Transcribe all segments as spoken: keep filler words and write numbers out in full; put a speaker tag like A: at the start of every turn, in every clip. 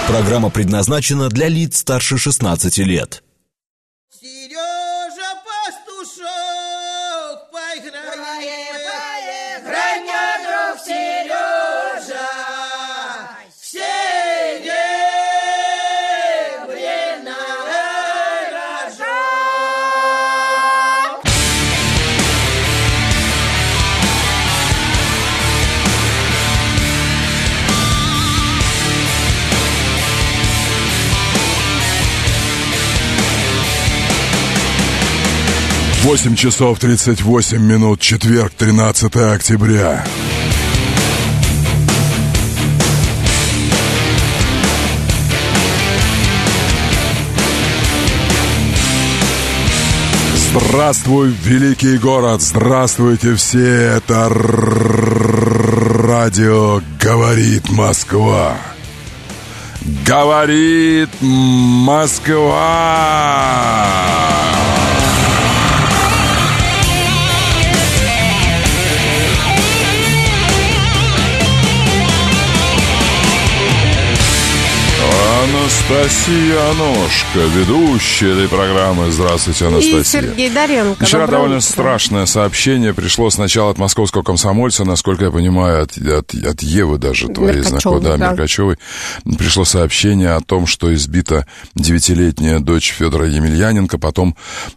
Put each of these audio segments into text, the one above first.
A: Программа предназначена для лиц старше шестнадцати лет.
B: Сережа Пастушок, поиграй, поиграй, мне, друг Сережа, серебряный рожок.
C: восемь часов тридцать восемь минут, четверг, тринадцатое октября. Здравствуй, великий город, здравствуйте все, это радио «Говорит Москва». Говорит Москва. Анастасия Аношка, ведущая этой программы. Здравствуйте, Анастасия.
D: И Сергей Доренко.
C: Вчера
D: Доброе
C: довольно
D: утро.
C: страшное сообщение пришло сначала от московского комсомольца, насколько я понимаю, от, от, от Евы даже, твоей знакомой, да,
D: да.
C: Меркачевой. Пришло сообщение о том, что избита девятилетняя дочь Федора Емельяненко, потом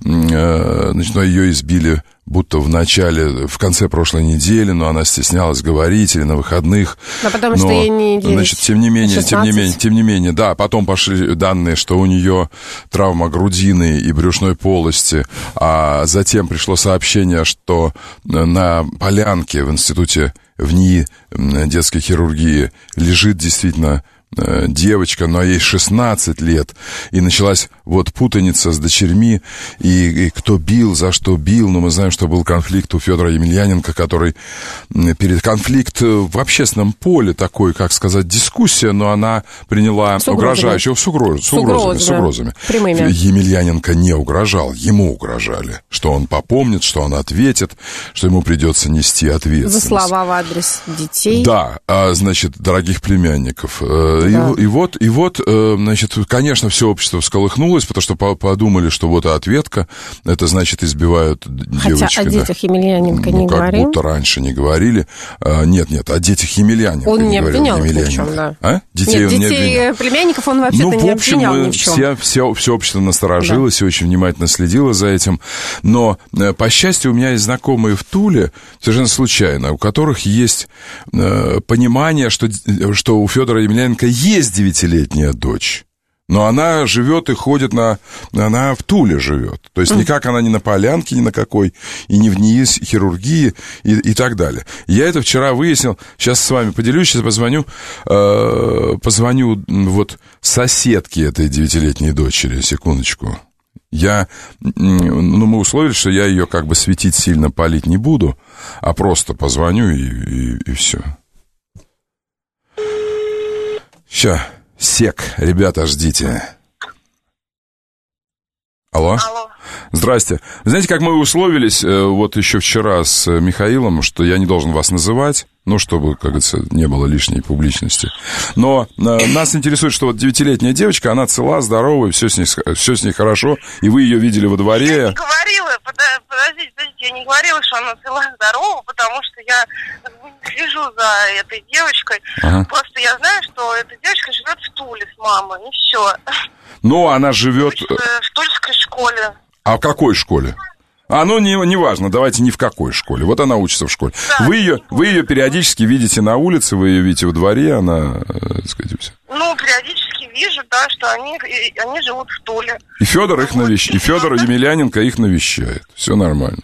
C: э, значит, ее избили будто в начале, в конце прошлой недели, но она стеснялась говорить, или на выходных.
D: Да, потому
C: но,
D: что ей не девять,
C: значит, тем не менее,
D: шестнадцать.
C: тем не менее, тем не менее, да, потом пошли данные, что у нее травма грудины и брюшной полости, а затем пришло сообщение, что на Полянке в институте в НИИ детской хирургии лежит действительно девочка, но ей шестнадцать лет, и началась вот путаница с дочерьми, и, и кто бил, за что бил, но мы знаем, что был конфликт у Федора Емельяненко, который перед конфликт в общественном поле, такой, как сказать, дискуссия, но она приняла
D: с угрозами.
C: угрожающего, с, угроз, с угрозами, с угрозами.
D: Прямыми.
C: Емельяненко не угрожал, ему угрожали, что он попомнит, что он ответит, что ему придется нести ответственность.
D: За слова в адрес детей.
C: Да, а, значит, дорогих племянников.
D: Да.
C: И, и вот, и вот, значит, конечно, все общество всколыхнулось, потому что подумали, что вот ответка, это значит, избивают девочек.
D: Хотя о детях
C: да.
D: Емельяненко
C: ну,
D: не
C: как
D: говорил.
C: будто раньше не говорили. А, нет, нет, о детях Емельяненко
D: Он не,
C: не
D: обвинял
C: говорил.
D: их ни в чем, да.
C: А? Детей
D: Нет,
C: он не
D: детей
C: обвинял.
D: племянников он вообще-то
C: ну,
D: не
C: в общем,
D: обвинял
C: мы
D: ни в чем.
C: Все, все, все общество насторожилось да. и очень внимательно следило за этим. Но, по счастью, у меня есть знакомые в Туле, совершенно случайно, у которых есть э, понимание, что, что у Федора Емельяненко есть девятилетняя дочь. Но она живет и ходит на... Она в Туле живет. То есть никак она не на Полянке, ни на какой, и не в НИИ хирургии и, и так далее. Я это вчера выяснил. Сейчас с вами поделюсь, сейчас позвоню, э, позвоню вот соседке этой девятилетней дочери. Секундочку. Я... Ну, мы условились, что я ее как бы светить сильно, палить не буду, а просто позвоню и, и, и все. Ща. Сек, ребята, ждите. Алло?
E: Алло.
C: Здрасте. Знаете, как мы условились вот еще вчера с Михаилом, что я не должен вас называть, ну, чтобы, как говорится, не было лишней публичности. Но э, нас интересует, что вот девятилетняя девочка, она цела, здорова, и все с ней, все с ней хорошо, и вы ее видели во дворе.
E: Я не говорила, подождите, подождите, я не говорила, что она цела, здорова, потому что я слежу за этой девочкой. Ага. Просто я знаю, что эта девочка живет в Туле с мамой, и все.
C: Ну, она живет...
E: В, в тульской школе.
C: А в какой школе? А, ну, не, не важно, давайте ни в какой школе. Вот она учится в школе.
E: Да,
C: вы, ее, вы ее периодически видите на улице, вы ее видите во дворе, она, так сказать, все.
E: Ну, периодически вижу, да, что они, они живут в Туле.
C: И Федор их навещает, и Федор Емельяненко их навещает. Все нормально.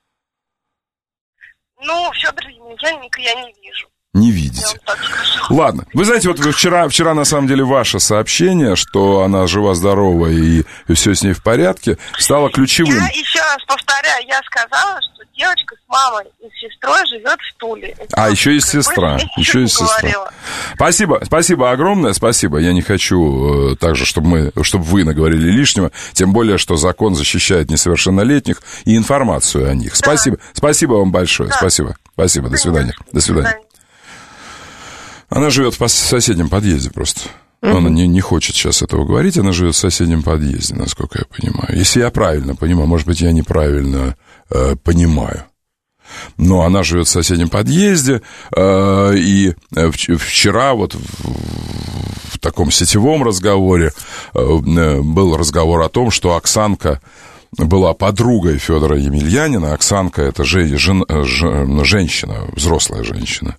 E: Ну, Федора Емельяненко я не вижу.
C: Не видите. Ладно. Вы знаете, вот вчера, вчера, на самом деле, ваше сообщение, что она жива-здорова и все с ней в порядке, стало ключевым.
E: Я еще раз повторяю, я сказала, что девочка с мамой и сестрой живет в Туле.
C: А, еще есть сестра. Еще есть сестра. Спасибо, спасибо огромное, спасибо. Я не хочу э, также, чтобы мы, чтобы вы наговорили лишнего, тем более, что закон защищает несовершеннолетних и информацию о них. Да. Спасибо, спасибо вам большое, да. спасибо, спасибо, до свидания, до свидания. Она живет в соседнем подъезде просто. Но она не, не хочет сейчас этого говорить, она живет в соседнем подъезде, насколько я понимаю. Если я правильно понимаю, может быть, я неправильно э, понимаю. Но она живет в соседнем подъезде, э, и вчера вот в, в таком сетевом разговоре э, был разговор о том, что Оксанка была подругой Федора Емельянина. Оксанка — это же, жен, жен, женщина, взрослая женщина.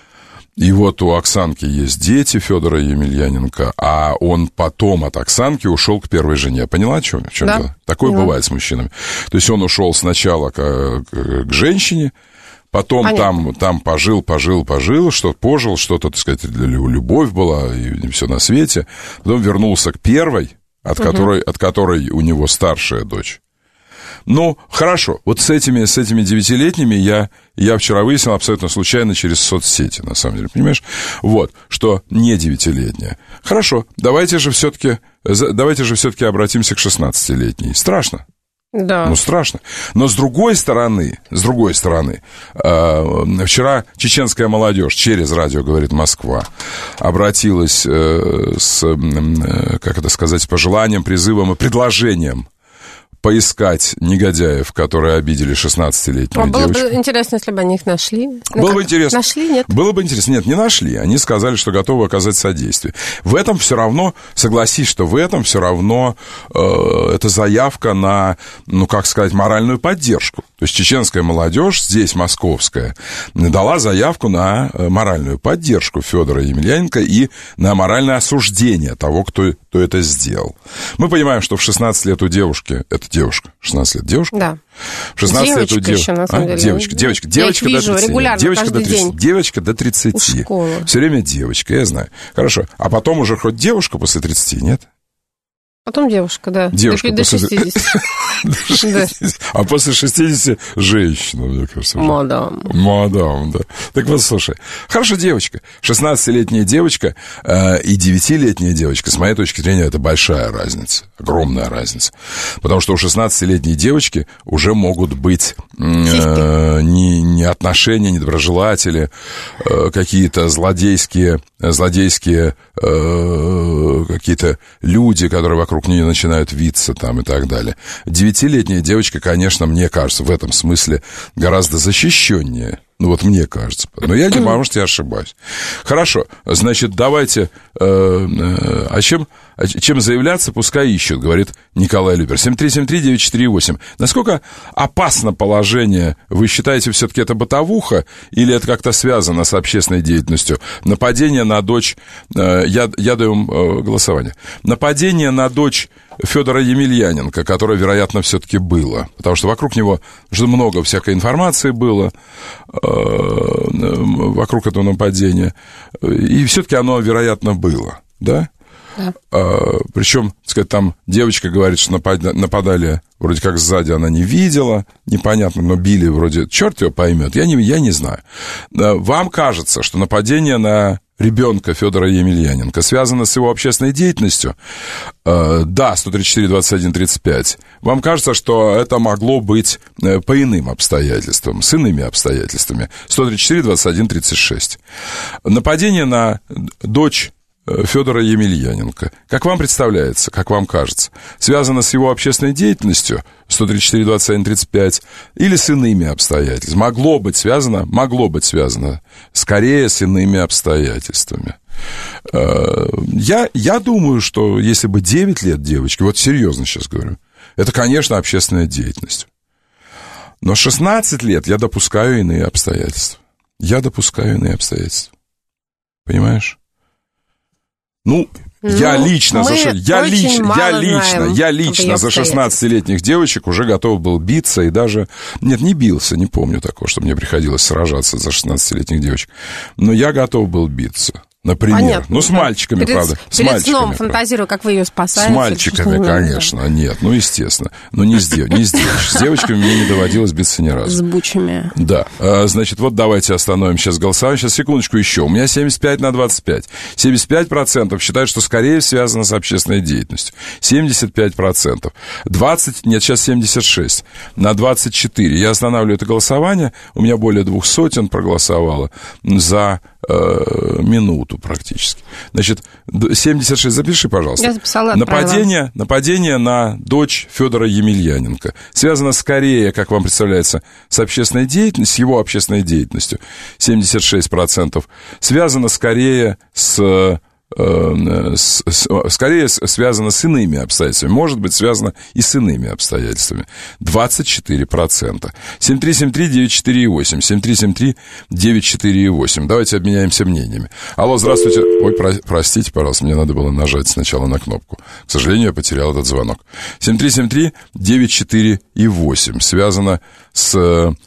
C: И вот у Оксанки есть дети Федора Емельяненко, а он потом от Оксанки ушел к первой жене. Поняла, в чем, в чем
D: да.
C: дело? Такое да. бывает с мужчинами. То есть он ушел сначала к, к, к женщине, потом там, там пожил, пожил, пожил, что пожил, что-то, так сказать, любовь была, и все на свете. Потом вернулся к первой, от, угу. которой, от которой у него старшая дочь. Ну, хорошо, вот с этими, с этими девятилетними я, я вчера выяснил абсолютно случайно через соцсети, на самом деле, понимаешь? Вот, что не девятилетняя. Хорошо, давайте же все-таки, давайте же все-таки обратимся к шестнадцатилетней. Страшно?
D: Да.
C: Ну, страшно. Но с другой стороны, с другой стороны, э, вчера чеченская молодежь через радио «Говорит Москва» обратилась э, с, э, как это сказать, пожеланием, призывом и предложением поискать негодяев, которые обидели шестнадцатилетнюю
D: девочку. Было
C: девочку.
D: бы интересно, если бы они их нашли. Ну,
C: было бы интересно.
D: Нашли, нет?
C: Было бы интересно. Нет, не нашли. Они сказали, что готовы оказать содействие. В этом все равно, согласись, что в этом все равно э, это заявка на, ну, как сказать, моральную поддержку. То есть чеченская молодежь, здесь московская, дала заявку на моральную поддержку Федора Емельяненко и на моральное осуждение того, кто, кто это сделал. Мы понимаем, что в шестнадцать лет у девушки, это девушка, шестнадцать лет девушка?
D: Да.
C: В шестнадцать
D: девочка
C: лет у девушки. А? Девочка, девочка, девочка до тридцати. Девочка до тридцати. Девочка до тридцати. Все время девочка, я знаю. Хорошо. А потом уже хоть девушка после тридцати, нет?
D: Потом девушка, да.
C: Девушка
D: до,
C: после...
D: до шестидесяти.
C: А после шестидесяти женщина, мне кажется.
D: Мадам.
C: Мадам, да. Так вот, слушай. Хорошо, девочка. шестнадцатилетняя девочка э, и девятилетняя девочка, с моей точки зрения, это большая разница. Огромная разница. Потому что у шестнадцатилетней девочки уже могут быть э, не, не отношения, не доброжелатели, э, какие-то злодейские, злодейские э, какие-то люди, которые вокруг вокруг нее начинают виться там и так далее. Девятилетняя девочка, конечно, мне кажется, в этом смысле гораздо защищеннее. Ну, вот мне кажется. Но я не могу, может, я ошибаюсь. Хорошо, значит, давайте... Э, э, а чем, а чем заявляться, пускай ищут, говорит Николай Любер. семь три семь три девять четыре восемь. Насколько опасно положение? Вы считаете, все-таки это бытовуха? Или это как-то связано с общественной деятельностью? Нападение на дочь... Э, я, я даю э, голосование. Нападение на дочь Федора Емельяненко, которое, вероятно, все-таки было. Потому что вокруг него уже много всякой информации было вокруг этого нападения. И все-таки оно, вероятно, было, да?
D: Да.
C: А, причем, так сказать, там девочка говорит, что нападали вроде как сзади, она не видела, непонятно, но били вроде, черт его поймет, я не, я не знаю. Вам кажется, что нападение на ребенка Федора Емельяненко связано с его общественной деятельностью? Да, сто тридцать четыре двадцать один тридцать пять. Вам кажется, что это могло быть по иным обстоятельствам, с иными обстоятельствами? сто тридцать четыре двадцать один тридцать шесть. Нападение на дочь Федора Емельяненко, как вам представляется, как вам кажется, связано с его общественной деятельностью, сто тридцать четыре двадцать один тридцать пять, или с иными обстоятельствами? Могло быть связано, могло быть связано скорее с иными обстоятельствами. Я, я думаю, что если бы девять лет девочки, вот серьезно сейчас говорю, это, конечно, общественная деятельность. Но шестнадцать лет я допускаю иные обстоятельства. Я допускаю иные обстоятельства. Понимаешь? Ну, ну, я лично, за, я лично, я лично, я лично за шестнадцатилетних девочек уже готов был биться и даже... Нет, не бился, не помню такого, что мне приходилось сражаться за шестнадцатилетних девочек. Но я готов был биться. Например. Понятно, ну, с мальчиками, перед, правда. С
D: перед
C: мальчиками,
D: сном фантазирую, как вы ее спасаете.
C: С мальчиками, конечно, да. Нет, ну, естественно. Но не с, дев... не с девочками. С девочками мне не доводилось биться ни разу.
D: С бучами.
C: Да. А, значит, вот давайте остановим сейчас голосование. Сейчас, секундочку, еще. У меня семьдесят пять на двадцать пять. семьдесят пять процентов считают, что скорее связано с общественной деятельностью. семьдесят пять процентов. двадцать, нет, сейчас семьдесят шесть на двадцать четыре. Я останавливаю это голосование. У меня более двух сотен проголосовало за э, минуту. нету практически. Значит, семьдесят шесть, запиши, пожалуйста.
D: Я записала,
C: нападение, нападение на дочь Федора Емельяненко связано скорее, как вам представляется, с общественной деятельностью, с его общественной деятельностью, семьдесят шесть процентов, связано скорее с... С, с, скорее связано с иными обстоятельствами. Может быть, связано и с иными обстоятельствами. двадцать четыре процента. семь три семь три девять четыре восемь. семь три семь три девять четыре восемь. Давайте обменяемся мнениями. Алло, здравствуйте. Ой, про, простите, пожалуйста, мне надо было нажать сначала на кнопку. К сожалению, я потерял этот звонок. семь три семь три девять четыре восемь. Связано с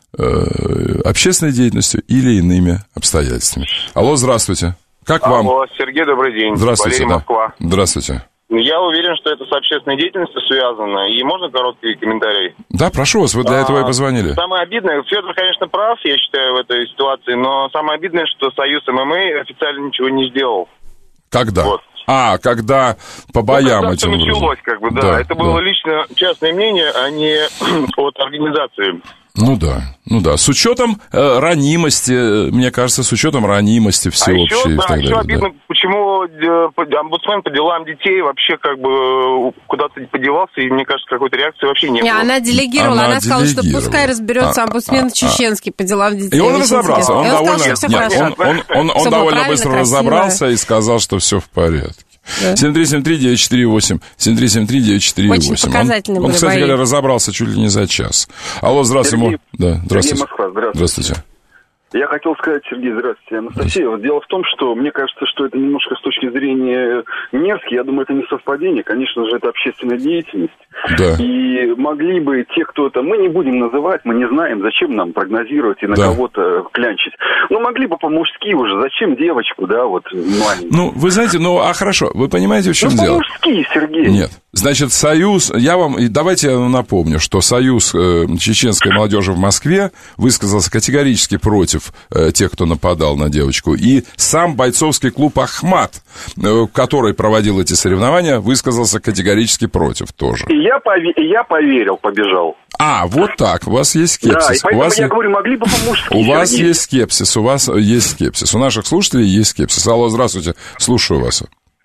C: э, общественной деятельностью или иными обстоятельствами. Алло, здравствуйте. Как вам?
F: Алло, Сергей, добрый день.
C: Здравствуйте,
F: Валерий,
C: да.
F: Москва.
C: Здравствуйте.
F: Я уверен, что это с общественной деятельностью связано. И можно короткий комментарий?
C: Да, прошу вас, вы для
F: а,
C: этого и позвонили.
F: Самое обидное, Федор, конечно, прав, я считаю, в этой ситуации, но самое обидное, что Союз ММА официально ничего не сделал.
C: Когда?
F: Вот.
C: А, когда по боям
F: ну,
C: этим
F: началось,
C: образом.
F: как бы, да.
C: да
F: это было
C: да.
F: лично частное мнение, а не от организации.
C: Ну да, ну да. С учетом э, ранимости, мне кажется, с учетом ранимости всеобщей.
F: А еще,
C: и
F: да,
C: так далее,
F: еще обидно,
C: да.
F: почему э, омбудсмен по делам детей вообще как бы куда-то подевался, и мне кажется, какой-то реакции вообще не,
D: не
F: было.
D: Она делегировала, она,
C: она
D: сказала, что
C: делегировала.
D: пускай разберется
C: А,
D: омбудсмен
C: а,
D: чеченский по делам детей.
C: И он
D: Очень
C: разобрался, он,
D: он
C: довольно,
D: сказал, что
C: нет,
D: все
C: он, он, он, он
D: Все было
C: довольно
D: правильно,
C: быстро
D: красиво.
C: разобрался и сказал, что все в порядке.
D: Да.
C: семь три семь три девять четыре восемь. семь три семь три девять четыре восемь.
D: Очень показательные
C: Он, он
D: были
C: кстати
D: бои.
C: говоря, разобрался чуть ли не за час. Алло, здравствуйте.
G: Сергей,
C: да, здравствуйте.
G: Сергей, Москва, здравствуйте.
C: Здравствуйте.
G: Я хотел сказать, Сергей, здравствуйте. Анастасия, вот дело в том, что мне кажется, что это немножко с точки зрения мерзки. Я думаю, это не совпадение. Конечно же, это общественная деятельность.
C: Да.
G: И могли бы те, кто это... Мы не будем называть, мы не знаем, зачем нам прогнозировать и на
C: Да.
G: кого-то клянчить. Ну, могли бы по-мужски уже. Зачем девочку, да, вот маленькую?
C: Ну, вы знаете, ну, а хорошо, вы понимаете, в чем
G: ну,
C: дело?
G: по-мужски, Сергей.
C: Нет. Значит, Союз, я вам, и давайте я напомню, что Союз э, чеченской молодежи в Москве высказался категорически против э, тех, кто нападал на девочку. И сам бойцовский клуб «Ахмат», э, который проводил эти соревнования, высказался категорически против тоже.
G: И я, пове- и я поверил, побежал.
C: А, вот так, у вас есть скепсис.
G: Да, и поэтому
C: у вас
G: я
C: е-
G: говорю, могли бы по-мужски,
C: У вас
G: Сергей.
C: есть скепсис, у вас есть скепсис. У наших слушателей есть скепсис. Алло, здравствуйте, слушаю вас.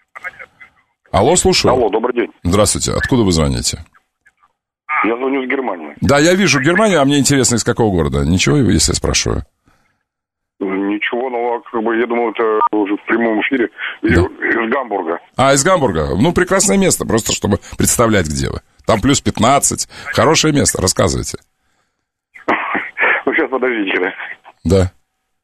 C: Алло, слушаю.
G: Алло, добрый день.
C: Здравствуйте, откуда вы звоните?
G: Я звоню с Германии.
C: Да, я вижу Германию, а мне интересно, из какого города? Ничего, если я спрашиваю?
G: Ничего, ну, как бы, я думал, это уже в прямом эфире.
C: Да.
G: Из, из Гамбурга.
C: А, из Гамбурга. Ну, прекрасное место, просто чтобы представлять, где вы. Там плюс пятнадцать. Хорошее место, рассказывайте.
G: Ну, сейчас подождите, да.
C: Да.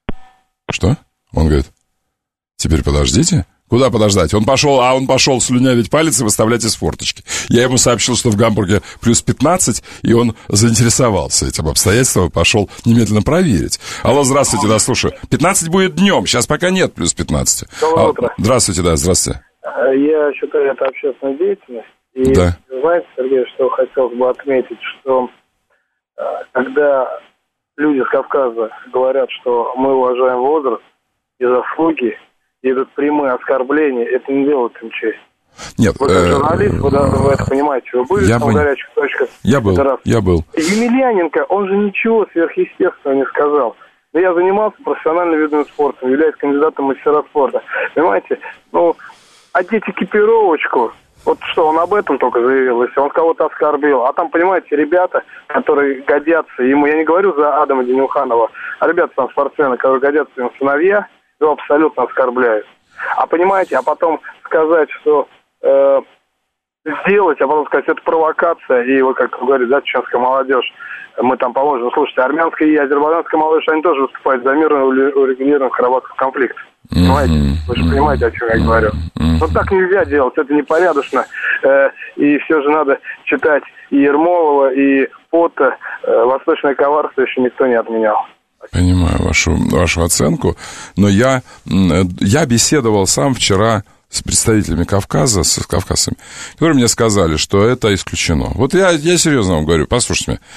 C: Что? Он говорит, теперь подождите. Куда подождать? Он пошел, а он пошел слюнявить палец и выставлять из форточки. Я ему сообщил, что в Гамбурге плюс пятнадцать, и он заинтересовался этим обстоятельством и пошел немедленно проверить. Алло, здравствуйте, да, слушаю. пятнадцать будет днем, сейчас пока нет плюс пятнадцать.
H: Доброе
C: А,
H: утро.
C: здравствуйте, да, здравствуйте.
H: Я считаю, это общественная деятельность. И
C: Да.
H: знаете, Сергей, что хотелось бы отметить, что э, когда люди с Кавказа говорят, что мы уважаем возраст и заслуги, и идут прямые оскорбления, это не делает им честь.
C: Нет,
H: Вы как журналист, вы, да, вы это понимаете, вы были
C: я
H: там
C: бы-
H: в горячих точках.
C: я был,
H: Это раз.
C: я был.
H: Емельяненко, он же ничего сверхъестественного не сказал. Но я занимался профессиональным видом спорта, являюсь кандидатом в мастера спорта. Понимаете, ну, одеть экипировочку, вот что, он об этом только заявил, если он кого-то оскорбил. А там, понимаете, ребята, которые годятся ему, я не говорю за Адама Денюханова, а ребята там спортсмены, которые годятся ему сыновья, его абсолютно оскорбляют. А понимаете, а потом сказать, что э, сделать, а потом сказать, это провокация, и вот как говорит, да, чеченская молодежь, мы там поможем. Слушайте, армянская и азербайджанская молодежь, они тоже выступают за мирный урегулирование карабахского конфликта. Понимаете? Вы же понимаете, о чем я говорю. Вот так нельзя делать, это непорядочно. Э, и все же надо читать и Ермолова, и Пота. Э, восточное коварство еще никто не отменял.
C: Понимаю вашу, вашу оценку, но я, я беседовал сам вчера с представителями Кавказа, с кавказцами, которые мне сказали, что это исключено. Вот я, я серьезно вам говорю, послушайте меня.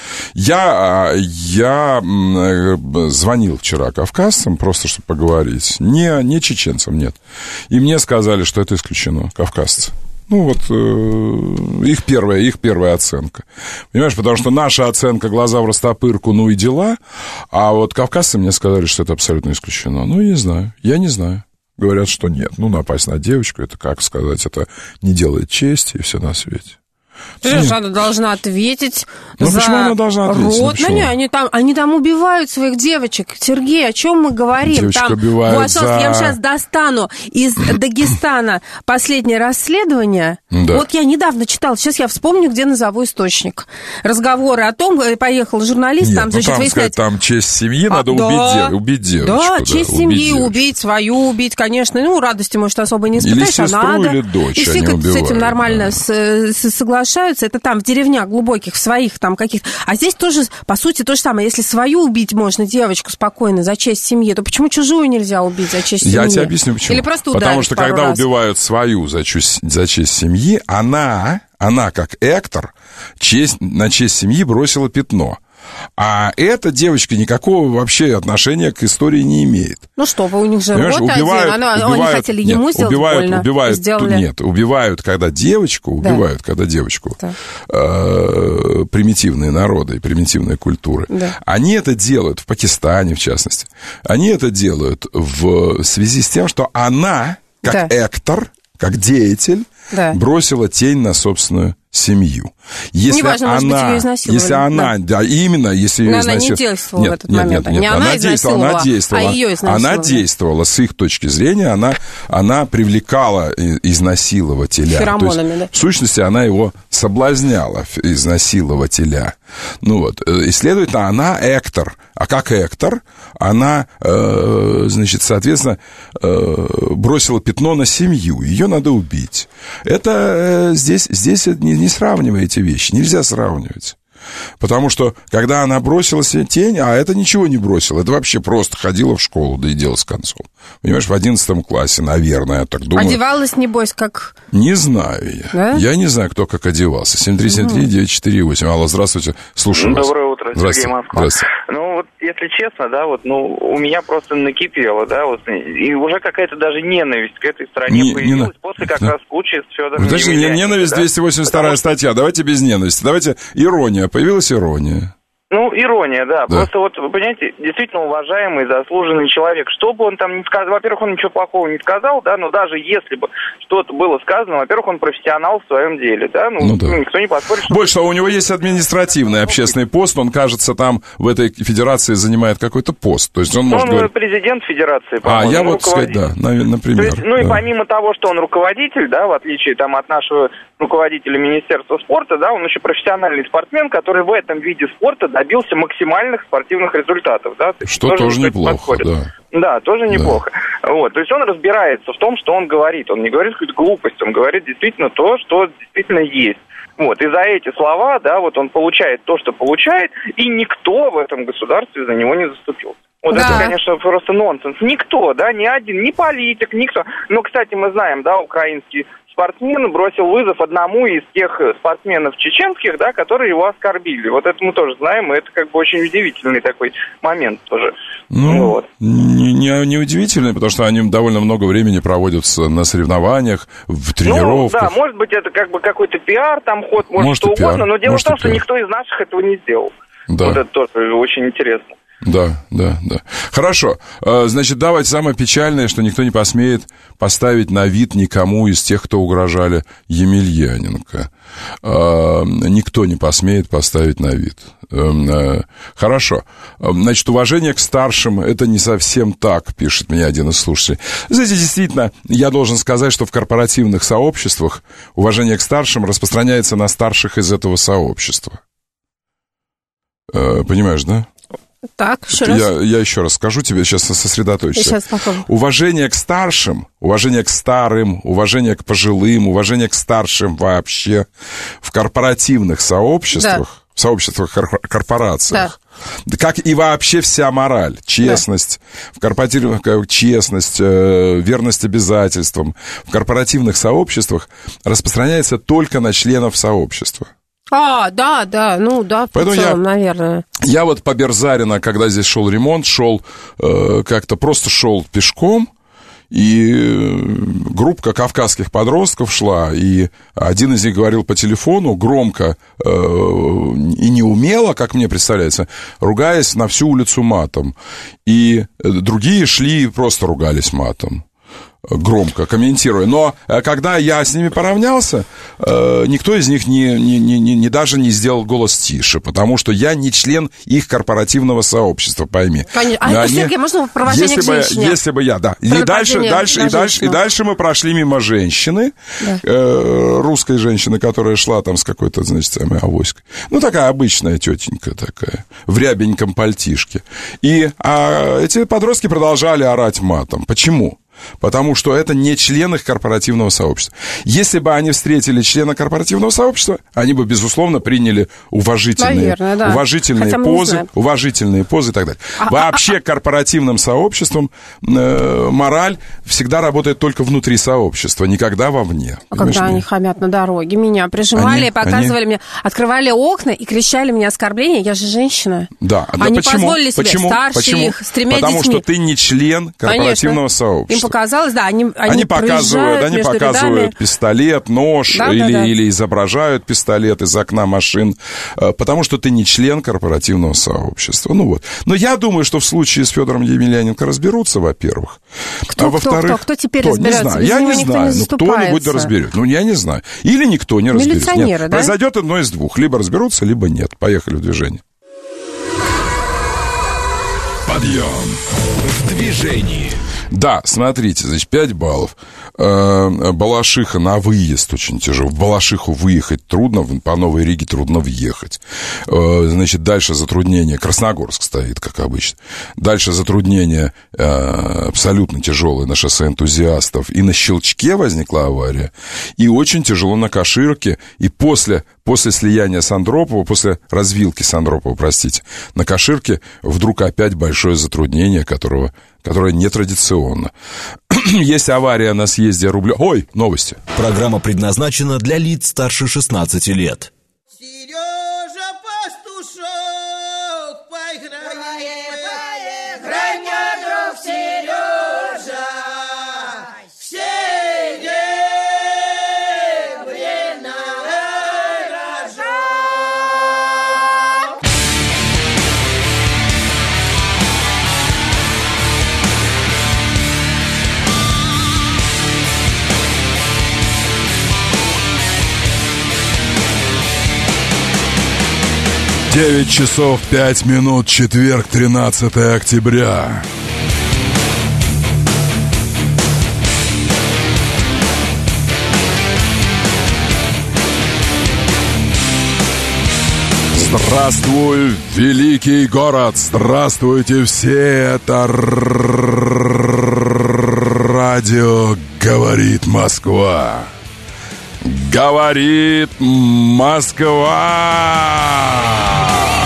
C: Я, я звонил вчера кавказцам, просто чтобы поговорить, не, не чеченцам, нет. И мне сказали, что это исключено, кавказцы. Ну, вот э, их, первая, их первая оценка. Понимаешь, потому что наша оценка глаза в растопырку, ну и дела, а вот кавказцы мне сказали, что это абсолютно исключено. Ну, я не знаю, я не знаю. говорят, что нет. Ну, напасть на девочку, это, как сказать, это не делает чести и все на свете.
D: Ты же, она должна ответить
C: ну,
D: за
C: почему она должна ответить?
D: род.
C: Ну,
D: ну, не, они, там, они там убивают своих девочек. Сергей, о чем мы говорим?
C: Девочек
D: там,
C: убивают за...
D: Я вам сейчас достану из Дагестана последнее расследование.
C: Да.
D: Вот я недавно читала, сейчас я вспомню, где назову источник. Разговоры о том, поехал журналист,
C: Нет,
D: там,
C: ну,
D: значит,
C: там,
D: выяснять...
C: сказать, там честь семьи,
D: а,
C: надо
D: да,
C: убить, дев... убить девочку.
D: Да,
C: да,
D: честь
C: убить
D: семьи,
C: девочку.
D: убить свою, убить, конечно. Ну, радости, может, особо не испытаешь,
C: или сестру,
D: а надо.
C: или дочь
D: И все
C: они
D: с
C: убивают,
D: этим нормально
C: да.
D: с, с, соглашаются. Это там в деревнях глубоких, в своих там каких-то. А здесь тоже, по сути, то же самое. Если свою убить можно, девочку, спокойно, за честь семьи, то почему чужую нельзя убить за честь семьи?
C: Я тебе объясню, почему.
D: Или просто
C: Потому что, когда
D: раз.
C: убивают свою за честь, за честь семьи, она, она, как Эктор, честь, на честь семьи бросила пятно. А эта девочка никакого вообще отношения к истории не имеет.
D: Ну что вы, у них же
C: Понимаешь,
D: рот
C: убивают,
D: один, она,
C: убивают,
D: они хотели
C: нет,
D: ему сделать
C: убивают,
D: больно,
C: убивают,
D: сделали.
C: Нет, убивают, когда девочку,
D: Да.
C: убивают, когда девочку,
D: Да.
C: э, примитивные народы и примитивные культуры.
D: Да.
C: Они это делают, в Пакистане, в частности, они это делают в связи с тем, что она, как
D: Да.
C: Эктор, как деятель,
D: Да.
C: бросила тень на собственную семью. Если
D: Неважно,
C: она,
D: может быть, ее изнасиловали.
C: если она, да, да именно, если ее
D: Но она не
C: изнасиловали.
D: действовала
C: нет,
D: в этот
C: нет,
D: момент.
C: Нет, нет,
D: Не
C: она,
D: она
C: действовала, она
D: изнасиловала,
C: действовала,
D: а ее изнасиловали.
C: она действовала с их точки зрения, она, она привлекала изнасилователя.
D: Феромонами,
C: То есть,
D: да.
C: в сущности, она его соблазняла, изнасилователя. Ну вот, и, следовательно, она Эктор. А как Эктор, она, э, значит, соответственно, э, бросила пятно на семью. Ее надо убить. Это э, здесь, здесь не, не сравнивай эти вещи. Нельзя сравнивать. Потому что, когда она бросила себе тень, а это ничего не бросила, это вообще просто ходила в школу, да и дело с концом. Понимаешь, в одиннадцатом классе, наверное, я так думаю.
D: Одевалась, небось, как...
C: Не знаю я.
D: Да?
C: Я не знаю, кто как одевался. семь три семь три девять четыре восемь. Алло, здравствуйте. Слушаю вас.
F: Доброе утро,
C: Здравствуйте.
F: Сергей Москва.
C: Здравствуйте.
F: Ну, вот, если честно, да, вот, ну, у меня просто накипело, да, вот, и уже какая-то даже ненависть к этой стране
C: Не-
F: появилась
C: не на-
F: после как
C: да.
F: раз случая с Федором
C: Подожди,
F: Емельяненко,
C: ненависть,
F: да.
C: двести восемьдесят вторая
F: Потому что,
C: статья. Давайте без ненависти. Давайте ирония. Появилась ирония.
F: ну, ирония, да.
C: Да.
F: Просто вот, вы понимаете, действительно уважаемый, заслуженный человек. Что бы он там ни сказал, во-первых, он ничего плохого не сказал, да, но даже если бы что-то было сказано, во-первых, он профессионал в своем деле, да, ну,
C: Ну да.
F: никто не поспорит, что...
C: Больше того, у него есть административный общественный пост. Он, кажется, там в этой федерации занимает какой-то пост. То есть он может
F: Он
C: говорить...
F: президент федерации,
C: А,
F: по-моему,
C: я
F: он
C: вот, сказать,
F: руководитель.
C: да, наве-
F: То
C: например.
F: есть, ну и
C: да.
F: помимо того, что он руководитель, да, в отличие там от нашего руководителя Министерства спорта, да, он еще профессиональный спортсмен, который в этом виде спорта добился максимальных спортивных результатов, да. То есть
C: Что тоже
F: кстати,
C: неплохо,
F: подходит.
C: да.
F: Да, тоже неплохо. Вот, то есть он разбирается в том, что он говорит. Он не говорит какую-то глупость, он говорит действительно то, что действительно есть. Вот, и за эти слова, да, вот он получает то, что получает, и никто в этом государстве за него не заступился. Вот
D: Да.
F: это, конечно, просто нонсенс. Никто, да, ни один, ни политик, никто. Но, кстати, мы знаем, да, украинский спортсмен бросил вызов одному из тех спортсменов чеченских, да, которые его оскорбили. Вот это мы тоже знаем, и это как бы очень удивительный такой момент тоже.
C: Ну,
F: Вот.
C: не, не, не удивительно, потому что они довольно много времени проводят на соревнованиях, в тренировках.
F: Ну, да, может быть, это как бы какой-то пиар, там ход, может,
C: Может,
F: что
C: и пиар,
F: угодно, но дело
C: может,
F: в том,
C: и
F: что
C: пиар.
F: никто из наших этого не сделал.
C: Да.
F: Вот это тоже очень интересно.
C: Да, да, да. Хорошо. Э, Значит, давайте самое печальное, что никто не посмеет поставить на вид никому из тех, кто угрожали Емельяненко. Э, Никто не посмеет поставить на вид. Э, э, Хорошо. Э, Значит, уважение к старшим — это не совсем так, пишет мне один из слушателей. Знаете, действительно, я должен сказать, что в корпоративных сообществах уважение к старшим распространяется на старших из этого сообщества. Э, Понимаешь, да?
D: Так, еще раз.
C: Я, я еще раз скажу тебе, сейчас сосредоточься.
D: Сейчас попробую.
C: Уважение к старшим, уважение к старым, уважение к пожилым, уважение к старшим вообще в корпоративных сообществах, в сообществах, кор- корпорациях, да. Как и вообще вся мораль, честность, да. В корпоративных, честность, э, верность обязательствам, в корпоративных сообществах распространяется только на членов сообщества.
D: А, да, да, ну да, в
C: Поэтому
D: целом,
C: я,
D: наверное.
C: Я вот по Берзарина, когда здесь шел ремонт, шел э, как-то просто шел пешком, и группа кавказских подростков шла, и один из них говорил по телефону громко э, и неумело, как мне представляется, ругаясь на всю улицу матом. И другие шли и просто ругались матом. громко комментируя. Но когда я с ними поравнялся, никто из них не, не, не, не, даже не сделал голос тише, потому что я не член их корпоративного сообщества, пойми.
D: Конечно. А, они, Сергей, можно провожение
C: если
D: к женщине?
C: Бы, если бы я, да. И дальше, дальше, и, дальше, и дальше мы прошли мимо женщины, да. э, русской женщины, которая шла там с какой-то, значит, самой авоськой. Ну, такая обычная тетенька такая, в рябеньком пальтишке. И а, эти подростки продолжали орать матом. Почему? Потому что это не член их корпоративного сообщества. Если бы они встретили члена корпоративного сообщества, они бы, безусловно, приняли уважительные, Наверное, да. уважительные позы, уважительные позы и так далее. А, Вообще, а, а... корпоративным сообществом э, мораль всегда работает только внутри сообщества, никогда вовне.
D: А когда они хамят на дороге, меня прижимали, они, показывали они... мне, открывали окна и кричали мне оскорбления, я же женщина.
C: Да,
D: они
C: да почему?
D: позволили себе
C: почему?
D: старше
C: почему?
D: их, с тремя
C: Потому
D: детьми.
C: что ты не член корпоративного
D: Конечно.
C: сообщества.
D: Показалось, да, они, они,
C: они показывают, они показывают
D: рядами.
C: пистолет, нож
D: да,
C: или,
D: да, да.
C: или изображают пистолет из окна машин, потому что ты не член корпоративного сообщества. Ну вот. Но я думаю, что в случае с Федором Емельяненко разберутся, во-первых.
D: Кто,
C: а во-вторых,
D: кто, кто, кто теперь
C: кто?
D: разберется?
C: Не знаю, я не знаю. Ну, кто-нибудь да разберет. Ну, я не знаю. Или никто не разберется. Нет, да? Произойдет одно из двух. Либо разберутся, либо нет. Поехали в движение.
A: Подъем в движении.
C: Да, смотрите, значит, пять баллов. Балашиха на выезд очень тяжело. В Балашиху выехать трудно, по Новой Риге трудно въехать. Значит, дальше затруднение. Красногорск стоит, как обычно. Дальше затруднение абсолютно тяжелое на шоссе Энтузиастов. И на Щелчке возникла авария. И очень тяжело на Каширке. И после, после слияния с Андропово, после развилки с Андропово, простите, на Каширке вдруг опять большое затруднение, которого... которая нетрадиционна. Есть авария на съезде Рублев... Ой, новости.
A: Программа предназначена для лиц старше шестнадцати лет.
B: Сережа Пастушок, поиграй, играй мне, друг Сережа, все время рожок.
C: девять часов пять минут, четверг, тринадцатое октября. Здравствуй, великий город! Здравствуйте все! Это радио «Говорит Москва». Говорит Москва!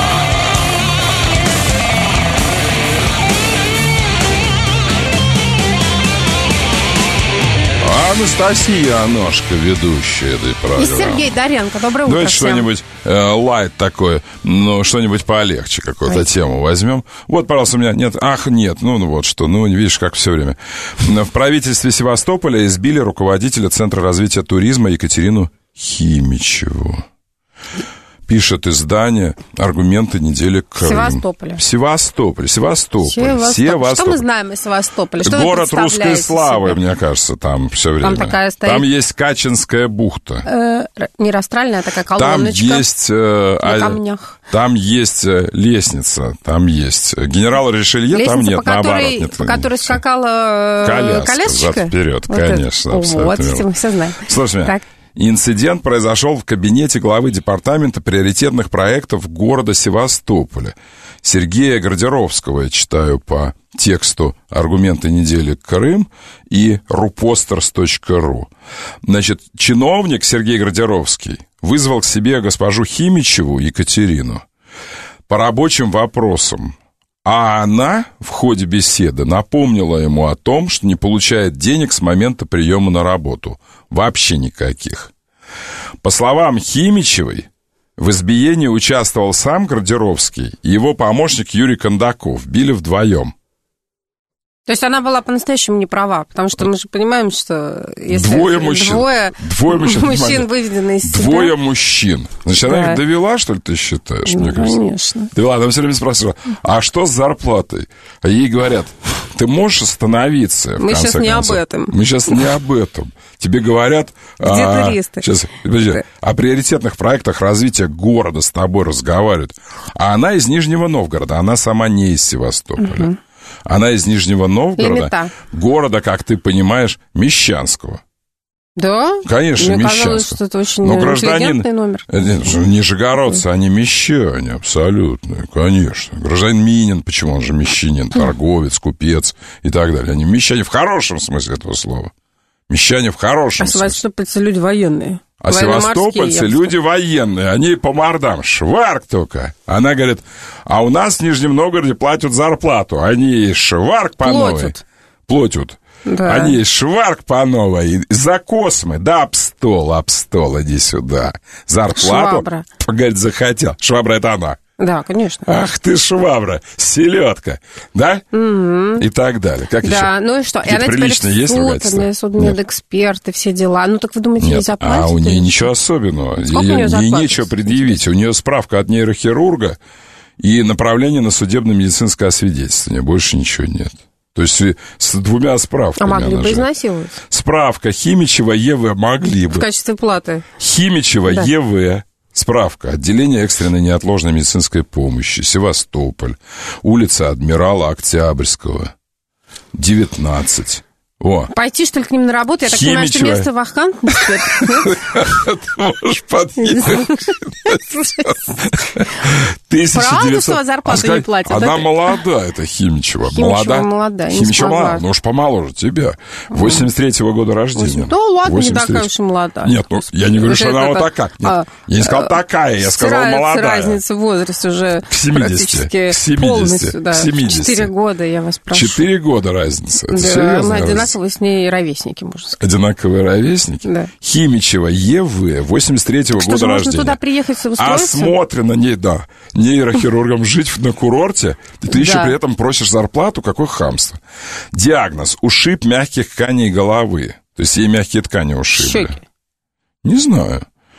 C: Анастасия Аношка, ведущая этой программы.
D: И Сергей Доренко. Доброе утро.
C: Давайте всем. Что-нибудь э, лайт такое, ну, что-нибудь полегче, какую-то Ой. тему возьмем. Вот, пожалуйста, у меня нет. Ах, нет, ну, ну вот что, ну, видишь, как все время. В правительстве Севастополя избили руководителя Центра развития туризма Екатерину Химичеву. Пишет издание «Аргументы недели Крым».
D: Севастополя.
C: Севастополь. Севастополь.
D: Севастополь.
C: Севастополь.
D: Что мы знаем о Севастополе? Что
C: город русской славы, себе? Мне кажется, там все время.
D: Там такая стоит...
C: Там есть Качинская бухта.
D: Э, не растральная, а такая колонночка.
C: Там есть... Э,
D: на камнях.
C: Там есть лестница, там есть. Генерал Ришелье,
D: лестница,
C: там нет,
D: по которой,
C: наоборот. Нет,
D: по которой скакала
C: коляска,
D: колясочка?
C: взад-вперед, вот конечно.
D: Это. Вот, мы все знаем.
C: Слушай меня. Инцидент произошел в кабинете главы департамента приоритетных проектов города Севастополя. Сергея Гардеровского, я читаю по тексту «Аргументы недели Крым» и рупостерс точка ру. Значит, чиновник Сергей Гардеровский вызвал к себе госпожу Химичеву Екатерину по рабочим вопросам. А она в ходе беседы напомнила ему о том, что не получает денег с момента приема на работу. Вообще никаких. По словам Химичевой, в избиении участвовал сам Гардеровский и его помощник Юрий Кондаков. Били вдвоем.
D: То есть она была по-настоящему не права, потому что мы же понимаем, что если
C: двое мужчин,
D: двое
C: двое мужчин,
D: мужчин выведены из себя.
C: Двое мужчин. Значит, она да. их довела, что ли, ты считаешь?
D: Ну,
C: мне кажется?
D: Конечно.
C: Довела. Она все время спрашивала, а что с зарплатой? А ей говорят, ты можешь остановиться, в
D: Мы
C: конце
D: сейчас не
C: концов?
D: об этом.
C: Мы сейчас не об этом. Тебе говорят а, сейчас, подожди, о приоритетных проектах развития города с тобой разговаривают. А она из Нижнего Новгорода, она сама не из Севастополя. Угу. Она из Нижнего Новгорода, города, как ты понимаешь, Мещанского.
D: Да?
C: Конечно,
D: Мне
C: Мещанского.
D: казалось, что это очень
C: Но гражданин,
D: интеллигентный номер.
C: Нет, нижегородцы, они мещане, абсолютно, конечно. Гражданин Минин, почему он же мещанин, торговец, купец и так далее. Они мещане в хорошем смысле этого слова. Мещане в хорошем
D: а
C: смысле.
D: А севастопольцы люди военные.
C: А севастопольцы люди военные, они по мордам, шварк только. Она говорит, а у нас в Нижнем Новгороде платят зарплату, они шварк по новой. Платят. Да. Они шварк по новой, за космы, да, об стол, об стол, иди сюда. Зарплату,
D: Швабра.
C: говорит, захотел. Швабра это она.
D: Да, конечно.
C: Ах ты, швабра, селедка, да? Mm-hmm. И так далее. Как
D: да,
C: еще?
D: Ну и что? И она теперь в суд, судмедэксперт и все дела. Ну так вы думаете,
C: Нет.
D: ей заплатят?
C: А у нее ничего особенного. Ей, ей нечего предъявить. У нее справка от нейрохирурга и направление на судебно-медицинское освидетельствование. Больше ничего нет. То есть с двумя справками.
D: А могли бы изнасиловать?
C: Справка Химичева ЕВ могли бы.
D: В качестве платы?
C: Химичева да. ЕВ. Справка. Отделение экстренной неотложной медицинской помощи. Севастополь. Улица Адмирала Октябрьского. девятнадцать. О.
D: Пойти, что ли, к ним на работу? Я так понимаю, что место вакантное.
C: Ты можешь подъехать.
D: Правда, что зарплату не платят?
C: Она молодая, это Химичева.
D: Химичева молодая.
C: Химичева молодая, ну уж помоложе тебя. восемьдесят третьего года рождения.
D: Ну ладно, не такая уж и молодая.
C: Нет, ну я не говорю, что она вот такая. Я не сказал такая, я сказал молодая.
D: Разница в возрасте уже практически полностью. Четыре года, я вас прошу.
C: Четыре года разница. Это серьезно.
D: Одинаковые с ней ровесники, можно сказать.
C: Одинаковые ровесники?
D: Да.
C: Химичева ЕВ, восемьдесят третьего года
D: можно
C: рождения.
D: Туда приехать и устроиться?
C: Осмотрено, не, да, нейрохирургом жить на курорте, и ты еще при этом просишь зарплату, какое хамство. Диагноз: ушиб мягких тканей головы. То есть ей мягкие ткани ушибли.
D: Щеки.
C: Не знаю.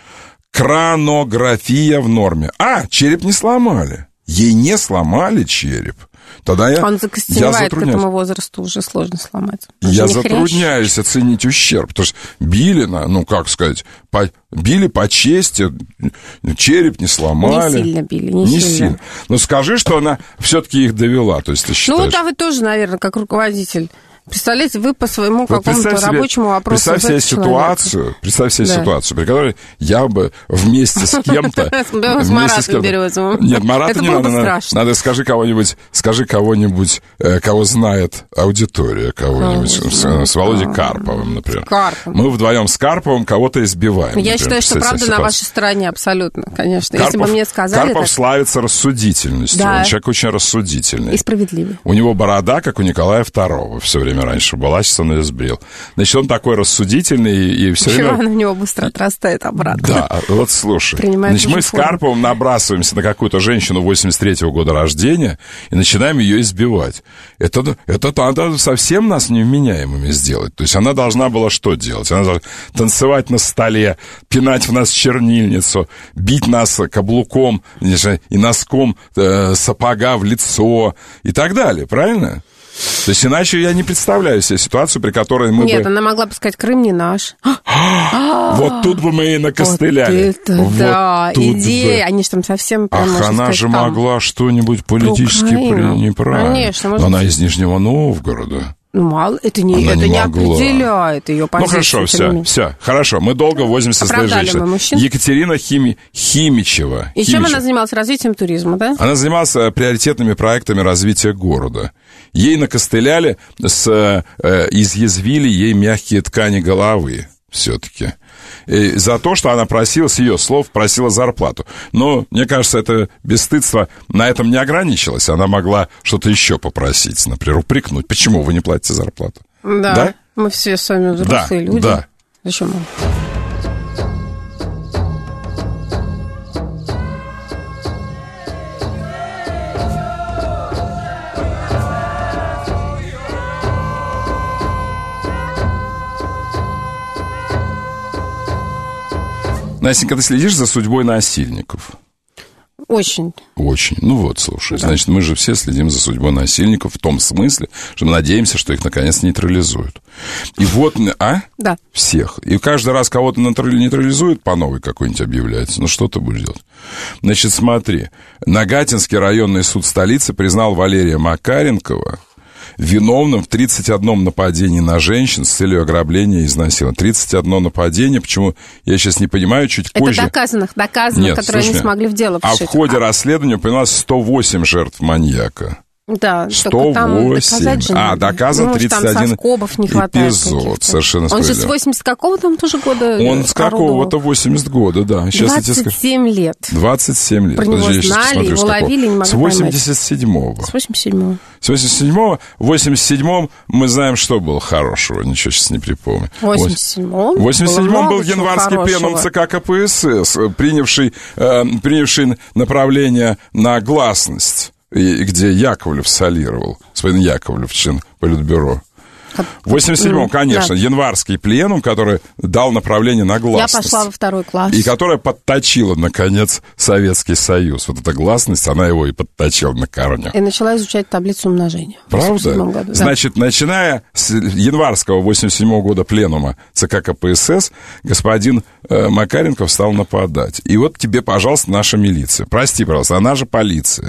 C: Кранография в норме. А, череп не сломали. Ей не сломали череп. Тогда я,
D: Он закостеневает я к этому возрасту, уже сложно сломать. Он
C: я затрудняюсь хрящ. оценить ущерб, потому что били, на, ну, как сказать, по, били по чести, череп не сломали.
D: Не сильно били, не,
C: не
D: сильно.
C: сильно. Но скажи, что она все-таки их довела, то есть ты считаешь...
D: Ну, да, вы тоже, наверное, как руководитель... Представляете, вы по своему вот какому-то
C: себе,
D: рабочему вопросу...
C: Представь себе ситуацию, представь себе да. ситуацию, при которой я бы вместе с кем-то...
D: С Маратом берется.
C: Нет, Марата не надо. Надо скажи кого-нибудь, скажи кого-нибудь, кого знает аудитория, кого-нибудь. С Володей Карповым, например. Мы вдвоем с Карповым кого-то избиваем.
D: Я считаю, что правда на вашей стороне абсолютно, конечно. Если бы мне сказали...
C: Карпов славится рассудительностью. Он человек очень рассудительный.
D: И справедливый.
C: У него борода, как у Николая второго, все время раньше была, сейчас он ее сбрил. Значит, он такой рассудительный и все
D: Почему
C: время...
D: она у него быстро отрастает обратно?
C: Да, вот слушай.
D: Принимает
C: Значит, мы с Карповым набрасываемся на какую-то женщину восемьдесят третьего года рождения и начинаем ее избивать. Это, это надо совсем нас невменяемыми сделать. То есть она должна была что делать? Она должна танцевать на столе, пинать в нас чернильницу, бить нас каблуком и носком э, сапога в лицо и так далее, правильно? То есть иначе я не представляю себе ситуацию, при которой мы
D: Нет,
C: бы...
D: она могла бы сказать, Крым не наш.
C: Вот тут бы мы и накостыляли.
D: Вот это вот да, идея. Они же там совсем...
C: Ах, она же могла что-нибудь политически неправильно.
D: Конечно.
C: Но она из Нижнего Новгорода.
D: Ну, мало, это не, это не, не определяет ее позицию.
C: Ну, хорошо, все, все, хорошо. Мы долго возимся с этой женщиной. Екатерина Хими, Химичева.
D: И чем она занималась? Развитием туризма, да?
C: Она занималась приоритетными проектами развития города. Ей накостыляли, с, э, изъязвили ей мягкие ткани головы все-таки. И за то, что она просила, с ее слов, просила зарплату. Но, мне кажется, это бесстыдство на этом не ограничилось. Она могла что-то еще попросить, например, упрекнуть. Почему вы не платите зарплату?
D: Да, да? Мы все с вами взрослые
C: да,
D: люди.
C: Да,
D: Зачем мы?
C: Настенька, ты следишь за судьбой насильников?
D: очень.
C: Очень. Ну вот, слушай, да. Значит, мы же все следим за судьбой насильников в том смысле, что мы надеемся, что их наконец нейтрализуют. И вот, а?
D: Да.
C: Всех. И каждый раз кого-то нейтрализуют, по новой какой-нибудь объявляется. Ну, что ты будешь делать? Значит, смотри. Нагатинский районный суд столицы признал Валерия Макаренкова виновным в тридцать одном нападении на женщин с целью ограбления и изнасилования. тридцать одно нападение, почему, я сейчас не понимаю, чуть
D: это
C: позже...
D: Это доказанных, доказанных,
C: Нет,
D: которые они
C: меня.
D: смогли в дело
C: А
D: вшить.
C: в ходе
D: а...
C: расследования упоминалось сто восемь жертв маньяка.
D: Да,
C: сто восемь. А, доказан тридцать один эпизод. Совершенно справедливо.
D: Он же с восемьдесят какого там тоже года?
C: Он с какого-то восемьдесят года, да. Сейчас
D: двадцать семь лет.
C: двадцать семь лет.
D: Про него
C: Подожди,
D: знали,
C: смотрю,
D: его ловили, не могли
C: С восемьдесят седьмого.
D: С восемьдесят седьмого.
C: С восемьдесят седьмого. В восемьдесят седьмом мы знаем, что было хорошего. Ничего сейчас не припомню.
D: В восемьдесят седьмом?
C: В восемьдесят седьмом был январский пленум ЦК КПСС, принявший, э, принявший направление на гласность, где Яковлев солировал, господин Яковлев, член Политбюро. В восемьдесят седьмом, конечно, да. Январский пленум, который дал направление на гласность.
D: Я пошла во второй класс.
C: И которая подточила, наконец, Советский Союз. Вот эта гласность, она его и подточила на корню.
D: И начала изучать таблицу умножения.
C: Правда?
D: Году,
C: Значит, да. Начиная с январского восемьдесят седьмого года пленума ЦК КПСС, господин э, Макаренков стал нападать. И вот тебе, пожалуйста, наша милиция. Прости, пожалуйста, она же полиция.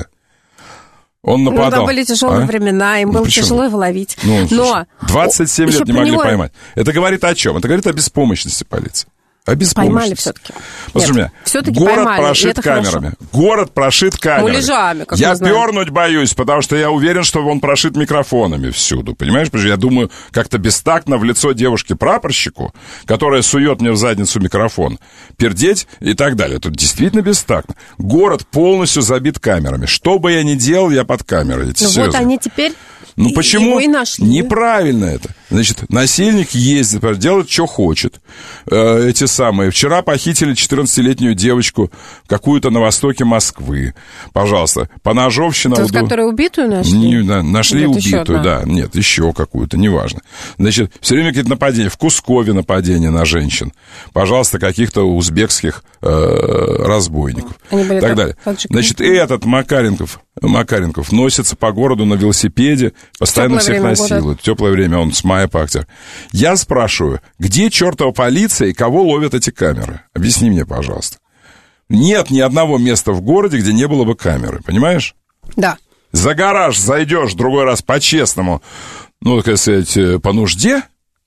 C: Он нападал. Ну,
D: там были тяжелые а? времена, им
C: ну,
D: было
C: почему?
D: тяжело его ловить.
C: Ну,
D: Но
C: двадцать семь лет не могли
D: него...
C: поймать. Это говорит о чем? Это говорит о беспомощности полиции. О беспомощности.
D: Поймали все-таки.
C: Послушай меня,
D: все-таки
C: город
D: поймали,
C: прошит камерами. Хорошо. Город прошит камерами.
D: Муляжами, как
C: я
D: мы знаем.
C: пернуть боюсь, потому что я уверен, что он прошит микрофонами всюду. Понимаешь? Потому что я думаю, как-то бестактно в лицо девушки-прапорщику, которая сует мне в задницу микрофон, пердеть и так далее. Тут действительно бестактно. Город полностью забит камерами. Что бы я ни делал, я под камерой.
D: Ну вот они теперь...
C: Ну почему?
D: И нашли.
C: Неправильно это. Значит, насильник ездит, делает, что хочет. Э, эти самые. Вчера похитили четырнадцатилетнюю девочку какую-то на востоке Москвы. Пожалуйста, поножовщина...
D: Тот, уду... которую убитую нашли?
C: Не, да, нашли нет, убитую, да. Нет, еще какую-то, неважно. Значит, все время какие-то нападения. В Кускове нападения на женщин. Пожалуйста, каких-то узбекских э, разбойников. Они были так, так далее. Так же, значит, этот Макаренков... Макаренков носится по городу на велосипеде, постоянно всех насилует. В теплое время он с мая по октябрь. Я спрашиваю, где чертова полиция и кого ловят эти камеры? Объясни мне, пожалуйста. Нет ни одного места в городе, где не было бы камеры, понимаешь?
D: Да.
C: За гараж зайдешь другой раз по-честному, ну, так сказать, по нужде,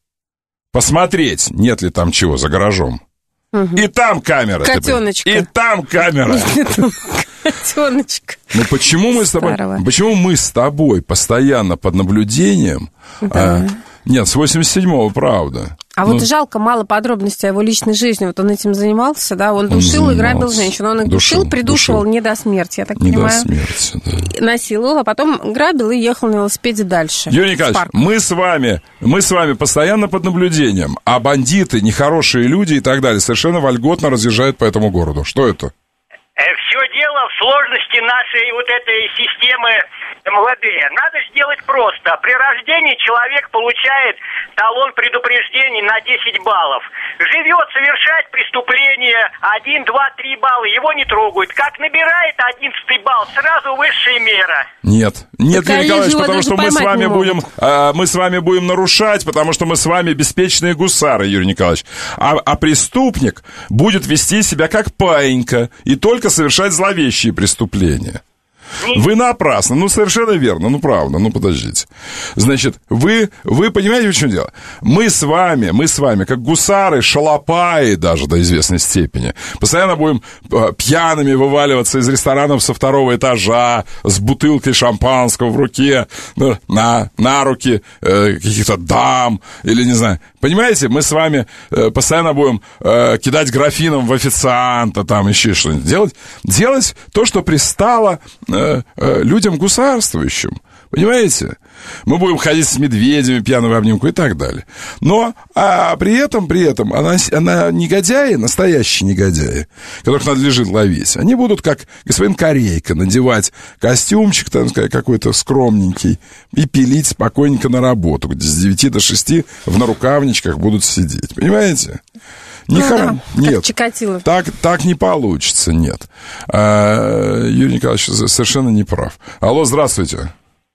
C: посмотреть, нет ли там чего за гаражом. Угу. И там камера.
D: Котеночка.
C: И там камера.
D: Котеночка.
C: Ну почему мы с тобой, почему мы с тобой постоянно под наблюдением?
D: Да.
C: А, нет, с восемьдесят седьмого, правда.
D: А ну, вот жалко, мало подробностей о его личной жизни. Вот он этим занимался, да? Он душил он и грабил женщин. Он их душил, душил придушивал душил. не до смерти, я так не понимаю.
C: Не до смерти, да.
D: Насиловал, а потом грабил и ехал на велосипеде дальше.
C: Юрий Николаевич, мы с вами, мы с вами постоянно под наблюдением, а бандиты, нехорошие люди и так далее совершенно вольготно разъезжают по этому городу. Что это?
I: Все дело в сложности нашей вот этой системы эм вэ дэ. Надо сделать просто. При рождении человек получает талон предупреждений на десять баллов. Живет, совершает преступление один, два, три балла, его не трогают. Как набирает одиннадцатый балл, сразу высшая мера.
C: Нет, нет, Юрий Николаевич, потому что мы с вами будем, а, мы с вами будем нарушать, потому что мы с вами беспечные гусары, Юрий Николаевич. А, а преступник будет вести себя как паинька и только совершать зловещие преступления. Вы напрасно, ну совершенно верно, ну правда, ну подождите. Значит, вы, вы понимаете, в чем дело? Мы с вами, мы с вами, как гусары, шалопаи даже до известной степени, постоянно будем пьяными вываливаться из ресторанов со второго этажа, с бутылкой шампанского в руке, на, на руки э, каких-то дам, или не знаю. Понимаете, мы с вами э, постоянно будем э, кидать графином в официанта, там еще что-нибудь делать. Делать то, что пристало э, э, людям гусарствующим. Понимаете? Мы будем ходить с медведями, пьяного обнимку и так далее. Но а при этом, при этом, она, она негодяи, настоящие негодяи, которых надлежит ловить, они будут, как господин Корейко, надевать костюмчик, там, какой-то скромненький, и пилить спокойненько на работу, где с девяти до шести в нарукавничках будут сидеть. Понимаете? Не
D: ну,
C: хор...
D: да,
C: Нет,
D: Чикатило.
C: так, так не получится, нет. А, Юрий Николаевич совершенно не прав. Алло, здравствуйте.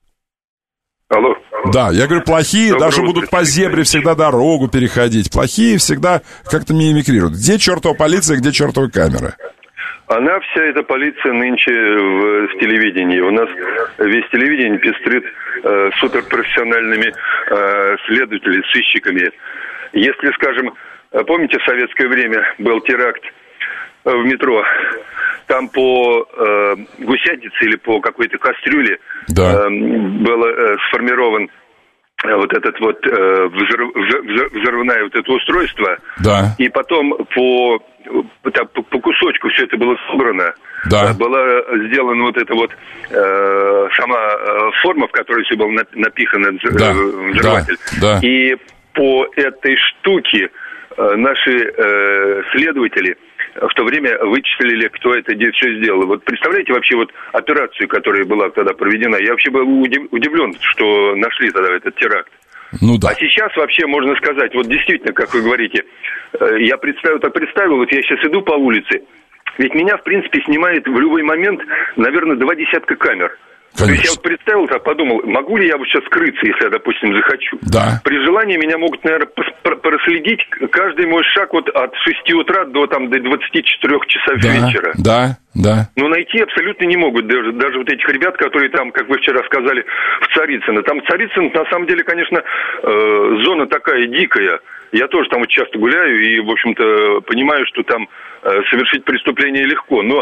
J: Алло.
C: Да, я говорю, плохие
J: Доброе
C: даже
J: утро,
C: будут по зебре всегда дорогу переходить. Плохие всегда как-то мимикрируют. Где чертова полиция, где чертова камера?
J: Она, вся эта полиция нынче в, в телевидении. У нас весь телевидение пестрит э, суперпрофессиональными э, следователями, сыщиками. Если, скажем, помните, в советское время был теракт в метро, там по э, гусенице или по какой-то кастрюле
C: да.
J: э, было э, сформирован вот этот вот э, взрыв, взрыв, взрывное вот это устройство,
C: да.
J: И потом по, по, по кусочку все это было собрано,
C: да.
J: была сделана вот эта вот э, сама э, форма, в которой все было напихано
C: да.
J: взрыватель.
C: Да. Да.
J: И по этой штуке э, наши э, следователи в то время вычислили, кто это все сделал. Вот представляете вообще вот операцию, которая была тогда проведена? Я вообще был удивлен, что нашли тогда этот теракт.
C: Ну да.
J: А сейчас вообще можно сказать, вот действительно, как вы говорите, я представил, так представил, вот я сейчас иду по улице, ведь меня, в принципе, снимает в любой момент, наверное, два десятка камер.
C: Конечно.
J: То есть я вот представил, так подумал, могу ли я вот сейчас скрыться, если я, допустим, захочу?
C: Да.
J: При желании меня могут, наверное, проследить каждый мой шаг вот от шести утра до, там, до двадцати четырёх часов
C: да.
J: вечера.
C: Да, да.
J: Но найти абсолютно не могут даже, даже вот этих ребят, которые там, как вы вчера сказали, в Царицыно. Там Царицыно, на самом деле, конечно, э, зона такая дикая. Я тоже там вот часто гуляю и, в общем-то, понимаю, что там э, совершить преступление легко. Но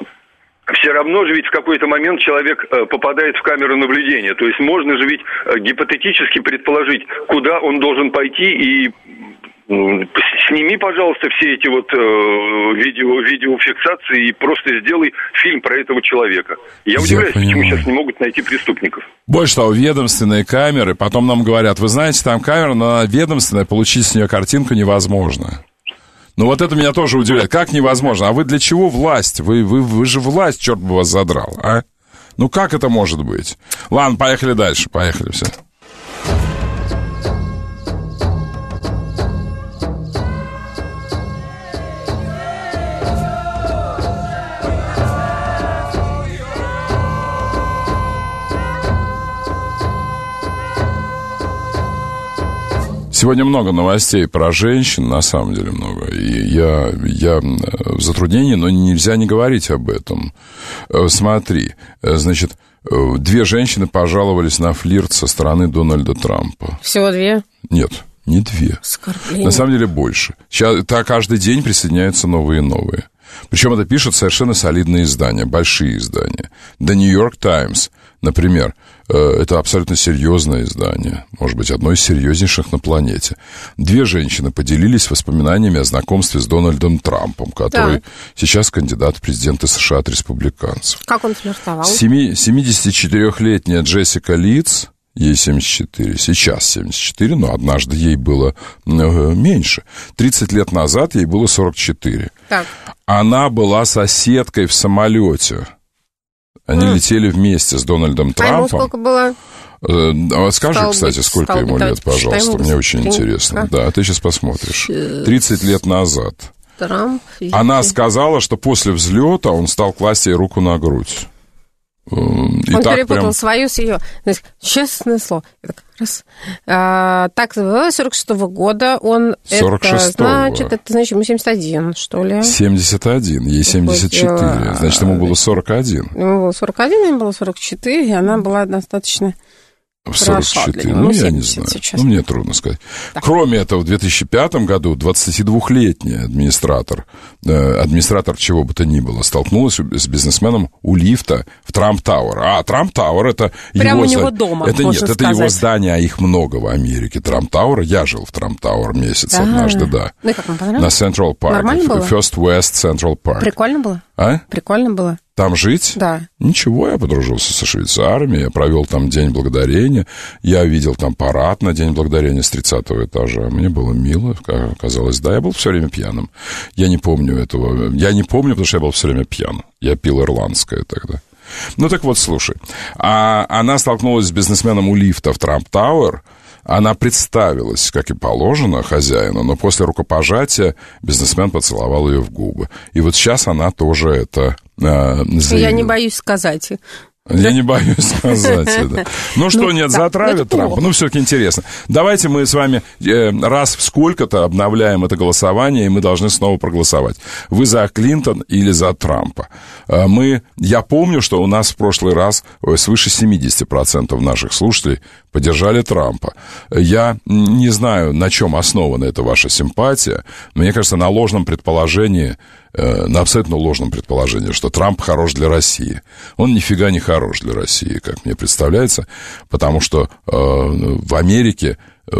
J: все равно же ведь в какой-то момент человек э, попадает в камеру наблюдения. То есть можно же ведь э, гипотетически предположить, куда он должен пойти, и э, сними, пожалуйста, все эти вот э, видео, видеофиксации и просто сделай фильм про этого человека. Я, Я удивляюсь, понимаю. Почему сейчас не могут найти преступников.
C: Больше того, ведомственные камеры, потом нам говорят, вы знаете, там камера, но она ведомственная, получить с нее картинку невозможно. Ну, вот это меня тоже удивляет. Как невозможно? А вы для чего власть? Вы, вы, вы же власть, черт бы вас задрал, а? Ну, как это может быть? Ладно, поехали дальше. Поехали все. Сегодня много новостей про женщин, на самом деле много. И я, я в затруднении, но нельзя не говорить об этом. Смотри, значит, две женщины пожаловались на флирт со стороны Дональда Трампа.
D: Всего две?
C: Нет, не две.
D: Оскорбление.
C: На самом деле больше. Сейчас, так каждый день присоединяются новые и новые. Причем это пишут совершенно солидные издания, большие издания. The New York Times, например, это абсолютно серьезное издание, может быть, одно из серьезнейших на планете. Две женщины поделились воспоминаниями о знакомстве с Дональдом Трампом, который да. сейчас кандидат в президенты США от республиканцев.
D: Как он флиртовал?
C: семидесятичетырёхлетняя Джессика Литц, ей семьдесят четыре, сейчас семьдесят четыре, но однажды ей было меньше. тридцать лет назад ей было сорок четыре.
D: Так.
C: Она была соседкой в самолете. Они mm. летели вместе с Дональдом Трампом. А ему
D: сколько было?
C: Скажи, стал кстати, быть, сколько ему быть, лет, пожалуйста, мне очень интересно. Да, а ты сейчас посмотришь. тридцать лет назад.
D: Трамп.
C: Она сказала, что после взлета он стал класть ей руку на грудь. И
D: он
C: так
D: перепутал
C: прям...
D: свою с ее. Честное слово. Так, раз. А, так, сорок шестого года он...
C: сорок шестого.
D: Это, значит, это, значит, ему семьдесят один, что ли?
C: семьдесят один, ей семьдесят четыре. Значит, ему было сорок один.
D: Ему было сорок один, ему было сорок четыре, и она была достаточно...
C: В сорок четыре, ну, я не знаю, сейчас. Ну, мне трудно сказать. Так. Кроме этого, в две тысячи пятом году двадцатидвухлетний администратор, э, администратор чего бы то ни было, столкнулась с бизнесменом у лифта в Трамп-Тауэр. А Трамп-Тауэр это
D: прямо
C: его...
D: у него дома,
C: это нет,
D: сказать.
C: Это его здание, а их много в Америке. Трамп-Тауэр, я жил в Трамп-Тауэр месяц А-а-а. однажды, да.
D: Ну и как вам понравилось?
C: На Централ Парк.
D: Нормально было?
C: First West Central Park.
D: Прикольно было?
C: А?
D: Прикольно было.
C: Там жить?
D: Да.
C: Ничего, я подружился со швейцарами, я провел там День Благодарения, я видел там парад на День Благодарения с тридцатого этажа, мне было мило, как оказалось, да, я был все время пьяным, я не помню этого, я не помню, потому что я был все время пьян, я пил ирландское тогда. Ну так вот, слушай, а она столкнулась с бизнесменом у лифта в Трамп-Тауэр, она представилась, как и положено, хозяину, но после рукопожатия бизнесмен поцеловал ее в губы. И вот сейчас она тоже это э, заявила.
D: Я не боюсь сказать.
C: Я не боюсь сказать это. Ну что, нет, затравят Трампа? Ну, все-таки интересно. Давайте мы с вами раз в сколько-то обновляем это голосование, и мы должны снова проголосовать. Вы за Клинтон или за Трампа? Мы, я помню, что у нас в прошлый раз свыше семьдесят процентов наших слушателей поддержали Трампа. Я не знаю, на чем основана эта ваша симпатия. Мне кажется, на ложном предположении, на абсолютно ложном предположении, что Трамп хорош для России. Он нифига не хорош для России, как мне представляется, потому что э, в Америке э,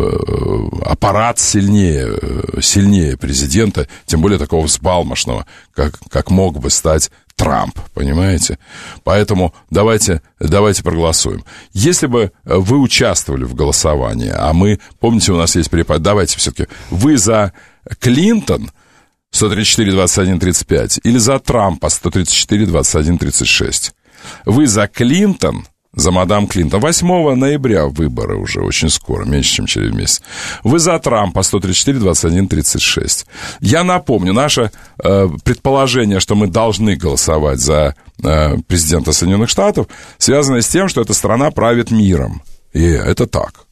C: аппарат сильнее, сильнее президента, тем более такого взбалмошного, как, как мог бы стать Трамп, понимаете? Поэтому давайте, давайте проголосуем. Если бы вы участвовали в голосовании, а мы, помните, у нас есть препод, давайте все-таки, вы за Клинтон сто тридцать четыре двадцать один тридцать пять или за Трампа сто тридцать четыре двадцать один тридцать шесть. Вы за Клинтон, за мадам Клинтон. восьмого ноября выборы уже очень скоро, меньше, чем через месяц. Вы за Трампа сто тридцать четыре двадцать один тридцать шесть. Я напомню, наше э, предположение, что мы должны голосовать за э, президента Соединенных Штатов, связано с тем, что эта страна правит миром. И это так.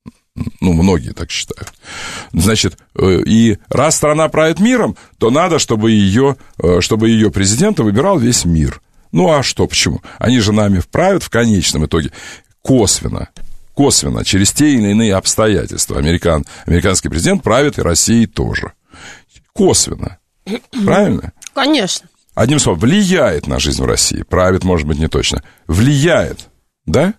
C: Ну, многие так считают. Значит, и раз страна правит миром, то надо, чтобы ее, чтобы ее президента выбирал весь мир. Ну, а что, почему? Они же нами вправят в конечном итоге косвенно, косвенно, через те или иные обстоятельства. Американ, американский президент правит и Россией тоже. Косвенно. Правильно?
D: Конечно.
C: Одним словом, влияет на жизнь в России. Правит, может быть, не точно. Влияет. Да?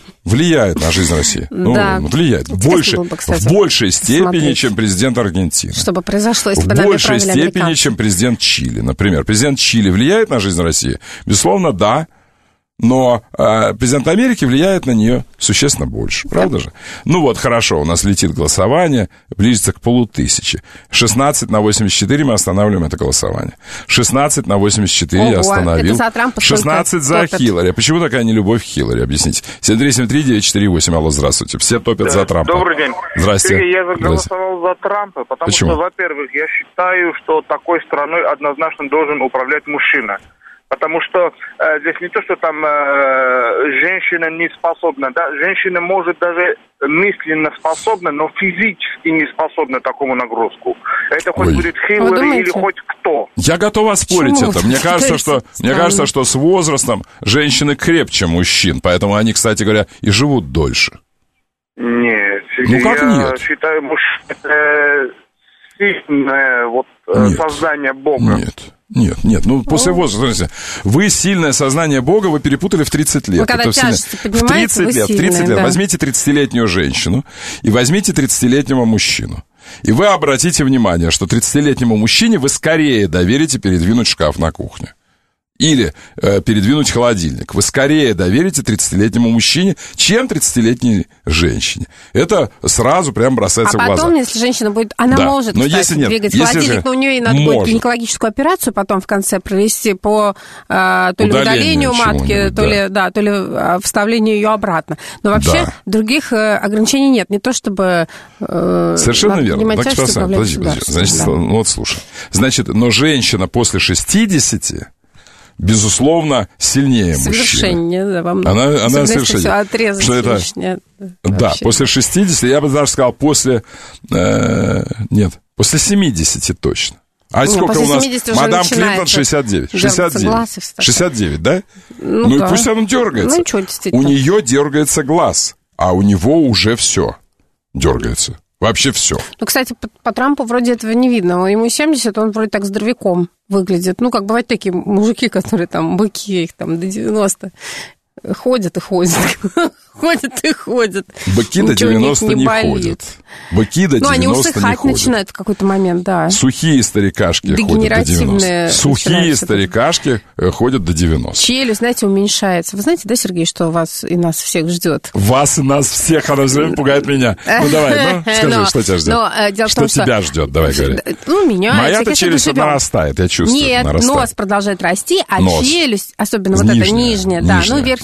C: Влияет на жизнь России. Ну,
D: да.
C: Влияет. В большей, бы, кстати, в большей степени, смотреть, чем президент Аргентины.
D: Чтобы произошло, если
C: в
D: бы нами
C: большей степени,
D: американцы.
C: чем президент Чили. Например, президент Чили влияет на жизнь России? Безусловно, да. Но э, президент Америки влияет на нее существенно больше. Правда же? Ну вот, хорошо, у нас летит голосование, близится к полутысяче. шестнадцать на восемьдесят четыре мы останавливаем это голосование. шестнадцать на восемьдесят четыре
D: Ого,
C: я остановил.
D: Это за Трампа
C: шестнадцать за
D: топят.
C: Хиллари. Почему такая нелюбовь к Хиллари? Объясните. семь три семь три девять четыре восемь. Алло, здравствуйте. Все топят
F: да,
C: за Трампа.
F: Добрый день.
C: Здрасте.
F: Сергей, я голосовал за Трампа, потому
C: Почему?
F: что, во-первых, я считаю, что такой страной однозначно должен управлять мужчина. Потому что э, здесь не то, что там э, женщина не способна, да, женщина может даже мысленно способна, но физически не способна такому нагрузку. Это хоть
C: Ой.
F: будет Хиллари или хоть кто.
C: Я готов оспорить
F: Почему?
C: это. Мне кажется, что, мне кажется, что с возрастом женщины крепче мужчин, поэтому они, кстати говоря, и живут дольше.
F: Нет, Сергей,
C: ну как
F: я
C: нет?
F: считаю, мужчина это сильное вот,
C: нет.
F: создание Бога.
C: Нет. Нет, нет, ну после возраста, вы сильное сознание Бога, вы перепутали в тридцать лет.
D: Вы когда
C: это
D: тяжести
C: в
D: поднимаете,
C: тридцать лет,
D: вы
C: в тридцать
D: сильные,
C: лет.
D: да.
C: Возьмите тридцатилетнюю женщину и возьмите тридцатилетнего мужчину. И вы обратите внимание, что тридцатилетнему мужчине вы скорее доверите передвинуть шкаф на кухню. Или э, передвинуть холодильник. Вы скорее доверите тридцатилетнему мужчине, чем тридцатилетней женщине. Это сразу прям бросается
D: а
C: в глаза.
D: А потом, если женщина будет... Она да. может,
C: но
D: кстати,
C: если нет,
D: двигать
C: если
D: холодильник,
C: же...
D: но у нее и надо
C: может.
D: будет гинекологическую операцию потом в конце провести по э, то ли
C: удалению
D: удалению матки, то,
C: да.
D: ли, да, то ли вставлению ее обратно. Но вообще
C: да.
D: других э, ограничений нет. Не то, чтобы... Э,
C: Совершенно верно. Так, подожди, подожди. Значит,
D: да.
C: ну вот слушай. Значит, но женщина после шестидесяти... безусловно, сильнее мужчины.
D: Совершеннее, да, вам
C: она, она совершеннее.
D: Отрезать
C: что это,
D: лишнее,
C: да,
D: вообще.
C: После шестидесяти, я бы даже сказал, после, э, нет, после семидесяти точно. А нет, сколько у нас? Мадам Клинтон шестьдесят девять. шестьдесят девять. шестьдесят девять, да?
D: Ну,
C: ну
D: да.
C: и пусть он дергается.
D: Ну, ничего, действительно.
C: У нее дергается глаз, а у него уже все дергается. Вообще все.
D: Ну, кстати, по, по Трампу вроде этого не видно. Ему семьдесят, он вроде так здоровяком выглядит. Ну, как бывают такие мужики, которые там, быки, их там до девяноста, ходят и ходят. Ходят и ходят.
C: Быки до девяноста не, не ходят. Быки до девяноста не ходят. Ну, они усыхать
D: начинают в какой-то момент, да.
C: Сухие старикашки ходят до девяноста. Сухие старикашки ходят до девяноста.
D: Челюсть, знаете, уменьшается. Вы знаете, да, Сергей, что вас и нас всех ждет?
C: Вас и нас всех, она все время пугает меня. Ну, давай, ну, скажи,
D: но,
C: что тебя ждет?
D: Но, дело
C: что
D: в том,
C: тебя
D: что...
C: ждет, давай говори.
D: Ну, меня...
C: Моя-то челюсть нарастает, я чувствую.
D: Нет,
C: нарастает.
D: Нос продолжает расти, а
C: нос.
D: челюсть, особенно нижняя. Вот эта нижняя, да,
C: нижняя.
D: ну, верхняя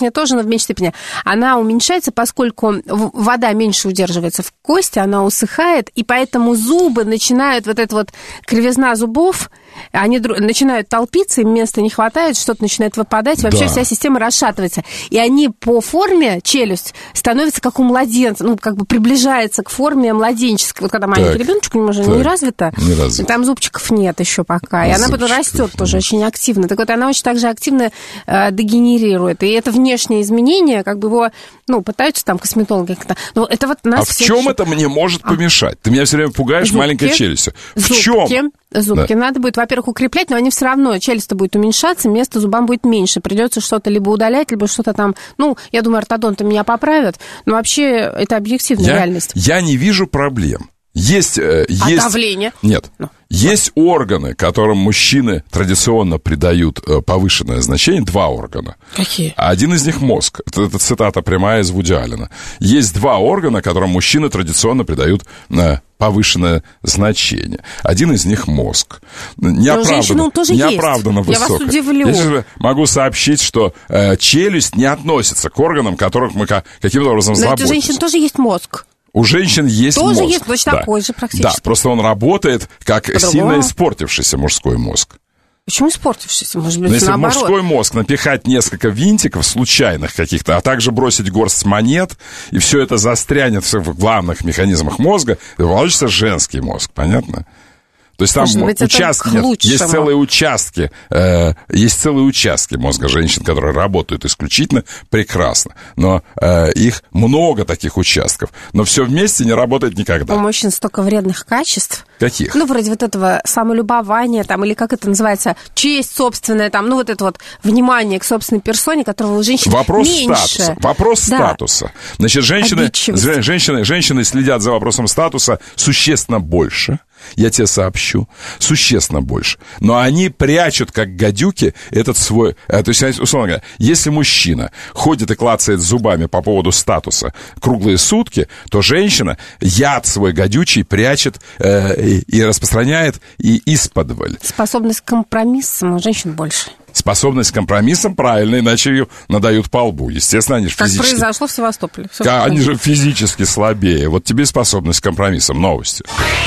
D: верхняя тоже, но в меньшей степени, она уменьшается, поскольку вода меньше удерживается в кости, она усыхает, и поэтому зубы начинают, вот эта вот кривизна зубов, они начинают толпиться, им места не хватает, что-то начинает выпадать, вообще да. вся система расшатывается. И они по форме, челюсть, становится как у младенца, ну, как бы приближается к форме младенческой. Вот когда маленький ребеночек, у него же не развито, не развито, там зубчиков нет еще пока, и она потом растет тоже очень активно. Так вот, она очень также активно э, дегенерирует, и это внешнее изменение, как бы его, ну, пытаются там косметологи как-то. Но это вот нас
C: а в чем это мне может помешать? Ты меня все время пугаешь
D: зубки,
C: маленькой челюстью. В
D: зубки,
C: чем?
D: Зубки да. надо будет, во-первых, укреплять, но они все равно, челюсть-то будет уменьшаться, места зубам будет меньше. Придется что-то либо удалять, либо что-то там... Ну, я думаю, ортодонты меня поправят, но вообще это объективная
C: я,
D: реальность.
C: Я не вижу проблем. Есть... Э,
D: а
C: есть...
D: давление?
C: Нет.
D: Ну.
C: Есть органы, которым мужчины традиционно придают повышенное значение, два органа.
D: Какие?
C: Один из них мозг. Это, это цитата прямая из Вуди Аллена. Есть два органа, которым мужчины традиционно придают повышенное значение. Один из них мозг. Неоправданно, неоправданно высокое.
D: Я вас удивлю.
C: Я же могу сообщить, что э, челюсть не относится к органам, которых мы каким-то образом заботимся.
D: Но у женщин тоже есть мозг.
C: У женщин есть
D: тоже
C: мозг.
D: Тоже есть, точно да. такой же практически.
C: Да, просто он работает как
D: По-другому.
C: сильно испортившийся мужской мозг.
D: Почему испортившийся? Может быть,
C: Но если
D: наоборот.
C: в мужской мозг напихать несколько винтиков случайных каких-то, а также бросить горсть монет, и все это застрянет в главных механизмах мозга, получится женский мозг, понятно? То есть там
D: Может быть,
C: участки, нет, есть целые участки, э, есть целые участки мозга женщин, которые работают исключительно прекрасно, но э, их много таких участков, но все вместе не работает никогда.
D: У мужчин столько вредных качеств.
C: Каких?
D: Ну, вроде вот этого самолюбования, там, или как это называется, честь собственная, там, ну, вот это вот внимание к собственной персоне, которого у женщин
C: вопрос
D: меньше.
C: Статуса. Вопрос да. статуса. Значит, женщины, женщины, женщины следят за вопросом статуса существенно больше. Я тебе сообщу, существенно больше. Но они прячут, как гадюки, этот свой... То есть, условно говоря, если мужчина ходит и клацает зубами по поводу статуса круглые сутки, то женщина яд свой гадючий прячет э, и, и распространяет и исподволь.
D: Способность к компромиссам у женщин больше.
C: Способность к компромиссам, правильно, иначе ее надают по лбу. Естественно, они же
D: как
C: физически...
D: Как произошло в Севастополе. Все
C: они же физически слабее. Вот тебе способность к компромиссам. Новости.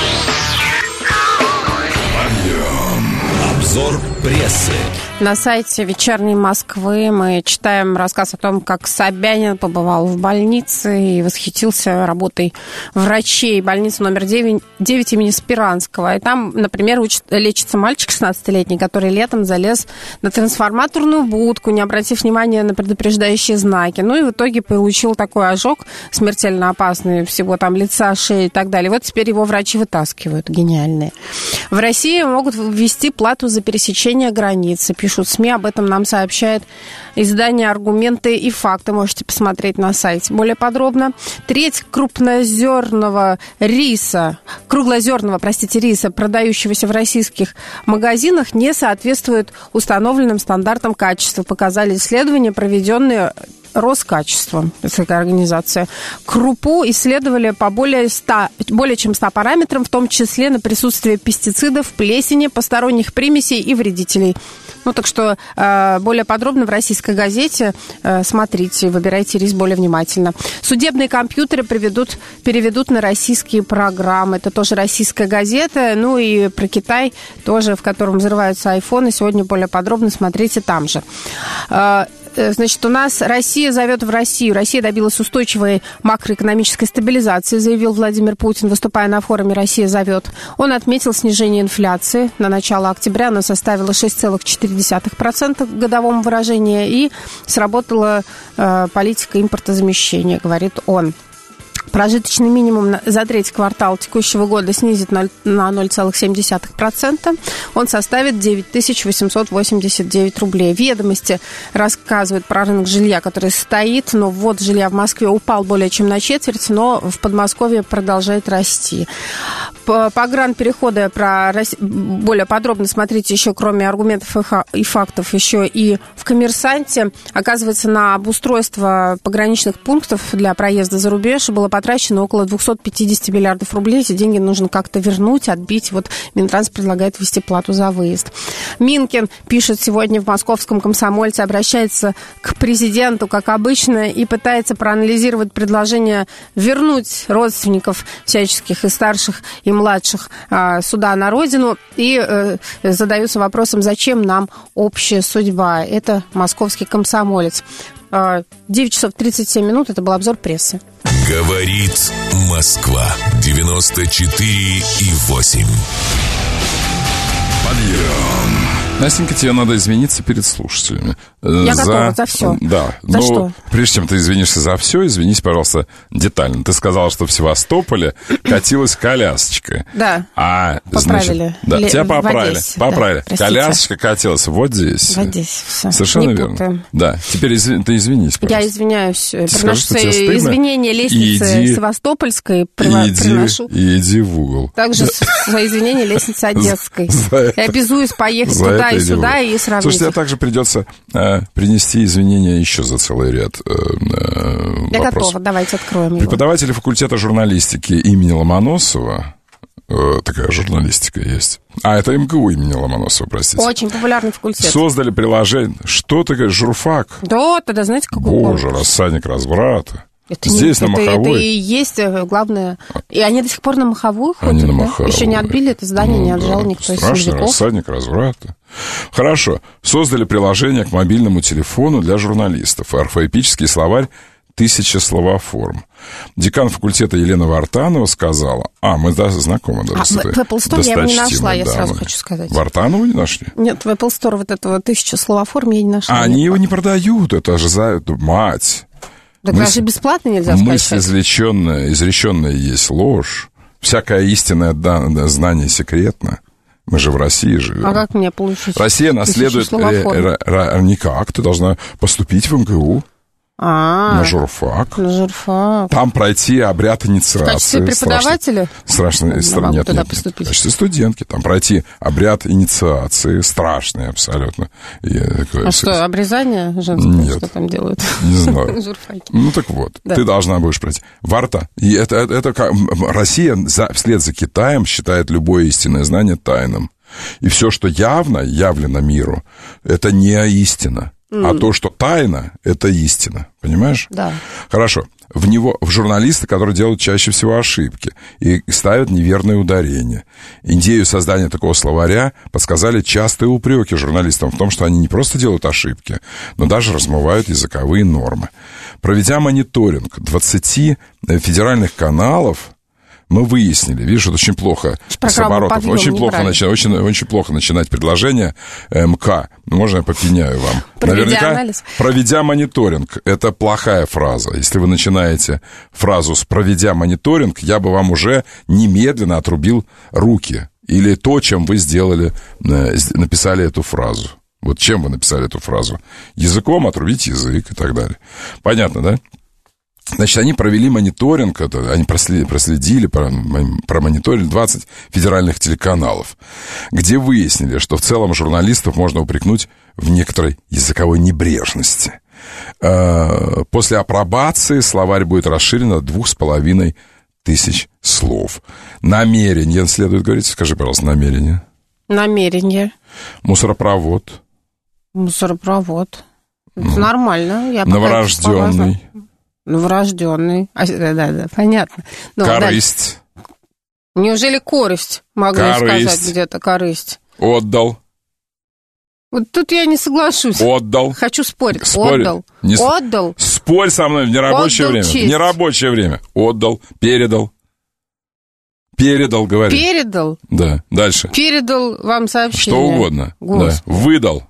A: Обзор прессы.
D: На сайте «Вечерней Москвы» мы читаем рассказ о том, как Собянин побывал в больнице и восхитился работой врачей больницы номер девять имени Спиранского. И там, например, учит, лечится мальчик шестнадцатилетний, который летом залез на трансформаторную будку, не обратив внимания на предупреждающие знаки. Ну и в итоге получил такой ожог смертельно опасный, всего там лица, шеи и так далее. Вот теперь его врачи вытаскивают, гениальные. В России могут ввести плату за пересечение границы. Пишут СМИ, об этом нам сообщает издание «Аргументы и факты». Можете посмотреть на сайте более подробно. Треть крупнозерного риса, круглозерного, простите, риса, продающегося в российских магазинах, не соответствует установленным стандартам качества, показали исследования, проведенные Роскачеством, это такая организация. Крупу исследовали по более, ста, более чем ста параметрам, в том числе на присутствие пестицидов, плесени, посторонних примесей и вредителей. Ну, так что э, более подробно в «Российской газете» э, смотрите, выбирайте рис более внимательно. Судебные компьютеры приведут, переведут на российские программы. Это тоже «Российская газета». Ну и про Китай тоже, в котором взрываются айфоны. Сегодня более подробно смотрите там же. Э, Значит, у нас Россия зовет в Россию. Россия добилась устойчивой макроэкономической стабилизации, заявил Владимир Путин, выступая на форуме «Россия зовет». Он отметил снижение инфляции. На начало октября она составила шесть целых четыре десятых процента в годовом выражении, и сработала э, политика импортозамещения, говорит он. Прожиточный минимум за третий квартал текущего года снизит на ноль целых семь десятых процента. Он составит девять тысяч восемьсот восемьдесят девять рублей. Ведомости рассказывают про рынок жилья, который стоит, но ввод жилья в Москве упал более чем на четверть, но в Подмосковье продолжает расти. погранперехода про более подробно смотрите еще, кроме аргументов и фактов, еще и в «Коммерсанте». Оказывается, на обустройство пограничных пунктов для проезда за рубеж было потрачено около двести пятьдесят миллиардов рублей. Эти деньги нужно как-то вернуть, отбить. Вот Минтранс предлагает ввести плату за выезд. Минкин пишет сегодня в «Московском комсомольце», обращается к президенту, как обычно, и пытается проанализировать предложение вернуть родственников всяческих и старших, и младших а, сюда на родину, и э, задаются вопросом, зачем нам общая судьба. Это «Московский комсомолец». А, девять часов тридцать семь минут, это был обзор прессы.
A: Говорит Москва, девяносто четыре и восемь.
C: Подъем. Настенька, тебе надо извиниться перед слушателями.
D: Я
C: за...
D: готова за все.
C: Да.
D: За
C: но
D: что?
C: Прежде чем ты извинишься за все, извинись, пожалуйста, детально. Ты сказала, что в Севастополе катилась колясочка.
D: Да.
C: А,
D: поправили.
C: Значит, да,
D: Или
C: тебя поправили.
D: Одессе.
C: Поправили.
D: Да,
C: колясочка катилась в Одессе.
D: В Одессе, все.
C: Совершенно
D: Не
C: верно.
D: путаем.
C: Да. Теперь изв... ты извинись, пожалуйста.
D: Я извиняюсь.
C: Ты
D: Приношу
C: скажи,
D: свои извинения лестнице
C: иди,
D: Севастопольской. При...
C: Иди,
D: приношу.
C: иди в угол.
D: Также свои извинения лестнице Одесской. Я обязуюсь поехать туда и сюда и сравнить.
C: Слушайте, тебе также придется э, принести извинения еще за целый ряд э, э,
D: Я
C: вопросов.
D: готова, давайте откроем его.
C: Преподаватели факультета журналистики имени Ломоносова, э, такая журналистика есть. А, это МГУ имени Ломоносова, простите.
D: Очень популярный факультет.
C: Создали приложение. Что такое журфак?
D: Да, тогда знаете, какой
C: Боже, рассадник разврата.
D: Это
C: Здесь,
D: не,
C: на
D: это,
C: Маховой.
D: Это и есть главное. И они до сих пор на Маховую ходят,
C: Они на
D: да?
C: Маховой.
D: Еще не отбили это здание,
C: ну,
D: не отжал
C: да,
D: никто из
C: страшный
D: силовиков.
C: рассадник разврата. Хорошо. Создали приложение к мобильному телефону для журналистов. Орфоэпический словарь «Тысяча словоформ». Декан факультета Елена Вартанова сказала... А, мы да, знакомы даже
D: а,
C: с этой
D: в Apple Store я его не нашла, я
C: дамой.
D: сразу хочу сказать.
C: Вартанову не нашли?
D: Нет, в Apple Store вот этого «Тысяча словоформ» я не нашла.
C: А они его не продают, это же за... Мать...
D: Так
C: мысль,
D: даже бесплатно нельзя скачать.
C: Мысль изреченная, изреченная есть ложь. Всякое истинное знание секретно. Мы же в России живем.
D: А как мне получить?
C: Россия наследует... Э, э, никак, ты должна поступить в МГУ.
D: А,
C: на журфак.
D: На журфак.
C: Там пройти обряд инициации.
D: В качестве преподавателя?
C: Страшно. страшно нет,
D: туда
C: нет,
D: поступить.
C: нет. В качестве студентки. Там пройти обряд инициации. Страшный абсолютно. И,
D: а что, обрезание женское?
C: Нет.
D: Что там делают?
C: Не знаю.
D: Журфаки.
C: Ну, так вот.
D: Да.
C: Ты должна будешь пройти. Варта. И это, это, это как... Россия за, вслед за Китаем считает любое истинное знание тайным. И все, что явно, явлено миру, это не истина. Mm. А то, что тайна, это истина. Понимаешь?
D: Да.
C: Хорошо. В него, в журналисты, которые делают чаще всего ошибки и ставят неверные ударения. Идею создания такого словаря подсказали частые упреки журналистам в том, что они не просто делают ошибки, но даже размывают языковые нормы. Проведя мониторинг двадцати федеральных каналов, мы выяснили, видишь, это очень плохо с оборотов. Очень плохо, начи, очень, очень плохо начинать предложение МК. Можно я попеняю вам?
D: Проведя
C: Наверняка,
D: анализ.
C: Проведя мониторинг. Это плохая фраза. Если вы начинаете фразу с «проведя мониторинг», я бы вам уже немедленно отрубил руки. Или то, чем вы сделали, написали эту фразу. Вот чем вы написали эту фразу? Языком отрубить язык и так далее. Понятно, да? Значит, они провели мониторинг, это, они проследили, проследили промониторили двадцать федеральных телеканалов, где выяснили, что в целом журналистов можно упрекнуть в некоторой языковой небрежности. После апробации словарь будет расширен до двух с половиной тысяч слов. Намерение следует говорить. Скажи, пожалуйста, намерение.
D: Намерение.
C: Мусоропровод.
D: Мусоропровод. Ну, это нормально. Я
C: новорожденный.
D: Новорожденный. А, да, да, да, понятно. Но,
C: корысть.
D: Да. Неужели корысть могу
C: корысть.
D: сказать где-то? Корысть.
C: Отдал.
D: Вот тут я не соглашусь.
C: Отдал.
D: Хочу спорить.
C: Спорь.
D: Отдал.
C: Не...
D: Отдал.
C: Спорь со мной в нерабочее
D: Отдал
C: время.
D: честь.
C: В нерабочее время. Отдал. Передал. Передал, говори.
D: Передал.
C: Да. Дальше.
D: Передал вам сообщение.
C: Что угодно. Да. Выдал.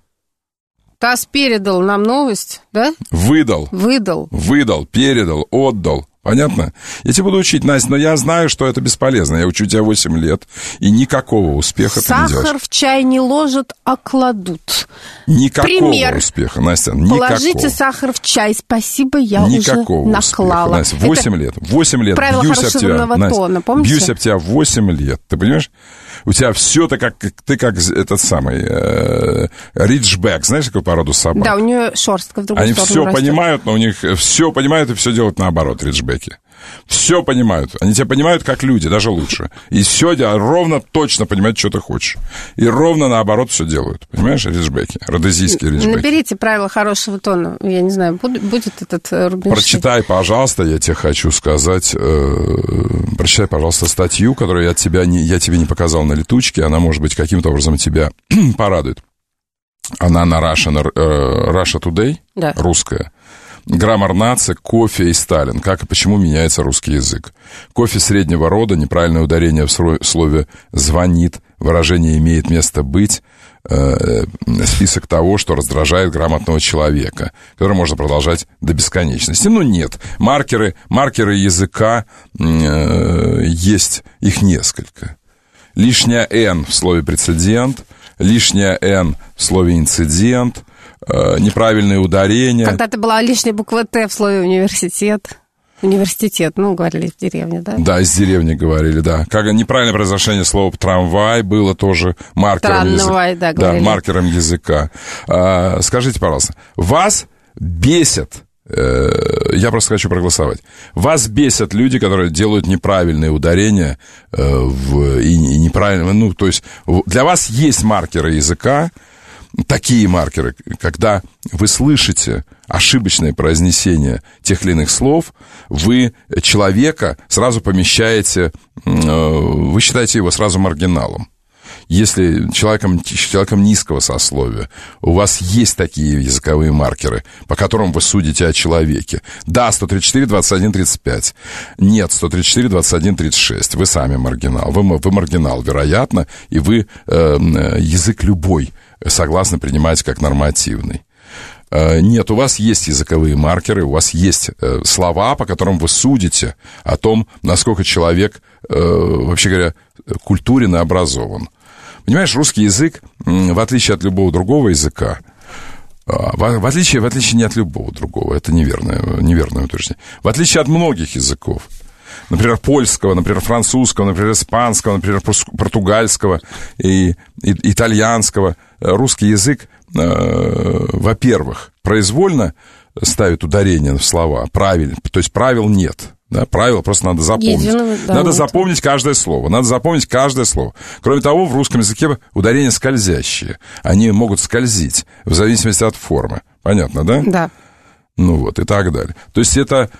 D: ТАСС передал нам новость, да?
C: Выдал.
D: Выдал.
C: Выдал, передал, отдал. Понятно? Я тебя буду учить, Настя, но я знаю, что это бесполезно. Я учу тебя восемь лет, и никакого успеха ты не делаешь.
D: Сахар в чай не ложат, а кладут.
C: Никакого
D: Пример.
C: успеха, Настя, никакого.
D: Положите сахар в чай, спасибо, я
C: никакого
D: уже наклала.
C: Настя, восемь лет, восемь лет
D: правило
C: бьюсь об тебя,
D: хорошего тона, помните?
C: Бьюсь об тебя восемь лет, ты понимаешь? У тебя все ты как, ты как этот самый э, риджбэк, знаешь, какую породу собак?
D: Да, у нее шерстка в другую
C: Они
D: сторону
C: все
D: растет.
C: понимают, но у них все понимают и все делают наоборот, риджбеки. Все понимают. Они тебя понимают как люди, даже лучше. И все ровно точно понимают, что ты хочешь. И ровно наоборот все делают. Понимаешь, риджбеки, родезийские риджбеки.
D: Наберите правила хорошего тона. Я не знаю, будет, будет этот рубеж.
C: Прочитай, пожалуйста, я тебе хочу сказать, э, прочитай, пожалуйста, статью, которую я, тебя не, я тебе не показал на летучке. Она, может быть, каким-то образом тебя порадует. Она на Russian, э, Russia Today,
D: да.
C: Русская. Граммар нации, кофе и Сталин. Как и почему меняется русский язык. Кофе среднего рода, неправильное ударение в слове «звонит», выражение «имеет место быть», э, список того, что раздражает грамотного человека, который можно продолжать до бесконечности. Ну, нет. Маркеры, маркеры языка э, есть, их несколько. Лишняя «н» в слове «прецедент», лишняя «н» в слове «инцидент», неправильные ударения.
D: Когда-то была лишняя буква «Т» в слове «университет». Университет, ну, говорили в деревне, да? Да,
C: из деревни говорили, да. Как неправильное произношение слова «трамвай» было тоже маркером языка. Да, да, маркером языка. А, скажите, пожалуйста, вас бесит, э, я просто хочу проголосовать, вас бесят люди, которые делают неправильные ударения э, в, и, и неправильно, ну, то есть для вас есть маркеры языка, такие маркеры, когда вы слышите ошибочное произнесение тех или иных слов, вы человека сразу помещаете, вы считаете его сразу маргиналом. Если человеком, человеком низкого сословия, у вас есть такие языковые маркеры, по которым вы судите о человеке. Да, сто тридцать четыре двадцать один тридцать пять. Нет, сто тридцать четыре двадцать один тридцать шесть. Вы сами маргинал. Вы, вы маргинал, вероятно, и вы э, язык любой согласны принимать как нормативный. Э, нет, у вас есть языковые маркеры, у вас есть э, слова, по которым вы судите о том, насколько человек, э, вообще говоря, культурен и образован. Понимаешь, русский язык, в отличие от любого другого языка, в отличие, в отличие не от любого другого, это неверное, неверное утверждение, в отличие от многих языков, например, польского, например, французского, например, испанского, например, португальского и, и итальянского, русский язык, во-первых, произвольно ставит ударение в слова, правильно, то есть правил нет. Да, правила просто надо запомнить. Единого, да, надо вот. запомнить каждое слово. Надо запомнить каждое слово. Кроме того, в русском языке ударения скользящие. Они могут скользить в зависимости от формы. Понятно, да?
D: Да.
C: Ну вот, и так далее. То есть это,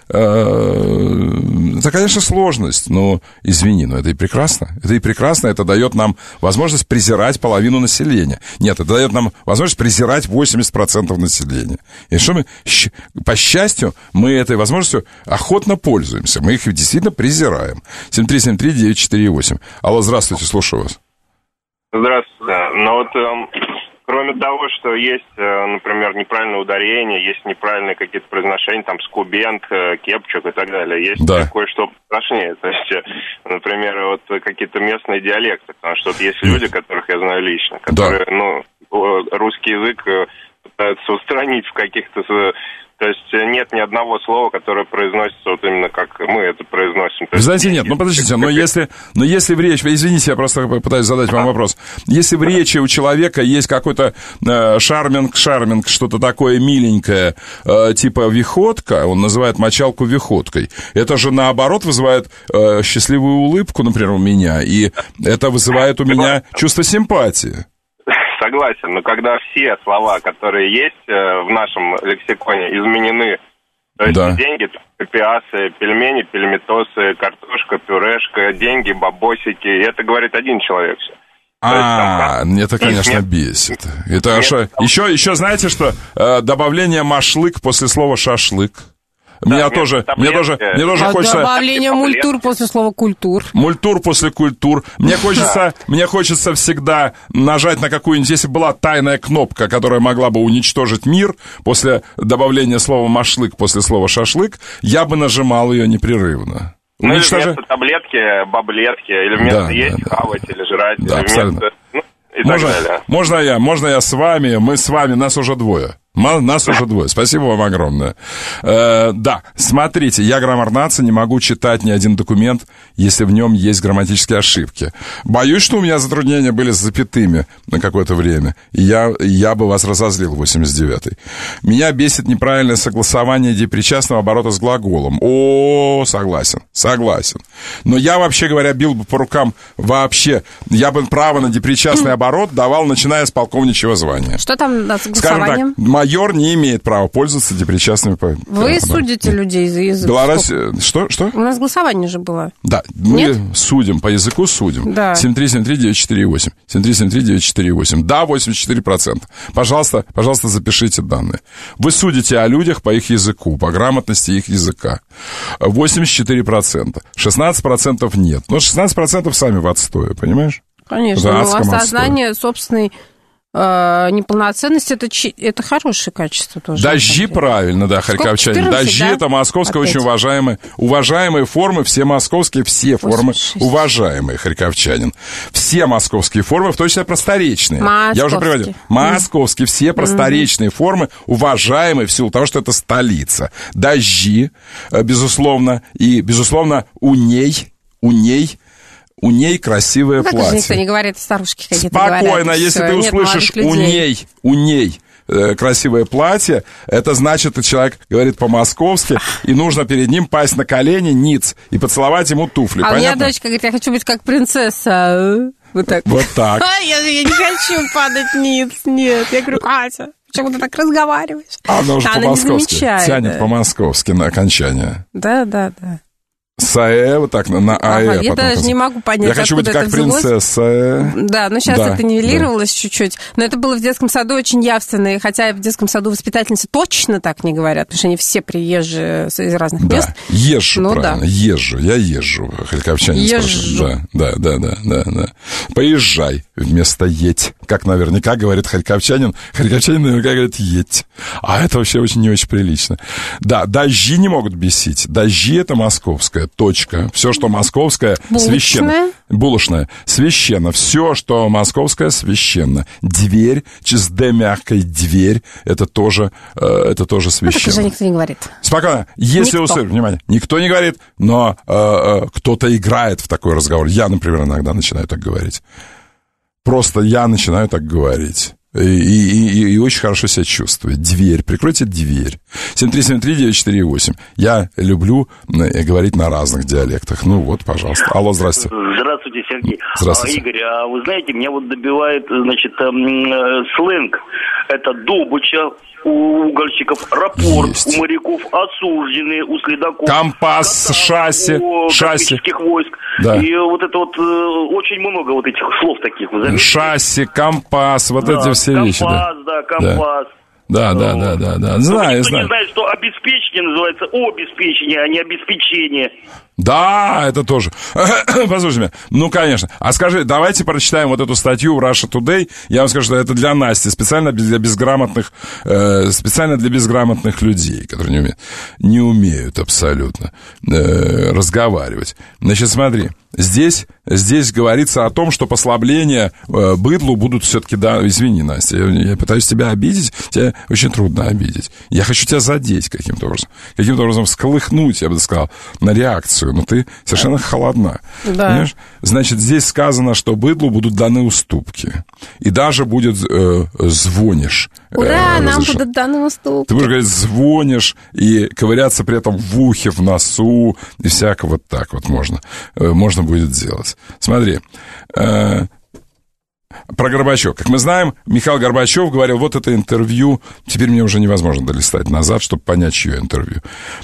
C: э, это, конечно, сложность, но, извини, но это и прекрасно. Это и прекрасно, это дает нам возможность презирать половину населения. Нет, это дает нам возможность презирать восемьдесят процентов населения. И что мы, по счастью, мы этой возможностью охотно пользуемся. Мы их действительно презираем. семь три семь три девять четыре восемь. Алло, здравствуйте, слушаю вас.
K: Здравствуйте. Ну вот... Эм... Кроме того, что есть, например, неправильное ударение, есть неправильные какие-то произношения, там, скубент, кепчук и так далее, есть да. кое-что страшнее. То есть, например, вот какие-то местные диалекты, потому что вот есть люди, которых я знаю лично, которые, да. ну, русский язык пытаются устранить в каких-то... То есть нет ни одного слова, которое произносится вот именно как мы это произносим.
C: Вы знаете, нет, ну подождите, но если, но если в речи, извините, я просто пытаюсь задать вам вопрос. Если в речи у человека есть какой-то э, шарминг, шарминг, что-то такое миленькое, э, типа виходка, он называет мочалку виходкой, это же наоборот вызывает э, счастливую улыбку, например, у меня, и это вызывает у меня чувство симпатии.
K: Согласен, но когда все слова, которые есть э, в нашем лексиконе, изменены, то есть да. деньги, папиасы, пельмени, пельметосы, картошка, пюрешка, деньги, бабосики, это говорит один человек все.
C: А, есть, это, конечно, нет, бесит. Это ш... еще, еще знаете что? Добавление машлык после слова шашлык. Да, меня тоже, мне тоже, мне тоже
D: а
C: хочется...
D: Добавление мультур после слова культур.
C: Мультур после культур. Мне хочется, мне хочется всегда нажать на какую-нибудь, если была тайная кнопка, которая могла бы уничтожить мир после добавления слова машлык после слова шашлык, я бы нажимал ее непрерывно.
K: Ну,
C: Уничтожи...
K: или вместо таблетки, баблетки, или вместо
C: да,
K: есть,
C: да,
K: хавать, или жрать,
C: да,
K: или вместо... Ну, и
C: можно,
K: так далее.
C: можно я, можно я с вами, мы с вами, нас уже двое. Нас уже двое. Спасибо вам огромное. Э, да, смотрите, я граммар-нация, не могу читать ни один документ, если в нем есть грамматические ошибки. Боюсь, что у меня затруднения были с запятыми на какое-то время, и я, я бы вас разозлил в восемьдесят девятый. Меня бесит неправильное согласование депричастного оборота с глаголом. О, согласен, согласен. Но я, вообще говоря, бил бы по рукам вообще. Я бы право на депричастный оборот давал, начиная с полковничьего звания.
D: Что там с согласованием?
C: Майор не имеет права пользоваться депричастными...
D: Вы судите людей за язык.
C: Беларусь... Что? Что?
D: У нас голосование же было.
C: Да, мы
D: Нет?
C: судим, по языку судим.
D: Да.
C: семь три семь три девять четыре восемь. семь три семь три девять четыре восемь. Да, восемьдесят четыре процента. Пожалуйста, пожалуйста, запишите данные. Вы судите о людях по их языку, по грамотности их языка. восемьдесят четыре процента. шестнадцать процентов нет. Но шестнадцать процентов сами в отстое, понимаешь?
D: Конечно, но осознание собственной... неполноценность это, это хорошее качество тоже.
C: Дожди, правильно, да, харьковчане. Дожди, да? Это московские Опять. Очень уважаемые, уважаемые формы, все московские, все формы уважаемые, харьковчанин. Все московские формы, в том числе просторечные.
D: Московские.
C: Я уже приводил. Московские, все просторечные mm-hmm. формы уважаемые в силу того, что это столица. Дожди, безусловно, и, безусловно, у ней, у ней У ней красивое
D: ну,
C: платье.
D: Никто не говорит, старушки какие-то
C: Спокойно,
D: говорят.
C: если
D: Все,
C: ты услышишь у ней, у ней э, красивое платье, это значит, что человек говорит по-московски, и нужно перед ним пасть на колени, ниц, и поцеловать ему туфли.
D: А
C: понятно?
D: У меня дочка говорит, я хочу быть как принцесса. Вот так.
C: Вот так.
D: я, я не хочу падать ниц, нет. Я говорю, Катя, почему ты так разговариваешь?
C: А она уже
D: она
C: по-московски тянет
D: да.
C: по-московски на окончание.
D: Да, да, да.
C: Саэ, вот так, на, на АЭ.
D: Ага, я даже
C: потом.
D: не могу понять,
C: я хочу быть как
D: взялось.
C: принцесса.
D: Да, но сейчас
C: да,
D: это нивелировалось
C: да.
D: чуть-чуть. Но это было в детском саду очень явственно. И хотя в детском саду воспитательницы точно так не говорят, потому что они все приезжие из разных
C: да.
D: мест.
C: Езжу,
D: ну,
C: правильно,
D: да.
C: езжу. Я езжу, харьковчанин спрашивает. Да, да, да, да, да, да. Поезжай вместо едь. Как наверняка говорит харьковчанин. Харьковчанин наверняка говорит едь. А это вообще очень не очень прилично. Да, дожди не могут бесить. Дожди — это московская точка. Все, что московское,
D: Булочная.
C: Священно. Булочная. Священно. Все, что московское, священно. Дверь, с Д мягкой дверь, это тоже, э, это тоже священно. Ну, так
D: уже никто не говорит.
C: Спокойно. Если услышать, внимание, никто не говорит, но э, э, кто-то играет в такой разговор. Я, например, иногда начинаю так говорить. Просто я начинаю так говорить. И, и, и, и очень хорошо себя чувствую. Дверь. Прикройте дверь. семь три семь три девять четыре восемь. Я люблю говорить на разных диалектах. Ну вот, пожалуйста. Алло, здрасте.
L: Здравствуйте, Сергей.
C: Здравствуйте.
L: А, Игорь, а вы знаете, меня вот добивает, значит, э, сленг. Это добыча у угольщиков, рапорт
C: Есть.
L: у моряков, осужденные у следаков.
C: Компас, шасси,
L: у
C: шасси.
L: космических войск.
C: Да.
L: И вот это вот, э, очень много вот этих слов таких. Вы заметили?
C: Шасси, компас, вот
L: да,
C: эти все
L: компас,
C: вещи. Да,
L: да, компас.
C: Да, да, да, да, да. Знаю,
L: Никто
C: знаю.
L: не знает, что обеспечение называется обеспечение, а не обеспечение.
C: Да, это тоже. Послушайте меня. Ну, конечно. А скажи, давайте прочитаем вот эту статью в Russia Today. Я вам скажу, что это для Насти, специально для безграмотных, э, специально для безграмотных людей, которые не умеют, не умеют абсолютно э, разговаривать. Значит, смотри. Здесь, здесь говорится о том, что послабления э, быдлу будут все-таки... Да, извини, Настя, я, я пытаюсь тебя обидеть. Тебя очень трудно обидеть. Я хочу тебя задеть каким-то образом. Каким-то образом всколыхнуть, я бы сказал, на реакцию. Но ты совершенно холодна.
D: Да.
C: Понимаешь? Значит, здесь сказано, что быдлу будут даны уступки. И даже будет э, звонишь.
D: Ура,
C: э,
D: нам будут даны уступки.
C: Ты будешь говорить, звонишь и ковыряться при этом в ухе, в носу. И всяко вот так вот можно. Э, можно будет делать. Смотри. Э, Про Горбачева. Как мы знаем, Михаил Горбачев говорил, вот это интервью, теперь мне уже невозможно долистать назад, чтобы понять, чье интервью.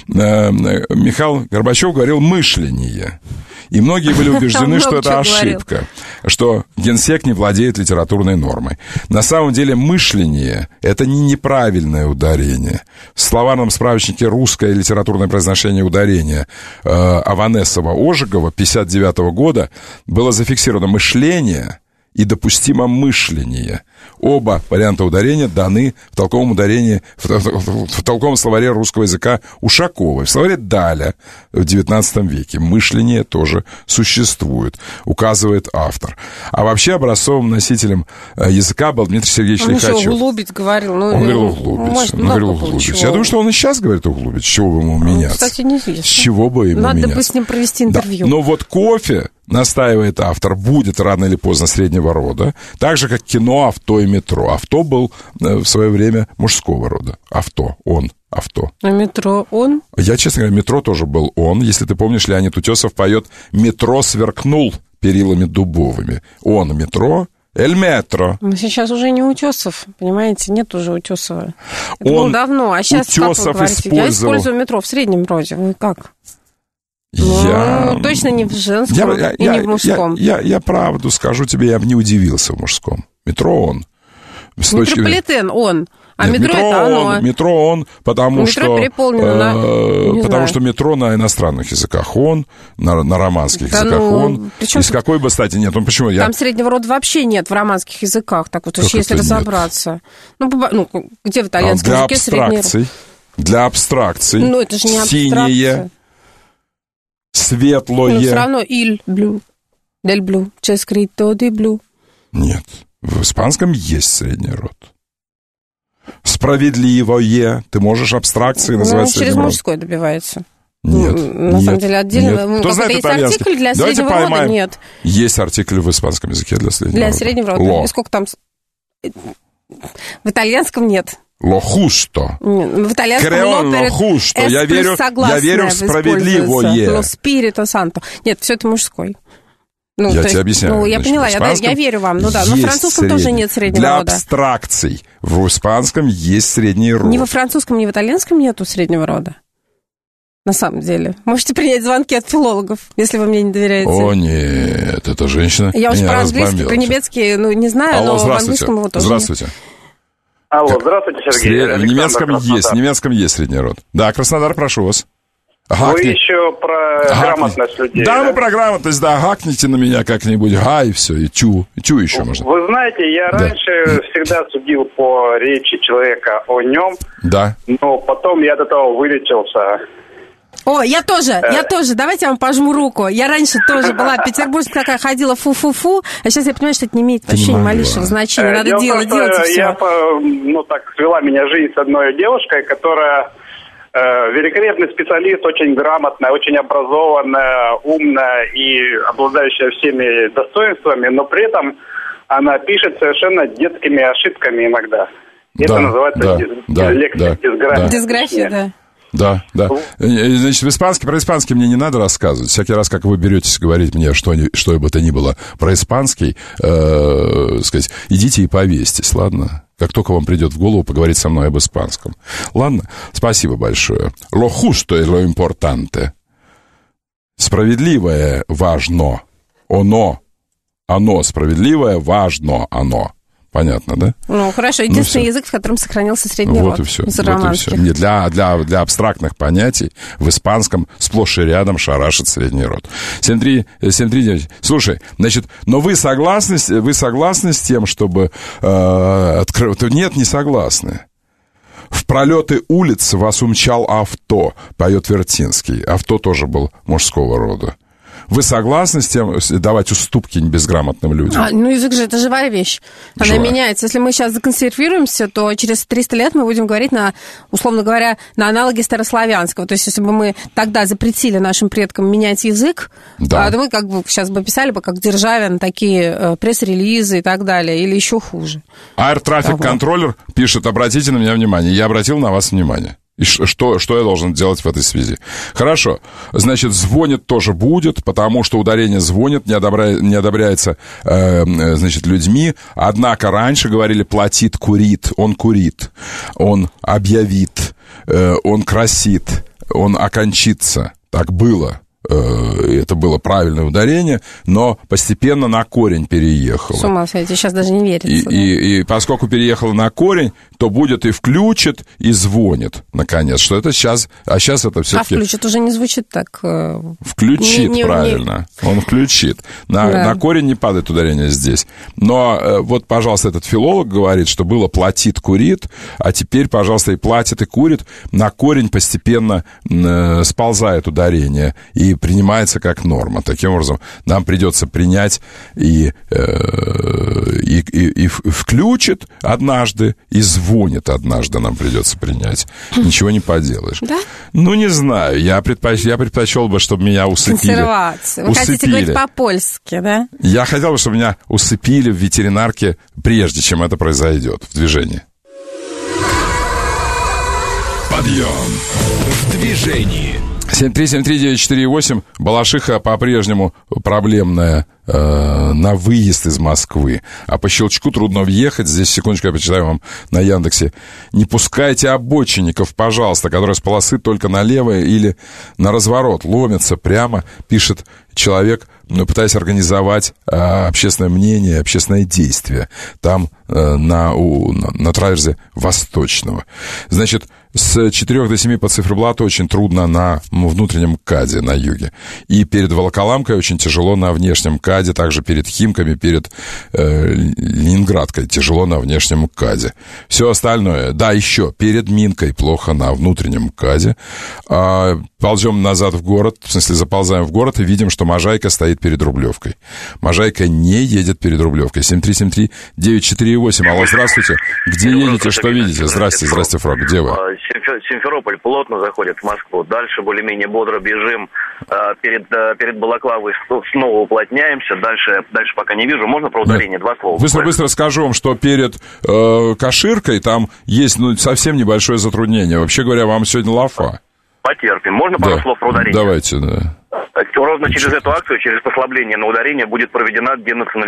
C: Михаил Горбачев говорил «мышление». И многие были убеждены, что это ошибка, что генсек не владеет литературной нормой. На самом деле мышление – это не неправильное ударение. В словарном справочнике «Русское литературное произношение ударения» Аванесова-Ожегова пятьдесят девятого года было зафиксировано «мышление» и допустимо мышление. Оба варианта ударения даны в толковом ударении, в, в, в толковом словаре русского языка Ушаковой. В словаре Даля в девятнадцатом веке мышление тоже существует, указывает автор. А вообще образцовым носителем языка был Дмитрий Сергеевич
D: он
C: Лихачев.
D: Он что, углубить говорил? Ну,
C: он говорил углубить. Может, он говорил углубить. Я думаю, что он и сейчас говорит углубить. С чего бы ему меняться?
D: Кстати, неизвестно.
C: С чего бы ему
D: Надо
C: меняться?
D: бы с ним провести интервью.
C: Да. Но вот кофе, настаивает автор, будет рано или поздно среднего рода, так же, как кино, авто и метро. Авто был в свое время мужского рода. Авто, он, авто.
D: А метро он?
C: Я, честно говоря, метро тоже был он. Если ты помнишь, Леонид Утесов поет «Метро сверкнул перилами дубовыми». Он метро, Эль метро.
D: Но сейчас уже не Утесов, понимаете, нет уже Утесова. Это
C: он
D: было давно, а сейчас
C: Утесов
D: как вы говорите?
C: использовал...
D: Я использую метро в среднем роде. Вы как?
C: Я...
D: Ну, точно не в женском
C: я, я,
D: и
C: я,
D: не в мужском.
C: Я, я, я правду скажу тебе, я бы не удивился в мужском. Метро он. С
D: Метрополитен точки... он. А
C: Нет,
D: метро,
C: метро
D: это
C: он,
D: оно.
C: Метро он, потому
D: метро
C: что...
D: переполнено
C: э,
D: на... Не
C: потому
D: знаю.
C: что метро на иностранных языках он, на, на романских
D: да
C: языках
D: ну,
C: он. Из какой бы стати нет? Ну почему?
D: Там
C: Я...
D: среднего рода вообще нет в романских языках. Так вот,
C: Как
D: если
C: это
D: разобраться. Ну, ну, где в итальянском
C: а,
D: языке средний род?
C: Для абстракций.
D: Ну, это же не абстракция.
C: Синее, светлое.
D: Ну, все равно il blu, del blu, c'è scritto di blu.
C: Нет, в испанском есть средний род. Справедливое. Ты можешь абстракции называть
D: ну,
C: средним
D: через
C: родом.
D: мужской добивается.
C: Нет,
D: На
C: нет,
D: самом деле отдельно.
C: нет. Кто знает
D: есть
C: итальянский?
D: артикль для
C: Давайте
D: среднего
C: поймаем.
D: рода? Нет.
C: Есть артикль в испанском языке для среднего
D: для
C: рода.
D: Для среднего рода.
C: Ло.
D: И сколько там... В итальянском нет.
C: Ло хусто.
D: В итальянском
C: Креон
D: ло
C: ло хусто. Я верю, я верю в справедливое.
D: Ло спирито санто. Нет, все это мужской. Ну,
C: я
D: тебе
C: есть, объясняю.
D: Ну, я
C: Значит,
D: поняла, я, я верю вам. Ну да, но в французском
C: средний.
D: тоже нет среднего
C: для
D: рода.
C: Для абстракций в испанском есть средний род.
D: Ни во французском, ни в итальянском нету среднего рода. На самом деле. Можете принять звонки от филологов, если вы мне не доверяете.
C: О, нет, это женщина.
D: Я уж про английский, про немецкий, ну, не знаю,
C: Алло,
D: но в английском его тоже.
C: Здравствуйте.
F: Алло, здравствуйте, Сергей.
C: Сред... В немецком
F: Краснодар.
C: есть, в немецком есть средний род. Да, Краснодар, прошу вас.
F: Гакни. Вы еще про
C: Гакни.
F: грамотность людей.
C: Да,
F: да,
C: мы про грамотность, да, гакните на меня как-нибудь, га, и все, и тю, и тю еще можно.
F: Вы знаете, я да. раньше всегда судил по речи человека о нем,
C: да.
F: но потом я от этого вылечился.
D: О, я тоже, я тоже, давайте я вам пожму руку. Я раньше тоже была петербургская такая, ходила фу-фу-фу, а сейчас я понимаю, что это не имеет вообще ни малейшего значения. Надо
F: Дело
D: делать,
F: том,
D: делать и все.
F: Я, ну, так свела меня жизнь с одной девушкой, которая э, великолепный специалист, очень грамотная, очень образованная, умная и обладающая всеми достоинствами, но при этом она пишет совершенно детскими ошибками иногда. Это
C: да,
F: называется
C: да,
F: диз,
C: да,
F: дислексия,
C: да,
F: дисграфия.
C: да.
D: Дисграфия, да.
C: Да, да. Значит, в испанский, про испанский мне не надо рассказывать. Всякий раз, как вы беретесь говорить мне что, что бы то ни было про испанский, э, сказать, идите и повесьтесь, ладно? Как только вам придет в голову поговорить со мной об испанском. Ладно? Спасибо большое. Lo justo es lo importante. Справедливое важно. Оно. Оно справедливое важно. Оно. Понятно, да?
D: Ну, хорошо. Единственный
C: ну,
D: язык, в котором сохранился средний
C: вот
D: род.
C: И все,
D: из
C: вот
D: романских.
C: и все. Не для, для, для абстрактных понятий в испанском сплошь и рядом шарашит средний род. семь три девять. Слушай, значит, но вы согласны, вы согласны с тем, чтобы э, открыть... Нет, не согласны. В пролеты улиц вас умчал авто, поет Вертинский. Авто тоже был мужского рода. Вы согласны с тем, давать уступки безграмотным людям?
D: А, ну, язык же, это живая вещь. Она
C: Живая.
D: меняется. Если мы сейчас законсервируемся, то через триста лет мы будем говорить, на, условно говоря, на аналоге старославянского. То есть, если бы мы тогда запретили нашим предкам менять язык,
C: да.
D: то мы как бы сейчас бы писали бы, как Державин, такие пресс-релизы и так далее, или еще хуже.
C: Air Traffic Controller пишет, обратите на меня внимание. Я обратил на вас внимание. И что, что я должен делать в этой связи? Хорошо, значит, звонит тоже будет, потому что ударение звонит, не, одобря... не одобряется, э, значит, людьми. Однако раньше говорили платит, курит, он курит, он объявит, э, он красит, он окончится. Так было. Это было правильное ударение, но постепенно на корень переехало.
D: С ума сойти, сейчас даже не верится.
C: И,
D: да?
C: и, и поскольку переехало на корень, то будет и включит, и звонит, наконец. Что это сейчас, а сейчас это все-таки...
D: А включит уже не звучит так...
C: Включит, не, не, правильно. Не... Он включит. На, да. на корень не падает ударение здесь. Но вот, пожалуйста, этот филолог говорит, что было платит, курит, а теперь, пожалуйста, и платит, и курит. На корень постепенно э, сползает ударение, и принимается как норма. Таким образом, нам придется принять и, э, и, и, и включит однажды, и звонит однажды нам придется принять. Ничего не поделаешь.
D: Да?
C: Ну, не знаю. Я, предпоч... я предпочел бы, чтобы меня усыпили.
D: Консервацию. Вы усыпили. Хотите говорить по-польски, да?
C: Я хотел бы, чтобы меня усыпили в ветеринарке, прежде чем это произойдет в движении.
A: Подъем в движении.
C: семь три семь три девять четыре восемь. Балашиха по-прежнему проблемная э, на выезд из Москвы. А по щелчку трудно въехать. Здесь, секундочку, я почитаю вам на Яндексе. Не пускайте обочинников, пожалуйста, которые с полосы только налево или на разворот ломятся прямо, пишет человек, пытаясь организовать э, общественное мнение, общественное действие. Там э, на, у, на, на траверзе Восточного. Значит, с четырёх до семи по циферблату очень трудно на внутреннем КАДе на юге. И перед Волоколамкой очень тяжело на внешнем КАДе, также перед Химками, перед э, Ленинградкой тяжело на внешнем КАДе. Все остальное, да, еще перед Минкой плохо на внутреннем КАДе. А, ползем назад в город, в смысле заползаем в город и видим, что Можайка стоит перед Рублевкой. Можайка не едет перед Рублевкой. семь три семь три девять четыре восемь. Алло, здравствуйте. Где едете, что видите? Здрасте, здрасте, Фрог. Где вы?
M: Симферополь плотно заходит в Москву. Дальше более-менее бодро бежим. Перед, перед Балаклавой снова уплотняемся. Дальше, дальше пока не вижу. Можно про ударение? Два слова.
C: Быстро-быстро скажу вам, что перед э, Каширкой там есть ну, совсем небольшое затруднение. Вообще говоря, вам сегодня лафа.
M: Потерпим. Можно пару
C: да.
M: слов про ударение?
C: Давайте, да.
M: Ровно через эту акцию, через послабление на ударение будет проведена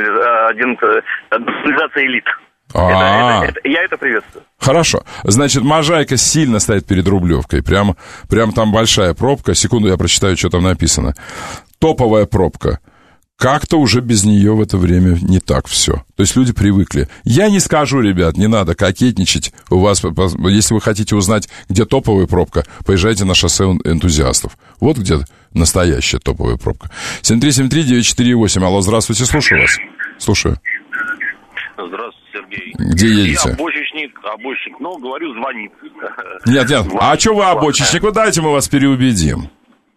M: денационализация элит. Это, это, это, я это приветствую.
C: Хорошо. Значит, Можайка сильно стоит перед Рублевкой. Прям, прям там большая пробка. Секунду, я прочитаю, что там написано. Топовая пробка. Как-то уже без нее в это время не так все. То есть люди привыкли. Я не скажу, ребят, не надо кокетничать. У вас, если вы хотите узнать, где топовая пробка, поезжайте на шоссе энтузиастов. Вот где настоящая топовая пробка. семь три семь три девять четыре восемь. Алло, здравствуйте, слушаю вас. Слушаю.
N: Здравствуйте, Сергей.
C: Где едете?
N: Я обочечник, обочечник, но, говорю, звонит.
C: Нет, нет, звонит. А что вы обочечник? Вы дайте мы вас переубедим.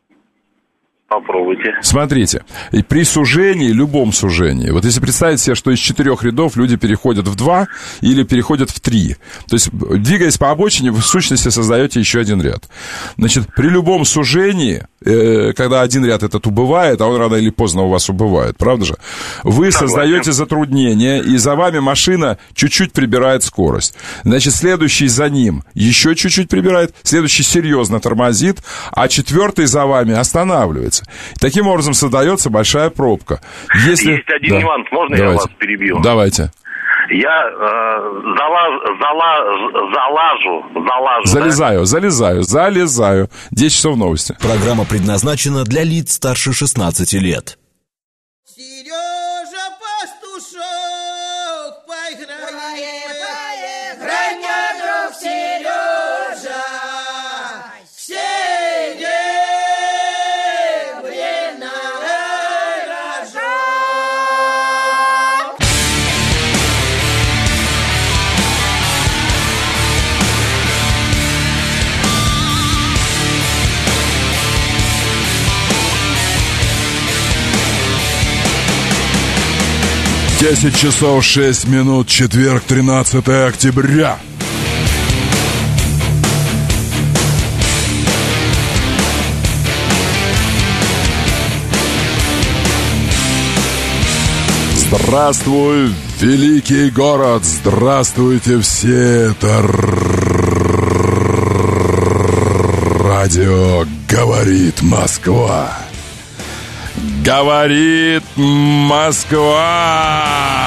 N: Попробуйте.
C: Смотрите, и при сужении, любом сужении, вот если представить себе, что из четырех рядов люди переходят в два или переходят в три, то есть, двигаясь по обочине, вы в сущности создаете еще один ряд. Значит, при любом сужении, э, когда один ряд этот убывает, а он рано или поздно у вас убывает, правда же, вы Согласен. создаете затруднение, и за вами машина чуть-чуть прибирает скорость. Значит, следующий за ним еще чуть-чуть прибирает, следующий серьезно тормозит, а четвертый за вами останавливается. Таким образом создается большая пробка. Если...
N: Есть один
C: да.
N: нюанс, можно
C: Давайте.
N: я вас перебью?
C: Давайте.
N: Я э, залаз, залаз, залажу, залажу.
C: Залезаю, да? залезаю, залезаю. десять часов новости.
A: Программа предназначена для лиц старше шестнадцати лет.
B: Сережа Пастушок, поиграй, поиграй, мне, друг Сережа, все
C: десять часов шесть минут, четверг, тринадцатое октября. Здравствуй, великий город! Здравствуйте все! Это Радио «Говорит Москва». Говорит Москва.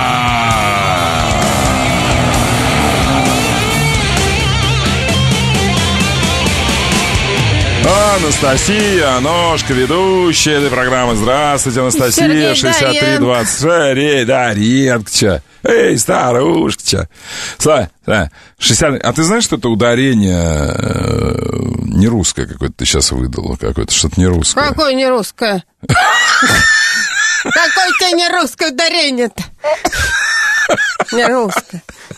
C: Анастасия Ножка, ведущая этой программы. Здравствуйте, Анастасия. шестьдесят три двадцать. Сергей Доренко. Эй, старушка. Слава, шестьдесят... А ты знаешь, что это ударение не русское какое-то ты сейчас выдала? Какое-то что-то не русское.
D: Какое не русское? Какое у тебя не русское ударение-то? Не русское.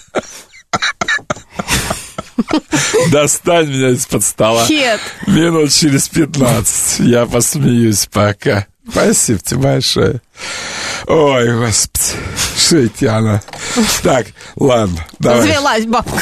C: Достань меня из-под стола.
D: Нет.
C: Минут через пятнадцать. Я посмеюсь пока. Спасибо тебе большое. Ой, господи. Что это она? Так, ладно, давай.
D: Завелась бабка.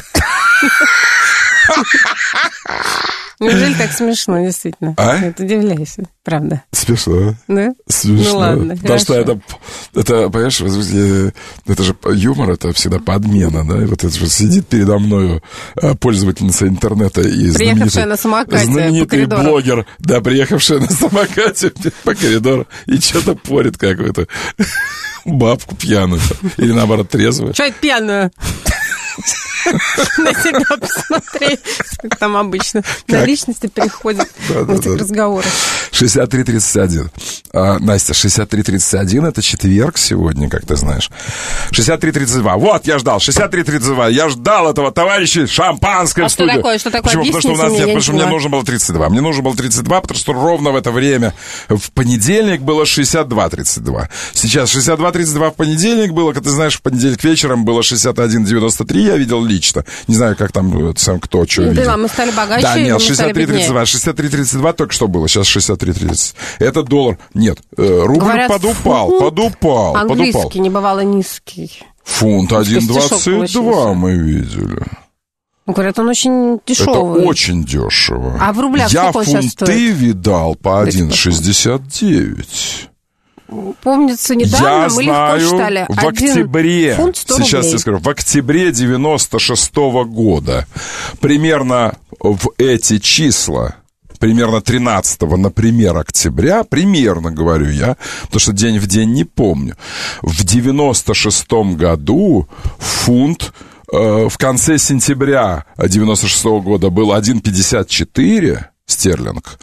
D: Неужели так смешно, действительно?
C: А?
D: Я удивляюсь, правда.
C: Смешно.
D: Да?
C: Смешно.
D: Ну ладно,
C: потому что это, это, понимаешь, это же юмор, это всегда подмена, да? И вот это же сидит передо мною пользовательница интернета и
D: приехавшая на самокате
C: знаменитый блогер, да, приехавшая на самокате по коридору и что-то порит какую-то бабку пьяную. Или наоборот трезвую.
D: Что это пьяную? На себя посмотри, как там обычно на личности переходят в этих разговорах.
C: шестьдесят три тридцать один. А, Настя, шестьдесят три тридцать один, это четверг сегодня, как ты знаешь. шестьдесят три тридцать два. Вот, я ждал. шестьдесят три тридцать два. Я ждал этого товарища. Шампанское
D: а
C: в студию.
D: Что такое? Что такое?
C: Почему? Потому что у нас
D: мне,
C: нет, потому что мне нужно было тридцать два. Мне нужно было тридцать два, потому что ровно в это время в понедельник было шестьдесят два тридцать два. Сейчас шестьдесят два тридцать два в понедельник было, как ты знаешь, в понедельник вечером было шестьдесят один девяносто три, я видел лично. Не знаю, как там сам кто что видел.
D: Да, мы стали богаче.
C: Да, нет, шестьдесят три
D: тридцать
C: два. шестьдесят три тридцать два только что было, сейчас шестьдесят три тридцать. Это доллар. Нет, рубль
D: говорят,
C: подупал,
D: фунт
C: подупал,
D: английский
C: подупал.
D: небывало низкий.
C: Фунт один двадцать два мы видели.
D: Говорят, он очень дешевый.
C: Это очень дешево.
D: А в рублях
C: Я
D: сколько он сейчас стоит?
C: фунты видал по один шестьдесят девять.
D: Помнится, недавно
C: я
D: мы
C: знаю,
D: легко считали.
C: в октябре,
D: фунт сто
C: сейчас
D: рублей.
C: я скажу, в октябре девяносто шестого года, примерно в эти числа, примерно тринадцатого, например, октября, примерно, говорю я, потому что день в день не помню, в девяносто шестом году фунт э, в конце сентября девяносто шестого года был один пятьдесят четыре стерлинг,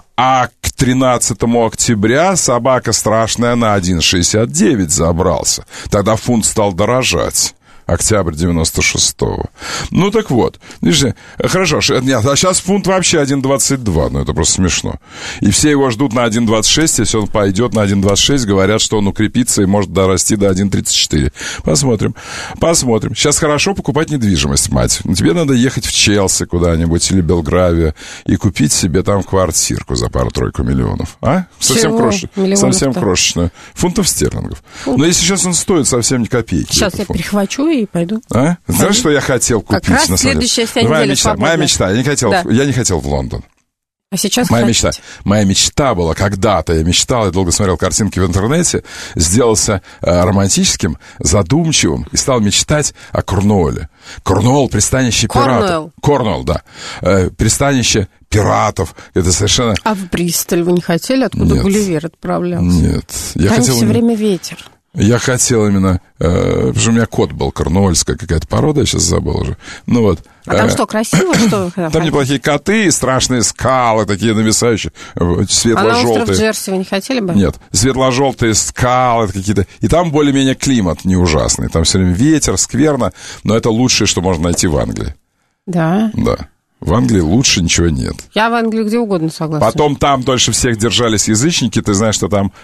C: а к тринадцатому октября собака страшная на один шестьдесят девять забрался. Тогда фунт стал дорожать. Октябрь девяносто шестого. Ну, так вот. Видишь, хорошо. Нет, а сейчас фунт вообще один двадцать два. Ну, это просто смешно. И все его ждут на один двадцать шесть. Если он пойдет на один двадцать шесть, говорят, что он укрепится и может дорасти до один тридцать четыре. Посмотрим. Посмотрим. Сейчас хорошо покупать недвижимость, мать. Тебе надо ехать в Челси куда-нибудь или Белгравию и купить себе там квартирку за пару-тройку миллионов. А? Совсем, крош... совсем крошечную. Фунтов стерлингов. Фунт. Но если сейчас он стоит совсем ни копейки.
D: Сейчас я фунт. перехвачу и пойду.
C: А? Знаешь, что я хотел купить?
D: Как раз следующая вся неделя
C: моя мечта,
D: свободная.
C: моя мечта. Я не хотел, да. я не хотел в Лондон.
D: А сейчас
C: моя
D: хотите?
C: мечта, моя мечта была когда-то, я мечтал, я долго смотрел картинки в интернете, сделался э, романтическим, задумчивым и стал мечтать о Корнуолле. Корнуолл, пристанище пиратов. Корнуолл, да. Э, пристанище пиратов. Это совершенно...
D: А в Бристоль вы не хотели? Откуда
C: Нет.
D: Гулливер отправлялся?
C: Нет. Я
D: Там
C: хотел...
D: все время ветер.
C: Я хотел именно... Э, потому что у меня кот был, корнуольская какая-то порода, я сейчас забыл уже. Ну вот.
D: А там э, что, красиво, что?
C: Там неплохие коты, страшные скалы, такие нависающие, светло-желтые. А
D: на остров Джерси вы не хотели бы?
C: Нет, светло-желтые скалы какие-то. И там более-менее климат не ужасный. Там все время ветер, скверно, но это лучшее, что можно найти в Англии.
D: Да?
C: Да. В Англии лучше ничего нет.
D: Я в Англии где угодно согласна.
C: Потом там дольше всех держались язычники. Ты знаешь, что там,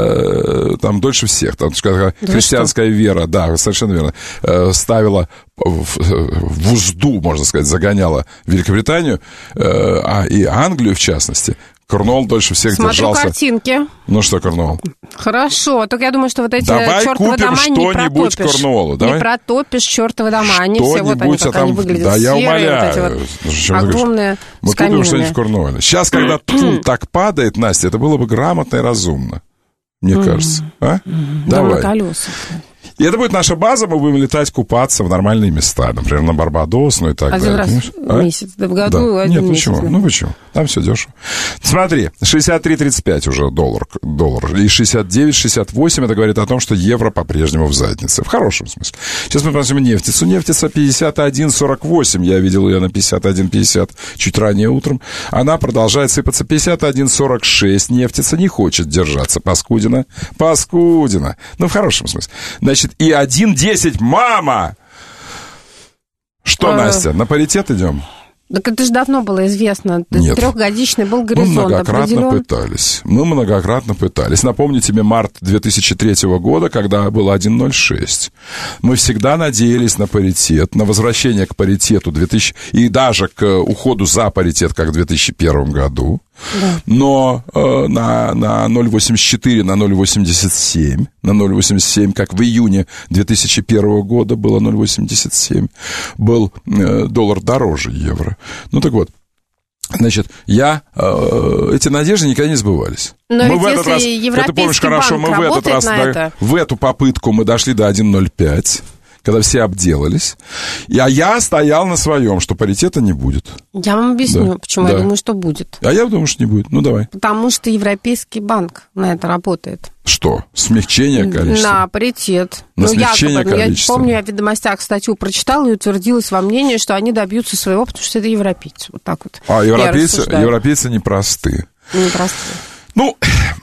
C: э, там дольше всех. Там да христианская что? вера, да, совершенно верно, э, ставила в, в узду, можно сказать, загоняла Великобританию, э, а и Англию, в частности. Корнуолл дольше всех
D: Смотрю
C: держался.
D: Смотрю картинки.
C: Ну что, Корнуолл?
D: Хорошо, только я думаю, что вот эти
C: давай
D: чертовы дома не протопишь.
C: Корнуоллу, давай.
D: Не протопишь чертовы дома. Они все вот они, как
C: там...
D: они выглядят.
C: Да, я
D: серые,
C: умоляю.
D: вот эти вот огромные
C: мы купим что-нибудь в Корнуолле. Сейчас, когда фунт так падает, Настя, это было бы грамотно и разумно. Мне кажется. А?
D: Mm-hmm.
C: Давай.
D: На колесах.
C: И это будет наша база, мы будем летать, купаться в нормальные места. Например, на Барбадос, ну и так
D: один
C: далее.
D: Один раз в месяц, да, в году
C: да.
D: один
C: Нет,
D: месяц.
C: почему? Да. Ну почему? Там все дешево. Смотри, шестьдесят три тридцать пять уже доллар, доллар. И шестьдесят девять шестьдесят восемь, это говорит о том, что евро по-прежнему в заднице. В хорошем смысле. Сейчас мы посмотрим нефтицу. Нефтица пятьдесят один сорок восемь. Я видел ее на пятьдесят один пятьдесят чуть ранее утром. Она продолжает сыпаться. пятьдесят один сорок шесть. Нефтица не хочет держаться. Паскудина. Паскудина. Ну, в хорошем смысле. Значит, и один десять. Мама! Что, а... Настя, на паритет идем?
D: Так это же давно было известно.
C: Нет.
D: Трехгодичный был горизонт.
C: Мы многократно
D: определен.
C: пытались. Мы многократно пытались. Напомню тебе март две тысячи третьего года, когда было один ноль шесть. Мы всегда надеялись на паритет, на возвращение к паритету две тысячи и даже к уходу за паритет, как в две тысячи первом году. Да. Но э, на, на ноль восемьдесят четыре, на ноль восемьдесят семь, на ноль восемьдесят семь, как в июне две тысячи первого года было ноль восемьдесят семь, был э, доллар дороже евро. Ну так вот, значит, я, э, эти надежды никогда не сбывались.
D: Но
C: мы
D: ведь
C: в этот раз, ты помнишь хорошо, мы в этот раз, на, в эту попытку мы дошли до один ноль пять. Когда все обделались. И, а я стоял на своем, что паритета не будет.
D: Я вам объясню, да. почему да. я думаю, что будет.
C: А я думаю, что не будет. Ну, давай.
D: Потому что Европейский банк на это работает.
C: Что? Смягчение количества?
D: На паритет.
C: На
D: ну,
C: смягчение
D: якобы,
C: количества.
D: Я помню, я в «Ведомостях» статью прочитала и утвердилась во мнении, что они добьются своего, потому что это европейцы. Вот так вот.
C: А европейцы, европейцы непростые.
D: Непростые.
C: Ну,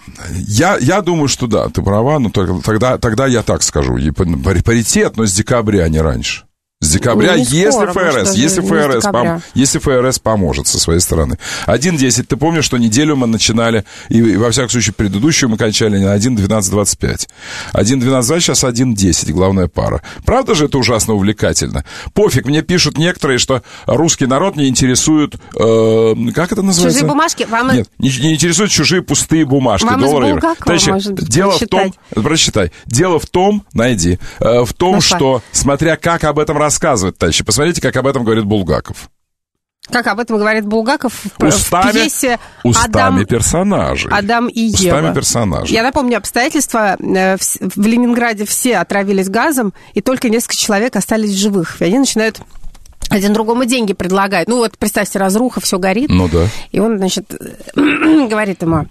C: я, я думаю, что да, ты права, но тогда, тогда я так скажу. Паритет, но с декабря, а не раньше. С декабря, ну, если скоро, ФРС, если ФРС, пом, если ФРС поможет со своей стороны. один десять, ты помнишь, что неделю мы начинали, и, и во всяком случае предыдущую мы кончали на один двенадцать двадцать пять. один двенадцать двадцать, сейчас один десять, главная пара. Правда же это ужасно увлекательно? Пофиг, мне пишут некоторые, что русский народ не интересует, э, как это называется?
D: Чужие бумажки? Вам...
C: Нет, не, не интересуют чужие пустые бумажки.
D: Вам
C: доллары,
D: из Булгакова, может быть,
C: дело в том, прочитай, дело в том, найди, э, в том, Нашла. Что, смотря как об этом рассказывать, рассказывать, товарищи. Посмотрите, как об этом говорит Булгаков.
D: Как об этом говорит Булгаков в,
C: устами,
D: в пьесе
C: устами
D: Адам,
C: персонажей.
D: Адам и Ева.
C: Устами персонажей.
D: Я напомню обстоятельства. В Ленинграде все отравились газом, и только несколько человек остались в живых. И они начинают один другому деньги предлагать. Ну вот, представьте, разруха, все горит.
C: Ну да.
D: И он, значит, говорит ему...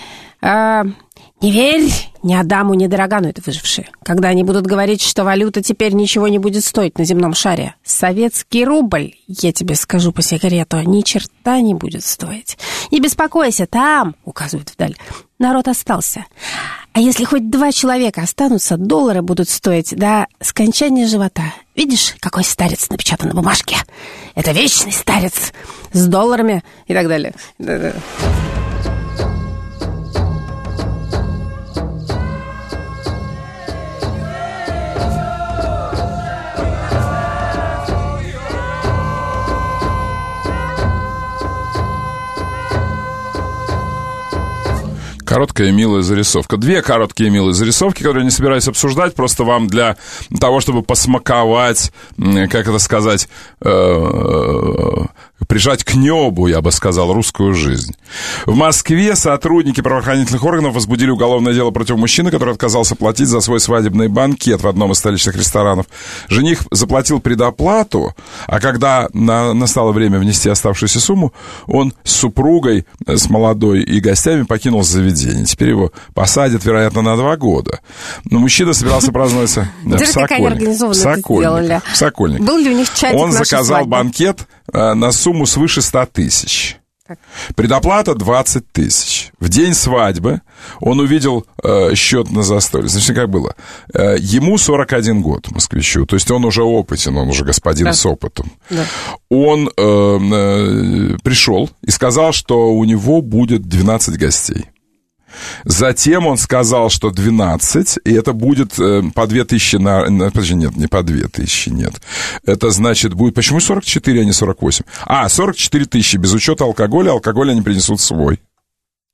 D: Не верь ни Адаму, ни Дорогану, это выжившие. Когда они будут говорить, что валюта теперь ничего не будет стоить на земном шаре. Советский рубль, я тебе скажу по секрету, ни черта не будет стоить. Не беспокойся, там, указывают вдаль, народ остался. А если хоть два человека останутся, доллары будут стоить до скончания живота. Видишь, какой старец напечатан на бумажке? Это вечный старец с долларами и так далее.
C: Короткая и милая зарисовка. Две короткие и милые зарисовки, которые я не собираюсь обсуждать, просто вам для того, чтобы посмаковать, как это сказать, прижать к небу, я бы сказал, русскую жизнь. В Москве сотрудники правоохранительных органов возбудили уголовное дело против мужчины, который отказался платить за свой свадебный банкет в одном из столичных ресторанов. Жених заплатил предоплату, а когда на, настало время внести оставшуюся сумму, он с супругой, с молодой и гостями покинул заведение. Теперь его посадят, вероятно, на два года. Но мужчина собирался праздновать в Сокольниках. В Сокольниках.
D: Был ли у них чатик
C: Он заказал
D: свадьбы?
C: банкет на сумму свыше ста тысяч. Так. Предоплата двадцать тысяч. В день свадьбы он увидел э, счет на застолье. Значит, как было? Э, ему сорок один год, москвичу. То есть он уже опытен, он уже господин да. с опытом. Да. Он э, э, пришел и сказал, что у него будет двенадцать гостей. Затем он сказал, что двенадцать, и это будет э, по две тысячи на... Подожди, нет, не по две тысячи, нет. Это значит будет... Почему сорок четыре, а не сорок восемь? А, сорок четыре тысячи без учета алкоголя. Алкоголь они принесут свой.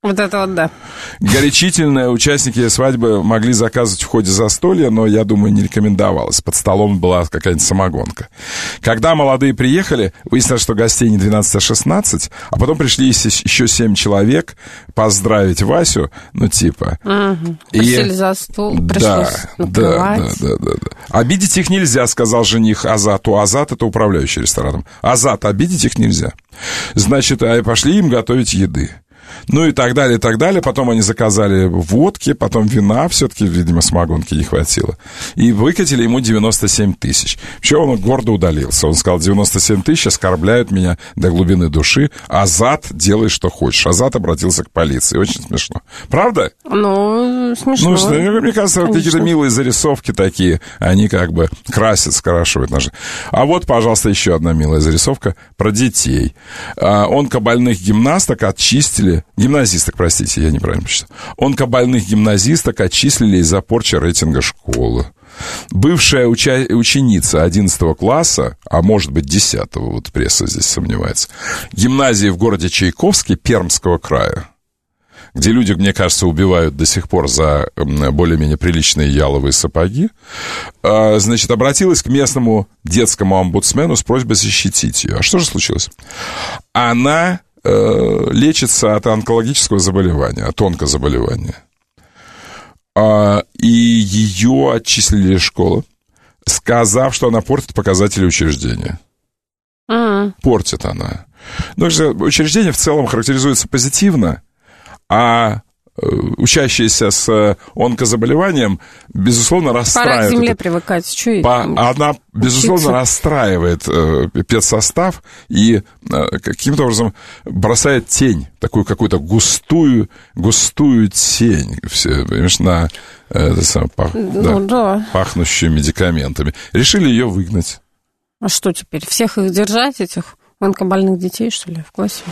D: Вот это вот, да.
C: Горячительное участники свадьбы могли заказывать в ходе застолья, но, я думаю, не рекомендовалось. Под столом была какая-нибудь самогонка. Когда молодые приехали, выяснилось, что гостей не двенадцать, а шестнадцать, а потом пришли еще семь человек поздравить Васю, ну, типа.
D: Угу. Присели и... за стол, пришлось
C: да,
D: накрывать.
C: Да, да, да, да. Обидеть их нельзя, сказал жених Азату. Азат — это управляющий рестораном. Азат, обидеть их нельзя. Значит, пошли им готовить еды. Ну и так далее, и так далее. Потом они заказали водки, потом вина. Все-таки, видимо, самогонки не хватило. И выкатили ему девяносто семь тысяч. Вообще он гордо удалился. Он сказал, девяносто семь тысяч оскорбляют меня до глубины души. Азат, делай, что хочешь. Азат обратился к полиции. Очень смешно. Правда?
D: Ну, смешно. Ну, что,
C: мне кажется, конечно. Какие-то милые зарисовки такие, они как бы красят, скрашивают наши. А вот, пожалуйста, еще одна милая зарисовка про детей. Онкобольных гимнасток отчистили. Гимназисток, простите, я неправильно прочитал. Онкобольных гимназисток отчислили из-за порчи рейтинга школы. Бывшая уча- ученица одиннадцатого класса, а может быть десятого, вот пресса здесь сомневается, гимназии в городе Чайковске Пермского края, где люди, мне кажется, убивают до сих пор за более-менее приличные яловые сапоги, значит, обратилась к местному детскому омбудсмену с просьбой защитить ее. А что же случилось? Она лечится от онкологического заболевания, от онкозаболевания. И ее отчислили из школы, сказав, что она портит показатели учреждения. Mm-hmm. Портит она. Но учреждение в целом характеризуется позитивно, а учащаяся с онкозаболеванием, безусловно, расстраивает.
D: Пора к земле привыкать. Что
C: По... Она, безусловно, учиться. расстраивает э, педсостав и э, каким-то образом бросает тень, такую какую-то густую, густую тень, все, понимаешь, на э, это самое, пах...
D: ну,
C: да,
D: да.
C: пахнущую медикаментами. Решили ее выгнать.
D: А что теперь? Всех их держать, этих онкобольных детей, что ли, в классе?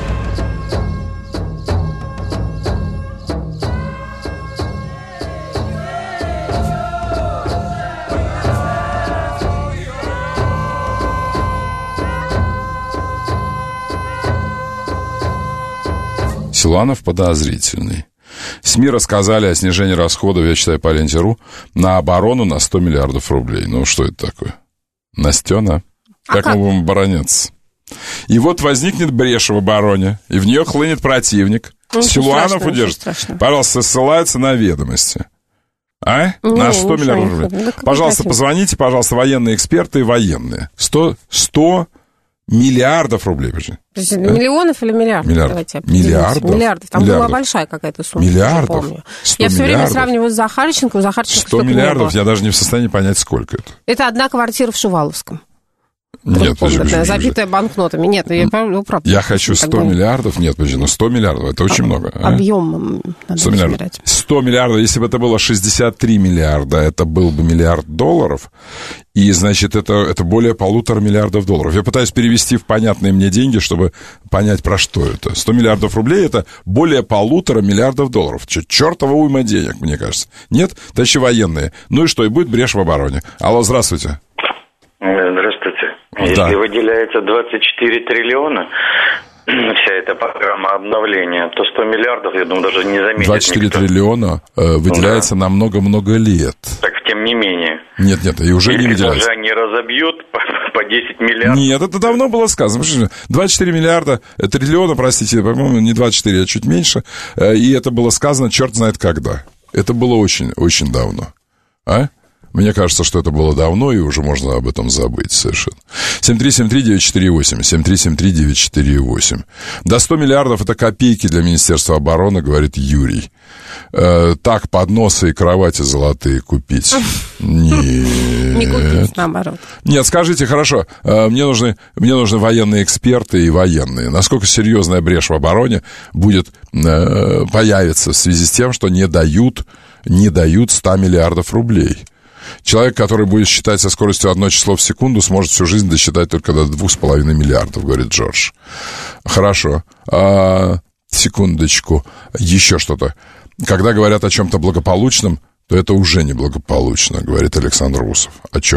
C: Силуанов подозрительный. СМИ рассказали о снижении расходов, я читаю по ленте.ру, на оборону на сто миллиардов рублей. Ну, что это такое? Настена? А как, как мы будем обороняться? И вот возникнет брешь в обороне, и в нее хлынет противник. Ну, Силуанов удержит. Пожалуйста, ссылается на ведомости. А? Не, на сто миллиардов рублей. Да, пожалуйста, позвоните, пожалуйста, военные эксперты и военные. сто, сто миллиардов рублей.
D: Подожди, миллионов или миллиардов?
C: Миллиардов. Миллиардов.
D: Миллиардов. Там миллиардов. Была большая какая-то сумма.
C: Миллиардов.
D: Я, помню. я все время сравниваю с Захарченко. Захарченко
C: сто миллиардов, я даже не в состоянии понять, сколько это.
D: Это одна квартира в Шуваловском.
C: Нет, подожди, подожди,
D: забитая банкнотами. Нет, я, ну, правда.
C: Я хочу сто миллиардов. Нет, подожди, ну сто миллиардов, это очень а, много.
D: Объем а? надо
C: сто миллиардов. сто миллиардов, если бы это было шестьдесят три миллиарда, это был бы миллиард долларов. И, значит, это, это более полутора миллиардов долларов. Я пытаюсь перевести в понятные мне деньги, чтобы понять, про что это. сто миллиардов рублей — это более полутора миллиардов долларов. Чертова уйма денег, мне кажется. Нет? Товарищи военные. Ну и что, и будет брешь в обороне. Алло, здравствуйте.
O: Здравствуйте. Если
C: да.
O: выделяется двадцать четыре триллиона, вся эта программа обновления, то сто миллиардов, я думаю, даже не заметит
C: двадцать четыре
O: никто.
C: Триллиона э, выделяется да. на много-много лет.
O: Так, тем не менее.
C: Нет, нет, и уже
O: Если
C: не выделяется.
O: даже они разобьют по, по десять миллиардов.
C: Нет, это давно было сказано. двадцать четыре миллиарда, триллиона, простите, по-моему, не двадцать четыре, а чуть меньше. И это было сказано черт знает когда. Это было очень, очень давно. А? Мне кажется, что это было давно, и уже можно об этом забыть совершенно. семь три семь три девять четыре восемь, семь три семь три девять четыре восемь. До сто миллиардов — это копейки для Министерства обороны, говорит Юрий. Э, так, подносы и кровати золотые купить. Нет.
D: Не купить, наоборот.
C: Нет, скажите, хорошо, мне нужны, мне нужны военные эксперты и военные. Насколько серьезная брешь в обороне будет э, появиться в связи с тем, что не дают, не дают сто миллиардов рублей? Человек, который будет считать со скоростью одно число в секунду, сможет всю жизнь досчитать только до двух с половиной миллиардов, говорит Джордж. Хорошо. А, секундочку. Еще что-то. Когда говорят о чем-то благополучном, то это уже неблагополучно, говорит Александр Усов. О чем?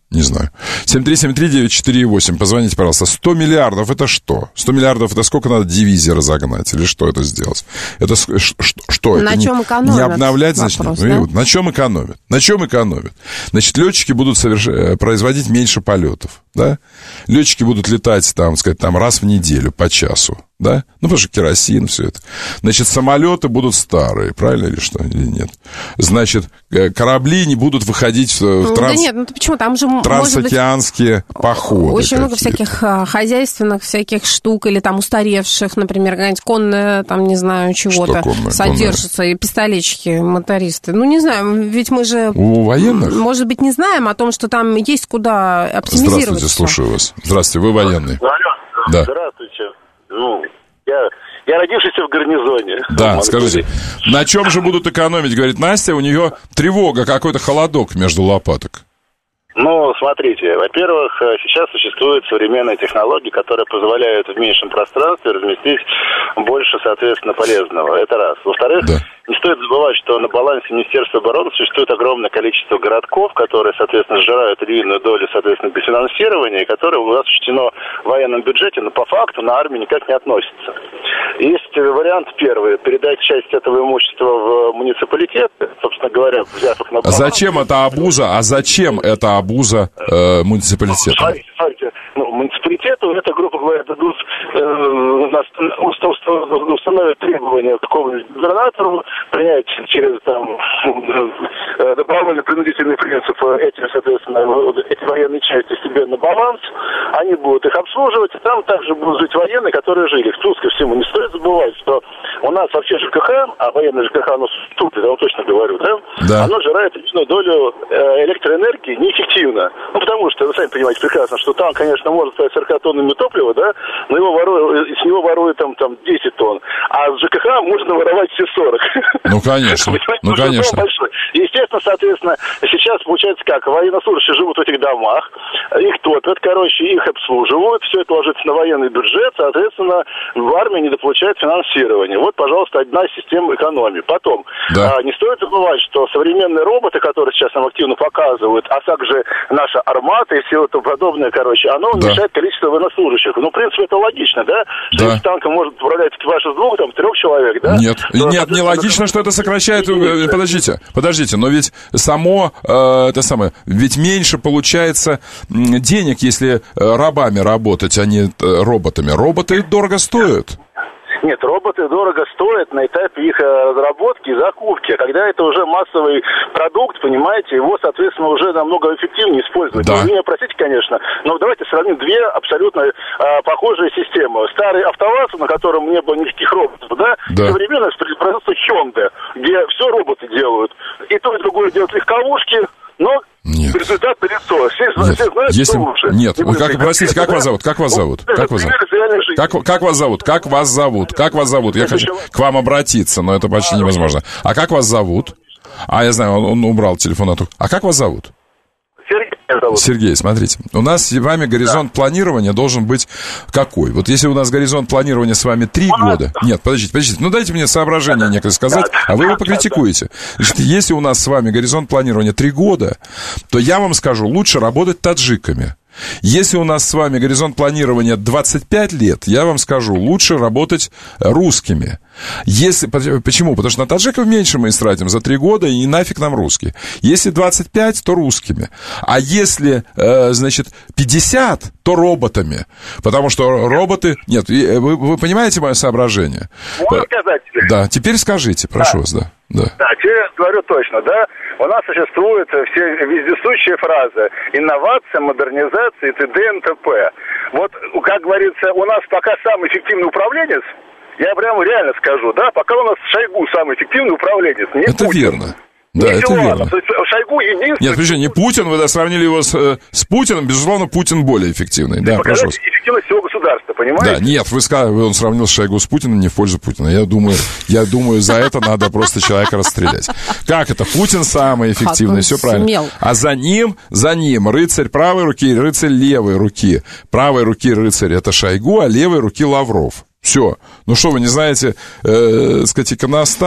C: Не знаю. семь три семь три девять четыре восемь. Позвоните, пожалуйста. сто миллиардов это что? сто миллиардов это сколько надо дивизий разогнать? Или что это сделать? Это что? что
D: на
C: это
D: чем
C: не,
D: экономят?
C: Не обновлять, значит?
D: Вопрос,
C: ну,
D: да?
C: На чем экономят? На чем экономят? Значит, летчики будут соверш... производить меньше полетов, да? Летчики будут летать, там, сказать, там, раз в неделю по часу, да? Ну, потому что керосин, все это. Значит, самолеты будут старые, правильно или что? Или нет? Значит, корабли не будут выходить в, в транс...
D: Да нет, ну почему? Там же
C: трансокеанские походы.
D: Очень много всяких хозяйственных всяких штук, или там устаревших, например, какая-нибудь конная, там, не знаю, чего-то конная, содержится, конная? И пистолетчики, мотористы. Ну, не знаю, ведь мы же...
C: У военных?
D: Может быть, не знаем о том, что там есть куда оптимизировать.
C: Здравствуйте, слушаю вас. Здравствуйте, вы военный.
P: Алло,
C: да.
P: Здравствуйте. Ну, я... Я родившийся в гарнизоне.
C: Да, скажите, на чем же будут экономить? Говорит Настя, у нее тревога, какой-то холодок между лопаток.
P: Ну, смотрите, во-первых, сейчас существуют современные технологии, которые позволяют в меньшем пространстве разместить больше, соответственно, полезного. Это раз. Во-вторых, да. Не стоит забывать, что на балансе Министерства обороны существует огромное количество городков, которые, соответственно, сжирают львиную долю, соответственно, финансирования, и которые у нас учтено в военном бюджете, но по факту на армию никак не относятся. Есть вариант первый, передать часть этого имущества в муниципалитет, собственно говоря, взяв их на баланс.
C: А зачем это обуза? А зачем это обуза э, муниципалитета?
P: Смотрите, смотрите, ну, муниципалитету это, грубо говоря, дадут, э, установят требования какому-нибудь губернатору, принять через там добровольно принудительный принцип эти, соответственно, эти военные части себе на баланс, они будут их обслуживать, и там также будут жить военные, которые жили. Плюс ко всему, не стоит забывать, что у нас вообще ЖКХ, а военное ЖКХ, оно тут, я вам точно говорю, да, да. Оно жирает личную долю электроэнергии неэффективно. Ну, потому что, вы сами понимаете прекрасно, что там, конечно, может стать сорок тоннами топлива, да, но его воруют, с него воруют там, там десять тонн, а с ЖКХ можно воровать все сорок.
C: Ну, конечно, ну, конечно.
P: Естественно, соответственно, сейчас получается как, военнослужащие живут в этих домах, их топят, короче, их обслуживают, все это ложится на военный бюджет, соответственно, в армии недополучает финансирование. Вот, пожалуйста, одна система экономии. Потом, да. а, не стоит забывать, что современные роботы, которые сейчас нам активно показывают, а также наша армата и все это подобное, короче, оно да. уменьшает количество военнослужащих. Ну, в принципе, это логично, да? Что да. если танком может управлять экипаж из двух, там, трех человек, да?
C: Нет,
P: то,
C: нет, не логично, что это сокращает... Подождите, подождите, но ведь само, э, это самое, ведь меньше получается денег, если рабами работать, а не роботами. Роботы дорого стоят.
P: Нет, роботы дорого стоят на этапе их разработки и закупки. А когда это уже массовый продукт, понимаете, его, соответственно, уже намного эффективнее использовать. Да. Вы меня простите, конечно, но давайте сравним две абсолютно а, похожие системы. Старый АвтоВАЗ, на котором не было никаких роботов, да, да. И современное производство Hyundai, где все роботы делают. И то, и другое делают легковушки, но...
C: Нет.
P: Результат налицо. Все,
C: нет.
P: все знают,
C: Если...
P: что лучше.
C: Нет, вы как, простите, как вас зовут? Как вас зовут? Как вас зовут? Как, как вас зовут? Как вас зовут? Как вас зовут? Я хочу к вам обратиться, но это почти невозможно. А как вас зовут? А, я знаю, он, он убрал телефон. А как вас зовут? Сергей, смотрите, у нас с вами горизонт да. планирования должен быть какой? Вот если у нас горизонт планирования с вами три года... Нет, подождите, подождите, ну дайте мне соображение некое сказать, а вы его покритикуете. Значит, если у нас с вами горизонт планирования три года, то я вам скажу, лучше работать таджиками. Если у нас с вами горизонт планирования двадцать пять лет, я вам скажу, лучше работать русскими. Если, почему? Потому что на таджиков меньше мы истратим за три года, и нафиг нам русские. Если двадцать пять, то русскими. А если, э, значит, пятьдесят, то роботами. Потому что роботы... Нет, вы, вы понимаете мое соображение?
P: Можно сказать теперь?
C: Да, теперь скажите, прошу да. вас, да. Да.
P: да, теперь говорю точно, да. У нас существуют все вездесущие фразы: инновация, модернизация и т.д. и т.п. Вот, как говорится, у нас пока самый эффективный управленец, я прямо реально скажу, да, пока у нас Шойгу самый эффективный управленец, не
C: Это
P: Путин.
C: верно. Да,
P: не
C: это
P: Филатов.
C: верно.
P: То есть Шойгу единственный...
C: Нет, подожди, не Путин, вы сравнили его с, с Путиным, безусловно, Путин более эффективный. Да, прошу вас.
P: Эффективность всего государства, понимаете?
C: Да, нет, вы сказали, он сравнил Шойгу с Путиным не в пользу Путина. Я думаю, я думаю, за это надо просто человека расстрелять. Как это? Путин самый эффективный, все правильно. А за ним, за ним рыцарь правой руки и рыцарь левой руки. Правой руки рыцарь это Шойгу, а левой руки Лавров. Все. Ну что, вы не знаете, э, сказать, иконостас?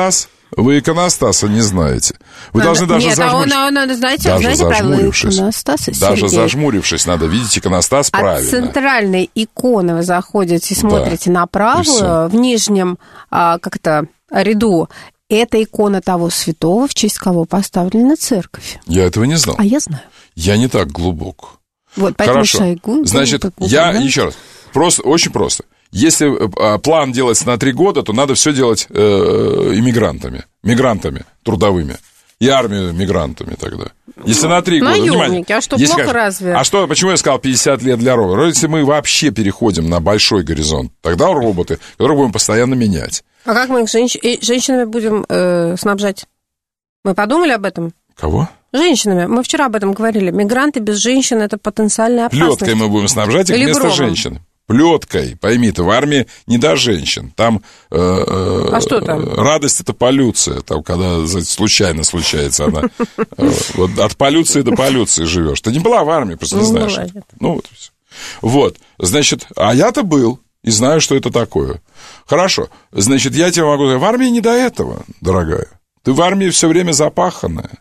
C: Вы иконостаса не знаете. Вы
D: а,
C: должны даже
D: нет,
C: зажмурившись.
D: А он, он, знаете,
C: даже
D: знаете
C: зажмурившись.
D: Иконостаса,
C: даже
D: Сергей.
C: зажмурившись, надо видеть иконостас
D: От
C: правильно.
D: центральной иконы вы заходите, смотрите
C: да.
D: направо, в нижнем а, как-то ряду. Это икона того святого, в честь кого поставлена церковь.
C: Я этого не знал.
D: А я знаю.
C: Я не так глубок.
D: Вот, поэтому
C: Хорошо.
D: Шойгу...
C: Значит, я, еще раз, просто, очень просто. Если э, план делается на три года, то надо все делать э, иммигрантами, мигрантами трудовыми. И армию мигрантами тогда. Если на три года...
D: Наемники, а что,
C: если,
D: плохо
C: конечно,
D: разве?
C: А что, почему я сказал пятьдесят лет для робота? Если мы вообще переходим на большой горизонт, тогда роботы, которые будем постоянно менять.
D: А как мы их женщ... женщинами будем э, снабжать? Мы подумали об этом?
C: Кого?
D: Женщинами. Мы вчера об этом говорили. Мигранты без женщин – это потенциальная опасность.
C: Плеткой мы будем снабжать их
D: Или
C: вместо
D: громом.
C: женщин. Плеткой, пойми ты, в армии не до женщин. Там, э,
D: а что там?
C: Радость – это полюция. Там, когда случайно случается она. Вот от полюции до полюции живешь. Ты не была в армии, просто не знаешь. Ну, вот все. Вот, значит, а я-то был. И знаю, что это такое. Хорошо. Значит, я тебе могу сказать, в армии не до этого, дорогая. Ты в армии все время запаханная.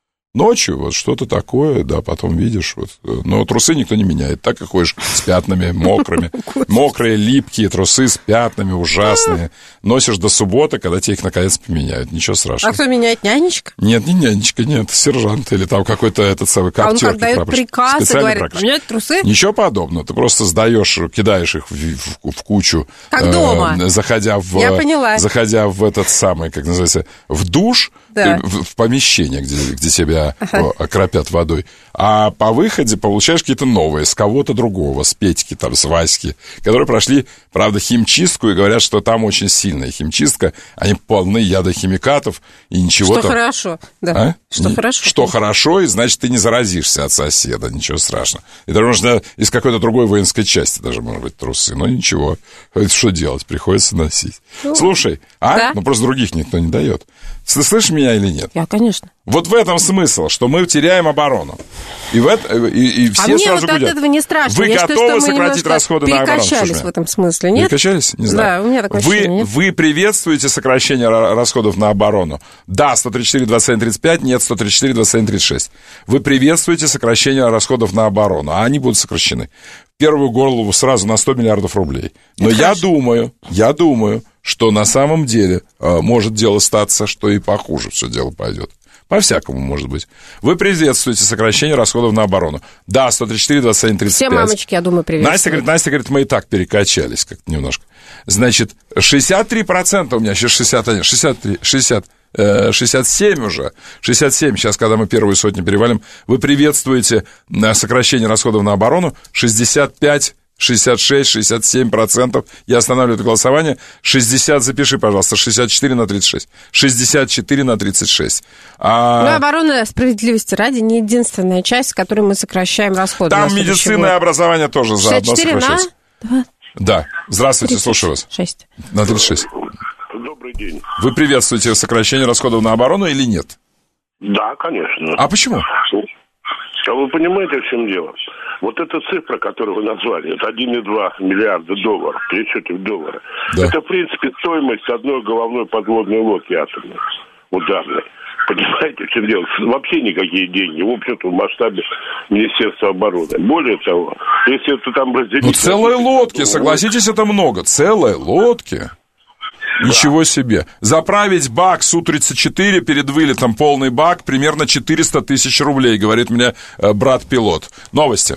C: Ночью вот что-то такое, да, потом видишь. Вот. Но трусы никто не меняет. Так и ходишь с пятнами, мокрыми. Мокрые, липкие трусы с пятнами, ужасные. Носишь до субботы, когда тебе их наконец поменяют. Ничего страшного.
D: А кто меняет, нянечка?
C: Нет, не нянечка, нет, сержант. Или там какой-то этот самый каптёр.
D: А он как дает приказ и говорит, поменять трусы?
C: Ничего подобного. Ты просто сдаешь, кидаешь их в, в, в кучу.
D: Как
C: э,
D: дома.
C: Заходя в...
D: Я поняла.
C: Заходя в этот самый, как называется, в душ,
D: да.
C: в, в помещение, где, где тебя ага. окропят водой. А по выходе получаешь какие-то новые, с кого-то другого, с Петьки, там, с Васьки, которые прошли, правда, химчистку, и говорят, что там очень сильная химчистка, они полны ядохимикатов, и ничего
D: что
C: там...
D: хорошо, да,
C: а?
D: что
C: не...
D: хорошо.
C: Что хорошо, и значит, ты не заразишься от соседа, ничего страшного. И даже, можно, из какой-то другой воинской части даже, может быть, трусы, но ничего. Что делать? Приходится носить. Ну, слушай, а? Да? Ну, просто других никто не дает. Ты слышишь меня или нет?
D: Я, конечно.
C: Вот в этом смысл, что мы теряем оборону. И, в это, и, и все
D: а мне
C: сразу
D: вот
C: гудят.
D: от этого не страшно.
C: Вы
D: Я
C: готовы
D: считаю,
C: сократить расходы на оборону?
D: Перекачались в этом смысле, нет?
C: Перекачались? Не знаю.
D: Да, у меня такое
C: вы,
D: ощущение.
C: Вы приветствуете сокращение расходов на оборону? Да, сто тридцать четыре двадцать один тридцать пять, нет, сто тридцать четыре двадцать один тридцать шесть. Вы приветствуете сокращение расходов на оборону, а они будут сокращены. В первую голову сразу на сто миллиардов рублей. Но это я хорошо. думаю, я думаю, что на самом деле э, может дело статься, что и похуже все дело пойдет. По-всякому, может быть. Вы приветствуете сокращение расходов на оборону. Да, сто тридцать четыре двадцать один тридцать пять.
D: Все мамочки, я думаю, приветствуют.
C: Настя говорит, Настя говорит, мы и так перекачались как-то немножко. Значит, шестьдесят три процента у меня, сейчас шестьдесят один, шестьдесят три, шестьдесят, шестьдесят семь уже, шестьдесят семь, сейчас, когда мы первую сотню перевалим, вы приветствуете сокращение расходов на оборону, шестьдесят пять, шестьдесят шесть, шестьдесят семь процентов. Я останавливаю это голосование. шестьдесят, запиши, пожалуйста, шестьдесят четыре на тридцать шесть. шестьдесят четыре на тридцать шесть. А...
D: Ну, оборона, справедливости ради, не единственная часть, в которой мы сокращаем расходы.
C: Там медицина и образование тоже заодно сокращаются.
D: На...
C: Да. Здравствуйте, тридцать слушаю вас.
D: шесть.
C: На тридцать шесть.
N: Добрый день.
C: Вы приветствуете сокращение расходов на оборону или нет?
N: Да, конечно.
C: А почему?
N: А вы понимаете, в чем дело? Вот эта цифра, которую вы назвали, это один и два миллиарда долларов, в пересчете в доллары. Да. Это, в принципе, стоимость одной головной подводной лодки атомной, ударной. Понимаете, в чем дело? Вообще никакие деньги, в общем-то, в масштабе Министерства обороны. Более того, если это там разделить...
C: Ну, целые лодки, согласитесь, это много. Целые лодки. Ничего себе. Заправить бак Су тридцать четыре перед вылетом, полный бак, примерно четыреста тысяч рублей, говорит мне э, брат-пилот. Новости.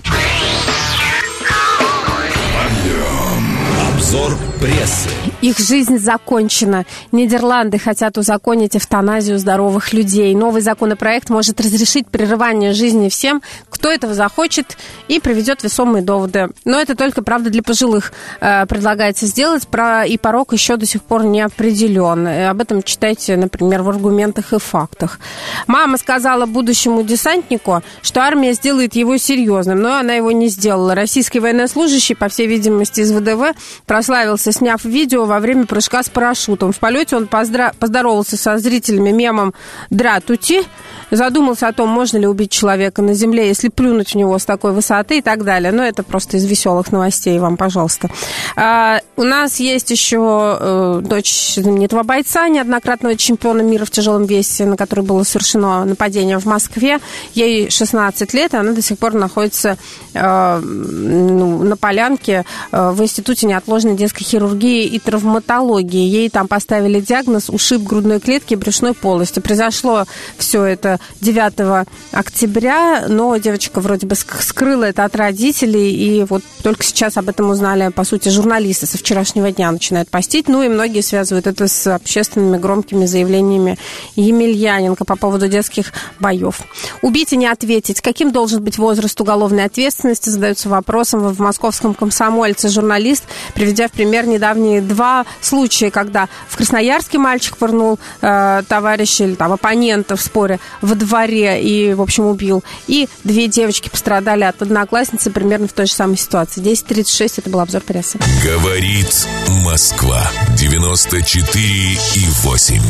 A: Обзор прессы.
D: Их жизнь закончена. Нидерланды хотят узаконить эвтаназию здоровых людей. Новый законопроект может разрешить прерывание жизни всем, кто этого захочет, и приведет весомые доводы. Но это только, правда, для пожилых э, предлагается сделать, про, и порог еще до сих пор не определен. И об этом читайте, например, в аргументах и фактах. Мама сказала будущему десантнику, что армия сделает его серьезным, но она его не сделала. Российский военнослужащий, по всей видимости, из ВДВ, прославился, сняв видео во время прыжка с парашютом. В полете он поздра... поздоровался со зрителями мемом «Дратути», задумался о том, можно ли убить человека на земле, если плюнуть в него с такой высоты и так далее. Но это просто из веселых новостей вам, пожалуйста. А, у нас есть еще э, дочь знаменитого бойца, неоднократного чемпиона мира в тяжелом весе, на который было совершено нападение в Москве. Ей шестнадцать лет, и она до сих пор находится э, ну, на Полянке э, в Институте неотложной детской хирургии и травматологии. Ей там поставили диагноз ушиб грудной клетки и брюшной полости. Произошло все это девятого октября, но девочка вроде бы скрыла это от родителей, и вот только сейчас об этом узнали, по сути, журналисты со вчерашнего дня начинают постить, ну и многие связывают это с общественными громкими заявлениями Емельяненко по поводу детских боев. Убить и не ответить. Каким должен быть возраст уголовной ответственности, задаются вопросом в московском «Комсомольце» журналист, приведя в пример недавние два случая, когда в Красноярске мальчик пырнул э, товарища или там оппонента в споре во дворе и, в общем, убил. И две девочки пострадали от одноклассницы примерно в той же самой ситуации. десять тридцать шесть, это был обзор прессы.
A: Говорит Москва. девяносто четыре и восемь.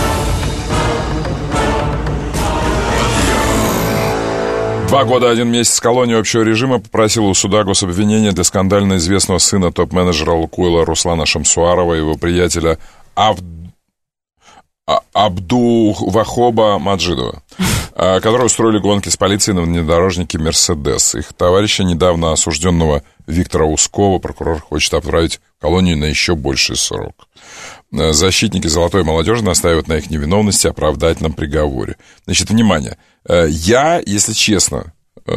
C: Два года, один месяц колонии общего режима попросил у суда гособвинения для скандально известного сына топ-менеджера «Лукойла» Руслана Шамсуарова и его приятеля Авд... Абду-Вахоба Маджидова, которые устроили гонки с полицией на внедорожнике «Мерседес». Их товарища, недавно осужденного Виктора Ускова, прокурор хочет отправить в колонию на еще больший срок. Защитники «Золотой молодежи» настаивают на их невиновности, оправдательном приговоре. Значит, внимание, я, если честно,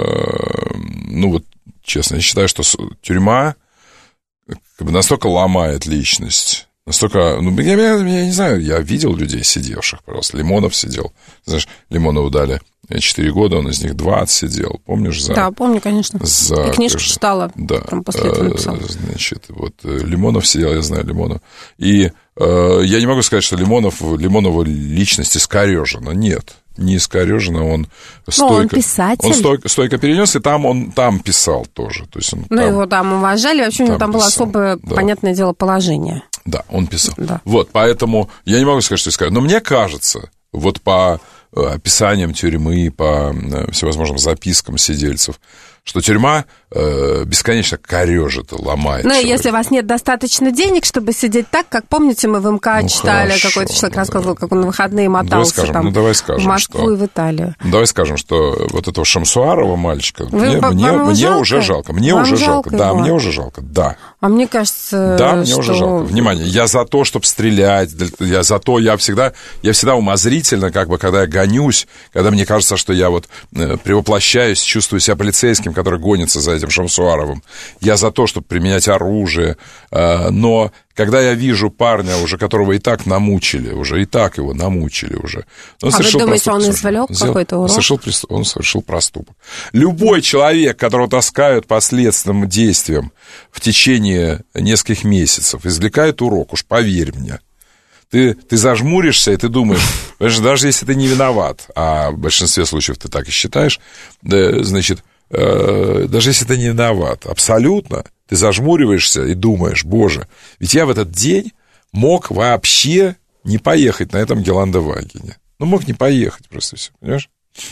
C: ну вот честно, я считаю, что тюрьма как бы настолько ломает личность, настолько, ну, я, я, я не знаю, я видел людей сидевших, просто. Лимонов сидел. Знаешь, Лимонову дали четыре года, он из них двадцать сидел. Помнишь? За,
D: да, помню, конечно.
C: За,
D: и книжку читала.
C: Да.
D: Прям после этого написала.
C: Значит, вот Лимонов сидел, я знаю Лимонова. И э, я не могу сказать, что Лимонов, Лимонова личность искорежена. Нет. Не искорежена, он стойко...
D: он писатель.
C: Он стойко, стойко перенес, и там он там писал тоже. То есть он
D: ну,
C: там,
D: его там уважали, вообще у него там, там было особое, да. понятное дело, положение.
C: Да, он писал.
D: Да.
C: Вот, поэтому я не могу сказать, что искорежена. Но мне кажется, вот по описаниям тюрьмы, по всевозможным запискам сидельцев, что тюрьма э, бесконечно корежит и ломает.
D: Ну,
C: человека.
D: если у вас нет достаточно денег, чтобы сидеть так, как, помните, мы в МК ну, читали,
C: хорошо,
D: какой-то человек
C: ну,
D: рассказывал, как он на выходные мотался
C: давай скажем,
D: там,
C: ну, давай скажем,
D: в Москву
C: что,
D: и вИталию.
C: Ну, давай скажем, что вот этого Шамсуарова мальчика,
D: Вы,
C: мне,
D: вам,
C: мне,
D: вам
C: мне
D: жалко?
C: уже жалко. Мне
D: вам
C: уже
D: жалко.
C: жалко. Да, мне уже жалко, да.
D: А мне кажется,
C: Да, мне
D: что...
C: уже жалко. Внимание, я за то, чтобы стрелять, я за то, я всегда, я всегда умозрительно, как бы, когда я гонюсь, когда мне кажется, что я вот превоплощаюсь, чувствую себя полицейским, который гонится за этим Шамсуаровым. Я за то, чтобы применять оружие, но когда я вижу парня, уже которого и так намучили, уже и так его намучили уже. Он
D: а вы думаете, он извлек какой-то урок?
C: Совершил, он совершил проступок. Любой человек, которого таскают по следственным действиям в течение нескольких месяцев, извлекает урок, уж поверь мне. Ты, ты зажмуришься, и ты думаешь, даже если ты не виноват, а в большинстве случаев ты так и считаешь, да, значит, э, даже если ты не виноват, абсолютно, ты зажмуриваешься и думаешь, боже, ведь я в этот день мог вообще не поехать на этом Геландевагене. Ну, мог не поехать просто все, понимаешь?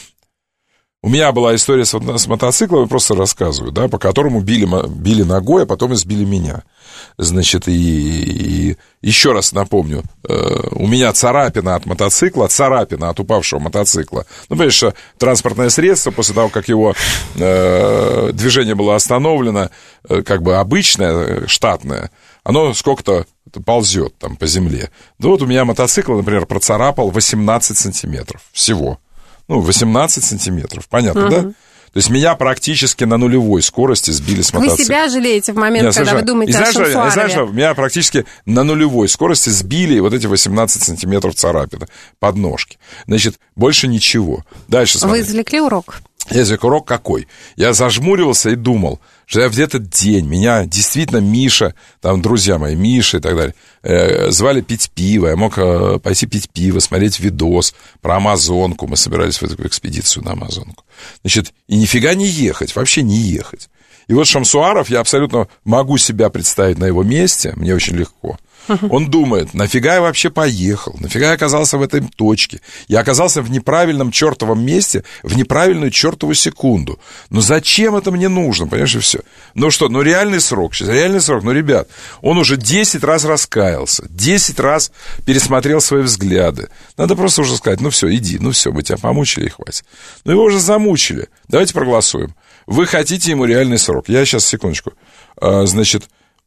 C: У меня была история с, с мотоциклом, я просто рассказываю, да, по которому били, били ногой, а потом избили меня. Значит, и, и еще раз напомню, э, у меня царапина от мотоцикла, царапина от упавшего мотоцикла. Ну, понимаешь, что транспортное средство, после того, как его э, движение было остановлено, э, как бы обычное, штатное, оно сколько-то ползет там по земле. Да вот у меня мотоцикл, например, процарапал восемнадцать сантиметров всего. Ну, восемнадцать сантиметров, понятно, uh-huh. да? То есть меня практически на нулевой скорости сбили с мотоцикла.
D: Вы себя жалеете в момент,
C: Нет,
D: когда
C: совершенно.
D: вы думаете
C: и знаешь,
D: о Шамсуарове?
C: Знаешь, что меня практически на нулевой скорости сбили вот эти восемнадцать сантиметров царапины под ножки. Значит, больше ничего. Дальше смотри.
D: Вы извлекли урок?
C: Я извлек урок какой? Я зажмуривался и думал, что я в этот день, меня действительно Миша, там друзья мои, Миша и так далее, э, звали пить пиво, я мог э, пойти пить пиво, смотреть видос про Амазонку, мы собирались в эту экспедицию на Амазонку. Значит, и нифига не ехать, вообще не ехать. И вот Шамсуаров, я абсолютно могу себя представить на его месте, мне очень легко. Он думает, нафига я вообще поехал, нафига я оказался в этой точке. Я оказался в неправильном чертовом месте, в неправильную чертову секунду. Ну зачем это мне нужно, понимаешь, и все. Ну что, ну реальный срок, сейчас реальный срок, ну, ребят, он уже десять раз раскаялся, десять раз пересмотрел свои взгляды. Надо просто уже сказать, ну все, иди, ну все, мы тебя помучили и хватит. Ну его уже замучили, давайте проголосуем. Вы хотите ему реальный срок. Я сейчас, секундочку, а, значит...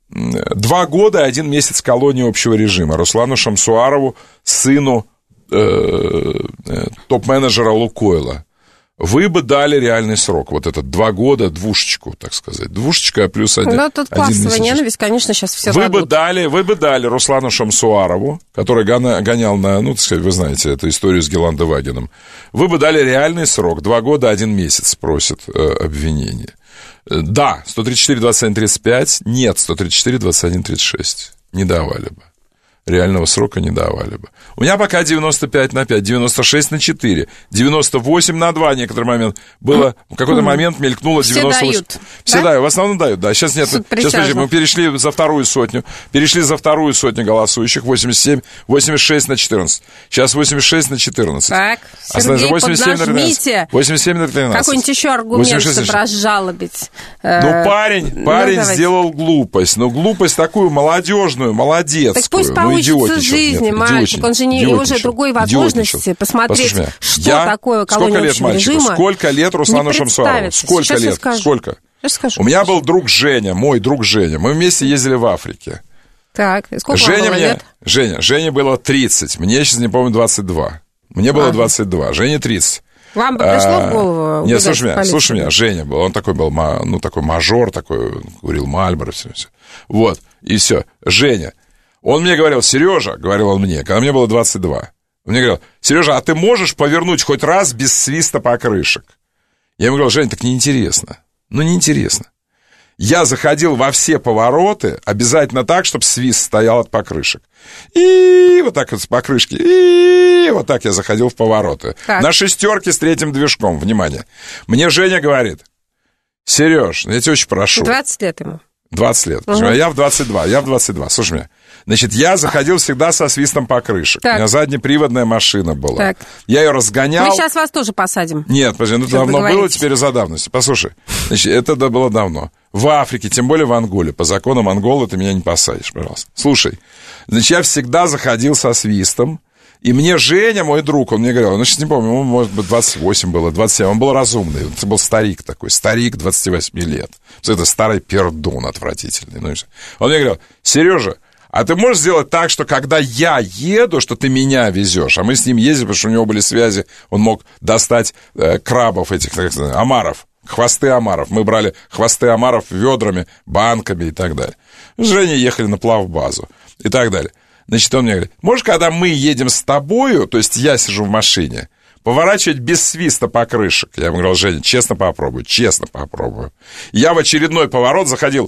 C: Два года и один месяц колонии общего режима Руслану Шамсуарову, сыну э, э, топ-менеджера Лукойла. Вы бы дали реальный срок. Вот этот два года, двушечку, так сказать. Двушечка плюс один.
D: Ну, тут классовая ненависть, конечно, сейчас все
C: вы
D: дадут.
C: бы дали, вы бы дали Руслану Шамсуарову, который гонял на, ну, так сказать, вы знаете эту историю с Геландевагеном. Вы бы дали реальный срок. Два года, один месяц, просит э, обвинение. Да, сто тридцать четыре двадцать один тридцать пять, нет, сто тридцать четыре двадцать один тридцать шесть. Не давали бы. Реального срока не давали бы. У меня пока девяносто пять на пять, девяносто шесть на четыре, девяносто восемь на два некоторый момент. Было, в какой-то момент мелькнуло девяносто восемь. Все дают. Все да? дают, в основном дают, да. Сейчас нет. Сейчас, подожди, мы перешли за вторую сотню. Перешли за вторую сотню голосующих. восемьдесят семь, восемьдесят шесть на четырнадцать. Сейчас восемьдесят шесть на четырнадцать. Так,
D: Сергей,
C: восемьдесят семь
D: поднажмите.
C: восемьдать семь на тринадцать.
D: Какой-нибудь еще аргумент, чтобы разжалобить.
C: Ну, парень, парень ну, сделал глупость. Но глупость такую молодежную, молодецкую. Так
D: пусть
C: ну,
D: учится жизни, нет, мальчик, он же не уже другой возможности посмотреть, что я... такое колония общего режима.
C: Сколько лет Руслану Шамсуарову? Сколько
D: Сейчас
C: лет? Сколько?
D: Скажу,
C: У меня был друг Женя, мой друг Женя. Мы вместе ездили в Африке.
D: Так, и сколько
C: Женя
D: вам было
C: мне...
D: лет?
C: Женя, Жене было тридцать, мне сейчас, не помню, двадцать два. Мне было ага. двадцать два, Жене тридцать.
D: Вам бы пришло а, в голову?
C: Нет, слушай меня, слушай меня, Женя был, он такой был, ну, такой мажор, такой, курил Мальборо, все, все. Вот, и все. Женя. Он мне говорил, Сережа, говорил он мне, когда мне было двадцать два, он мне говорил, Сережа, а ты можешь повернуть хоть раз без свиста покрышек? Я ему говорил, Жень, так неинтересно. Ну, неинтересно. Я заходил во все повороты обязательно так, чтобы свист стоял от покрышек. И вот так вот с покрышки, и вот так я заходил в повороты. Так. На шестерке с третьим движком, внимание. Мне Женя говорит, Сереж, я тебя очень прошу.
D: двадцать лет ему.
C: двадцать лет. Угу. Я в двадцать два, я в двадцать два. Слушай меня. Значит, я заходил всегда со свистом покрышек. Так. У меня заднеприводная машина была. Так. Я ее разгонял.
D: Мы сейчас вас тоже посадим.
C: Нет, подожди, ну это давно было, теперь из-за давности. Послушай, значит, это да, было давно. В Африке, тем более в Анголе. По законам Анголы ты меня не посадишь, пожалуйста. Слушай, значит, я всегда заходил со свистом. И мне Женя, мой друг, он мне говорил, ну, сейчас не помню, ему, может быть, двадцать восемь было, двадцать семь, он был разумный, это был старик такой, старик двадцати восьми лет. Это старый пердун отвратительный. Ну, он мне говорил, Сережа, а ты можешь сделать так, что когда я еду, что ты меня везешь, а мы с ним ездили, потому что у него были связи, он мог достать э, крабов этих, так сказать, омаров, хвосты омаров. Мы брали хвосты омаров ведрами, банками и так далее. С Женей ехали на плавбазу и так далее. Значит, он мне говорит, можешь, когда мы едем с тобою, то есть я сижу в машине, поворачивать без свиста покрышек? Я ему говорил, Женя, честно попробую, честно попробую. Я в очередной поворот заходил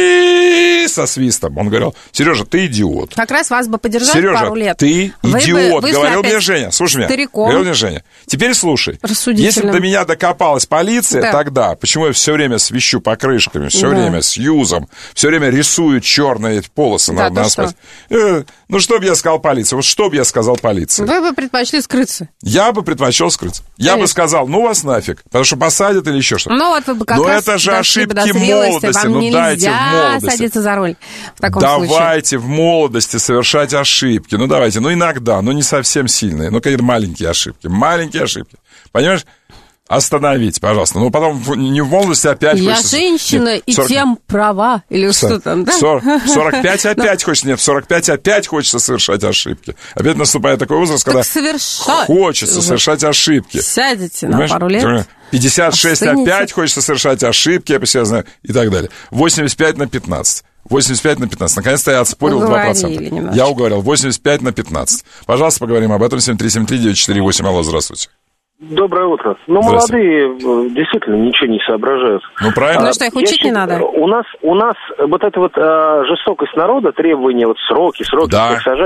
C: и со свистом. Он говорил, Сережа, ты идиот.
D: Как раз вас бы поддержать
C: Сережа,
D: пару лет.
C: ты идиот, бы, говорил мне Женя. Слушай меня, стариком. Говорил мне Женя. Теперь слушай, если бы до меня докопалась полиция, да. тогда, почему я все время свищу покрышками, все да. время с юзом, все время рисую черные полосы да, на асфальте. Э, ну, что бы я сказал полиции? Вот что бы я сказал полиции?
D: Вы бы предпочли скрыться.
C: Я бы предпочел скрыться. Я Конечно. бы сказал, ну вас нафиг, потому что посадят или еще что-то.
D: Ну вот вы бы как
C: Но
D: раз
C: это же ошибки молодости.
D: Вам
C: ну дайте в молодости.
D: Садиться за руль в таком
C: давайте
D: случае.
C: в молодости совершать ошибки. Ну давайте, ну иногда, но не совсем сильные. Ну какие-то маленькие ошибки. Маленькие ошибки. Понимаешь? Остановите, пожалуйста. Ну, потом не в молодости опять
D: Я
C: хочется...
D: женщина нет, сорок... и тем права. Или сорок... что там, да?
C: сорок пять опять хочется... Нет, в сорок пять опять хочется совершать ошибки. Опять наступает такой возраст, когда
D: совершать.
C: хочется совершать ошибки.
D: Сядете на пару лет.
C: пятьдесят шесть Остынете. Опять хочется совершать ошибки, я по себе знаю, и так далее. восемьдесят пять на пятнадцать. восемьдесят пять на пятнадцать. Наконец-то я отспорил два процента. Немножко. Я уговорил. восемьдесят пять на пятнадцать. Пожалуйста, поговорим об этом. семь три семь три девять четыре восемь. Алло, здравствуйте.
P: Доброе утро. Ну, молодые действительно ничего не соображают.
C: Ну, правильно.
D: Ну, что их учить
P: Я
D: не надо.
P: У нас, у нас вот эта вот а, жестокость народа, требования, вот сроки, сроки,
C: да.
P: всех сажать,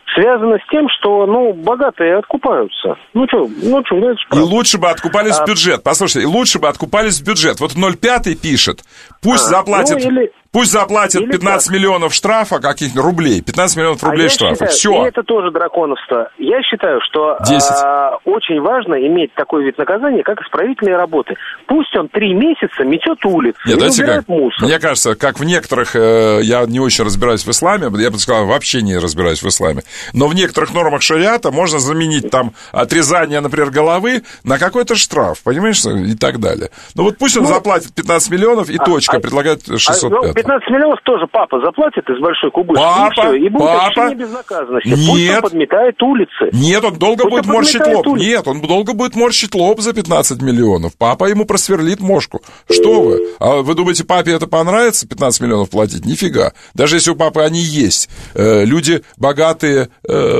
P: связано с тем, что, ну, богатые откупаются. Ну, что, ну, что, ну, это
C: И лучше бы откупались
P: а...
C: в бюджет. Послушайте, лучше бы откупались в бюджет. Вот ноль пять пишет, пусть а, заплатит... Ну, или... Пусть заплатят Или пятнадцать так. миллионов штрафа, каких-то рублей. пятнадцать миллионов рублей а штрафа.
P: Считаю,
C: все.
P: И это тоже драконовство. Я считаю, что а, очень важно иметь такой вид наказания, как исправительные работы. Пусть он три месяца метет улицы
C: Нет,
P: и убирает
C: как,
P: мусор.
C: Мне кажется, как в некоторых, э, я не очень разбираюсь в исламе, я бы сказал, вообще не разбираюсь в исламе, но в некоторых нормах шариата можно заменить там отрезание, например, головы на какой-то штраф, понимаешь, и так далее. Ну вот пусть он ну, заплатит пятнадцать миллионов и а, точка, а, предлагает шестьсот пять.
P: А, ну, пятнадцать миллионов тоже папа заплатит из большой кубышки,
C: папа,
P: и все, и будет
C: папа,
P: ощущение безнаказанности.
C: Нет,
P: пусть он подметает улицы.
C: Нет, он долго
P: пусть
C: будет
P: он
C: морщить лоб.
P: улицы.
C: Нет, он долго будет морщить лоб за пятнадцать миллионов. Папа ему просверлит мошку. Что вы? А вы думаете, папе это понравится, пятнадцать миллионов платить? Нифига. Даже если у папы они есть. Э, люди богатые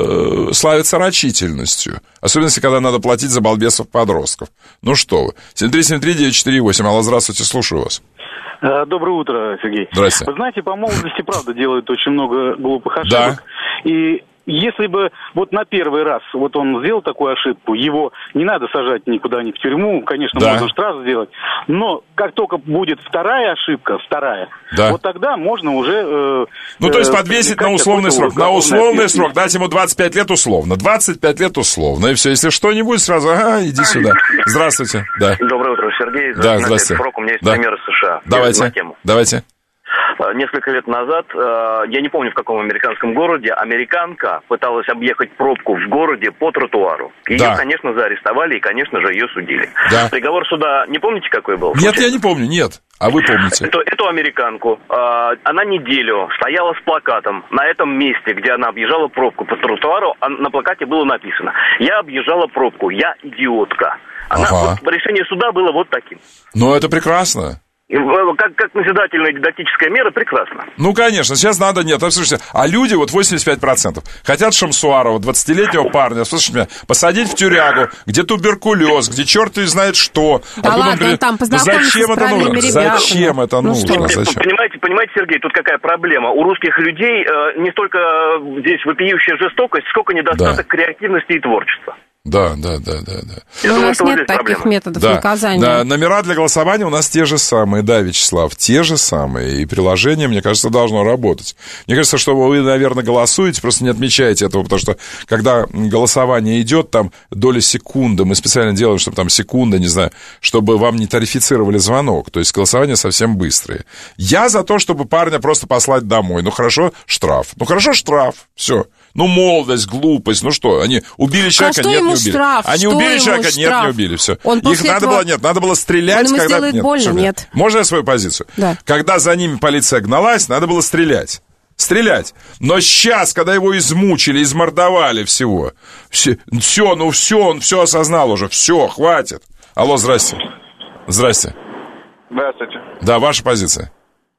C: э, славятся рачительностью. Особенно, если когда надо платить за балбесов-подростков. Ну что вы. семь три семь три девять четыре восемь. Алло, здравствуйте, слушаю вас.
Q: Доброе утро, Сергей.
C: Здрасте.
Q: Вы знаете, по молодости, правда, делают очень много глупых ошибок. Да. И если бы вот на первый раз вот он сделал такую ошибку, его не надо сажать никуда, ни в тюрьму, конечно, да. можно штраф сделать, но как только будет вторая ошибка, вторая, да. вот тогда можно уже... Э,
C: ну, то есть подвесить на условный срок. На условный срок, дать ему двадцать пять лет условно. двадцать пять лет условно, и все. Если что-нибудь, сразу, ага, иди сюда. Здравствуйте. Да.
M: Доброе утро, Сергей.
C: Да, здравствуйте.
M: Срок. У меня есть
C: да.
M: пример из США.
C: Давайте, давайте.
M: Несколько лет назад, я не помню в каком американском городе, американка пыталась объехать пробку в городе по тротуару. Ее, да. конечно, заарестовали и, конечно же, ее судили. Да. Приговор суда, не помните, какой был?
C: Нет, случайно? Я не помню, нет. А вы помните?
M: Эту, эту американку, она неделю стояла с плакатом на этом месте, где она объезжала пробку по тротуару, на плакате было написано: «Я объезжала пробку, я идиотка». Она, ага. вот, решение суда было вот таким.
C: Ну, это прекрасно.
M: Как, как назидательная дидактическая мера, прекрасно.
C: Ну, конечно, сейчас надо, нет, слушайте, а люди, вот восемьдесят пять процентов, хотят Шамсуарова, двадцатилетнего парня, слушайте меня, посадить в тюрягу, где туберкулез, где черт и знает что.
D: Да а ладно, он говорит, там
C: зачем это нужно? Зачем это
M: ну,
C: нужно? Зачем?
M: Понимаете, понимаете, Сергей, тут какая проблема? У русских людей э, не столько здесь вопиющая жестокость, сколько недостаток да. креативности и творчества.
C: Да, да, да, да, да.
D: Но у нас нет таких методов
C: да.
D: наказания.
C: Да, номера для голосования у нас те же самые, да, Вячеслав, те же самые. И приложение, мне кажется, должно работать. Мне кажется, что вы, наверное, голосуете, просто не отмечаете этого, потому что когда голосование идет, там доля секунды, мы специально делаем, чтобы там секунда, не знаю, чтобы вам не тарифицировали звонок. То есть голосование совсем быстрое. Я за то, чтобы парня просто послать домой. Ну, хорошо, штраф. Ну, хорошо, штраф. Все. Ну, молодость, глупость, ну что, они убили человека,
D: а
C: нет, не убили.
D: Штраф?
C: Они
D: что
C: убили человека,
D: штраф?
C: Нет, не убили, все.
D: Он
C: Их надо
D: этого...
C: было, нет, надо было стрелять,
D: Он ему
C: когда...
D: Нет, больно? Нет.
C: Можно я свою позицию?
D: Да.
C: Когда за ними полиция гналась, надо было стрелять. Стрелять. Но сейчас, когда его измучили, измордовали всего, все, все, ну все, он все осознал уже, все, хватит. Алло, здрасте. Здрасте.
R: Здравствуйте.
C: Да, ваша позиция.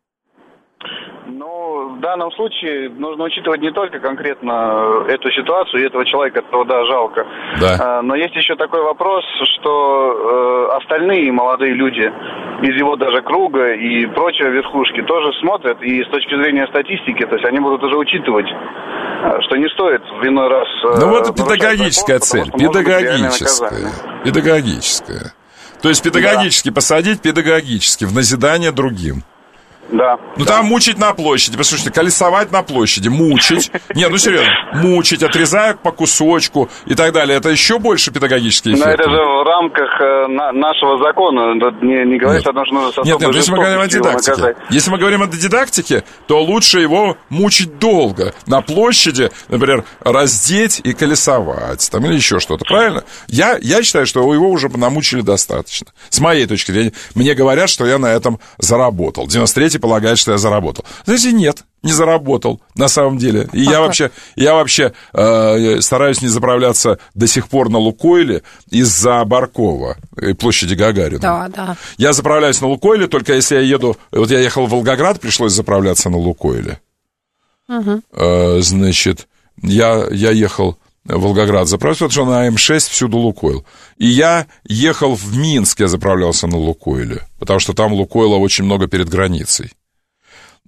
R: В данном случае нужно учитывать не только конкретно эту ситуацию и этого человека, которого, да, жалко. Да. Но есть еще такой вопрос, что остальные молодые люди из его даже круга и прочие верхушки тоже смотрят, и с точки зрения статистики, то есть они будут уже учитывать, что не стоит в иной раз...
C: Ну вот и педагогическая закон, цель, педагогическая, педагогическая. То есть педагогически да. посадить, педагогически, в назидание другим.
R: Да.
C: Ну
R: да.
C: там мучить на площади, послушайте, колесовать на площади, мучить. Не, ну серьезно, мучить, отрезая по кусочку и так далее. Это еще больше педагогический эффект.
R: Но это же в рамках э, на, нашего закона. Не, не говорится о том, что нужно с
C: Нет, нет, если мы говорим о дидактике. Если мы говорим о дидактике, то лучше его мучить долго. На площади, например, раздеть и колесовать. Там, или еще что-то, правильно? Я, я считаю, что его уже намучили достаточно. С моей точки зрения. Мне говорят, что я на этом заработал. девяносто третий полагает, что я заработал. Знаете, нет, не заработал на самом деле. И а я, вообще, я вообще э, стараюсь не заправляться до сих пор на Лукойле из-за Баркова, площади Гагарина.
D: Да, да.
C: Я заправляюсь на Лукойле, только если я еду... Вот я ехал в Волгоград, пришлось заправляться на Лукойле. Угу. Э, значит, я, я ехал... Волгоград заправился, потому что на эм шесть всюду Лукойл. И я ехал в Минск, я заправлялся на Лукойле, потому что там Лукойла очень много перед границей.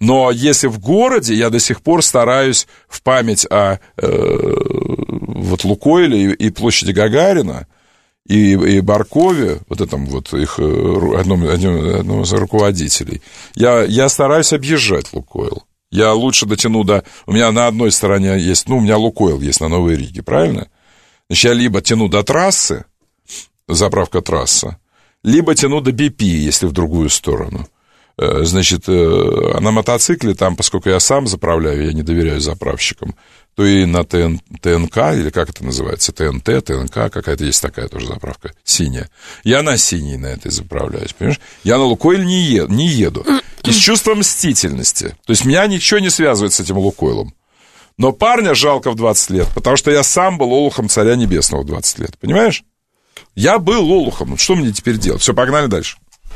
C: Но если в городе, я до сих пор стараюсь в память о э, вот Лукойле и, и площади Гагарина, и, и Баркове, вот этом вот их одном, одном, одном из руководителей, я, я стараюсь объезжать Лукойл. Я лучше дотяну до... У меня на одной стороне есть... Ну, у меня Лукойл есть на Новой Риге, правильно? Значит, я либо тяну до трассы, заправка трасса, либо тяну до би пи, если в другую сторону. Значит, а на мотоцикле, там, поскольку я сам заправляю, я не доверяю заправщикам, то и на ТН, ТНК, или как это называется, ТНТ, ТНК, какая-то есть такая тоже заправка, синяя. Я на синей на этой заправляюсь, понимаешь? Я на Лукойл не еду, не еду. Из чувства мстительности. То есть меня ничего не связывает с этим Лукойлом. Но парня жалко в двадцать лет, потому что я сам был олухом Царя Небесного в двадцать лет, понимаешь? Я был олухом, что мне теперь делать? Все, погнали дальше.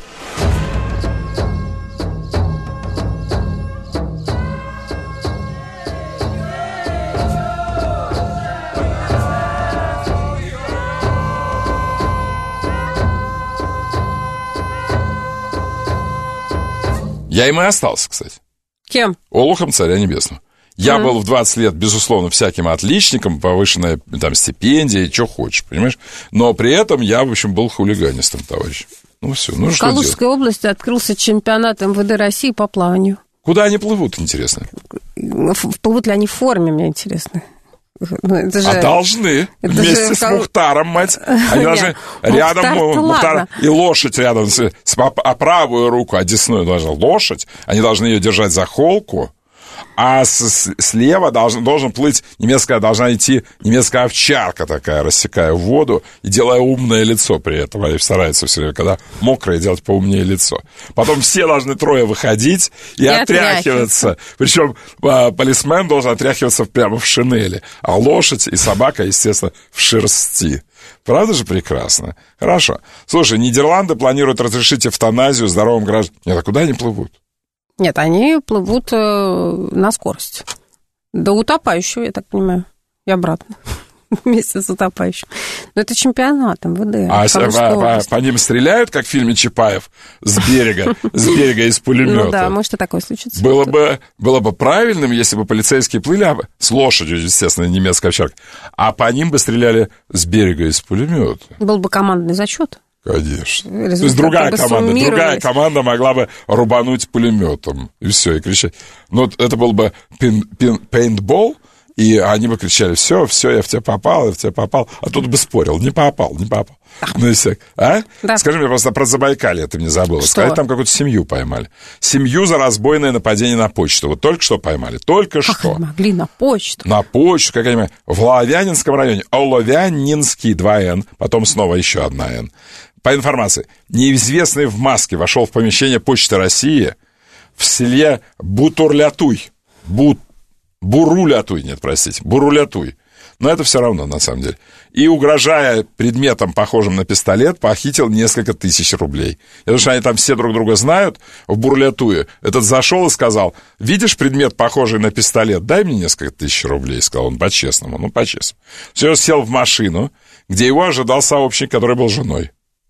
C: Я им и остался, кстати.
D: Кем?
C: Олухом Царя Небесного. Я mm-hmm. был в двадцать лет, безусловно, всяким отличником, повышенная там стипендия, что хочешь, понимаешь? Но при этом я, в общем, был хулиганистом, товарищ. Ну, все, ну
D: в
C: что делать? В
D: Калужской области открылся чемпионат эм вэ дэ России по плаванию.
C: Куда они плывут, интересно?
D: Плывут ли они в форме, мне интересно. Ну, это же,
C: а должны,
D: это
C: вместе
D: же...
C: с Мухтаром, мать. Они должны рядом, Мухтар и лошадь рядом, с, с, а правую руку, а десную должна лошадь, они должны ее держать за холку, а с, слева должен, должен плыть немецкая, должна идти немецкая овчарка такая, рассекая воду и делая умное лицо при этом. Они стараются все время, когда мокрое, делать поумнее лицо. Потом все должны трое выходить и, и отряхиваться. отряхиваться. Причем а, полисмен должен отряхиваться прямо в шинели, а лошадь и собака, естественно, в шерсти. Правда же прекрасно? Хорошо. Слушай, Нидерланды планируют разрешить эвтаназию здоровым гражданам. Нет, а куда они плывут?
D: Нет, они плывут э, на скорость. До утопающего, я так понимаю, и обратно. Вместе с утопающим. Но это чемпионат эм вэ дэ.
C: А по, по, по ним стреляют, как в фильме Чапаев, с берега, с берега из пулемета?
D: Ну да, может и такое случится.
C: Было бы, было бы правильным, если бы полицейские плыли с лошадью, естественно, немецкая овчарка, а по ним бы стреляли с берега из пулемета.
D: Был бы командный зачет.
C: Конечно. Результат. То есть другая команда, другая команда могла бы рубануть пулеметом, и все, и кричать. Ну, это был бы пин, пин, пейнтбол, и они бы кричали: все, все, я в тебя попал, я в тебя попал. А тут бы спорил: не попал, не попал. Да. Ну и все. А? Да. Скажи мне просто про Забайкалье, ты мне забыла. Что? Сказать, там какую-то семью поймали. Семью за разбойное нападение на почту. Вот только что поймали, только
D: как
C: что.
D: Они могли на почту?
C: На почту, как они могли. В Ловянинском районе. Оловянинский, два Н, потом снова еще одна Н. По информации, неизвестный в маске вошел в помещение Почты России в селе Бутурлятуй. Бут, Бурулятуй, нет, простите, Бурулятуй. Но это все равно, на самом деле. И, угрожая предметом, похожим на пистолет, похитил несколько тысяч рублей. Потому что они там все друг друга знают в Бурлятуе. Этот зашел и сказал: видишь предмет, похожий на пистолет, дай мне несколько тысяч рублей. Сказал он по-честному, ну, по-честному. Все, сел в машину, где его ожидал сообщник, который был женой.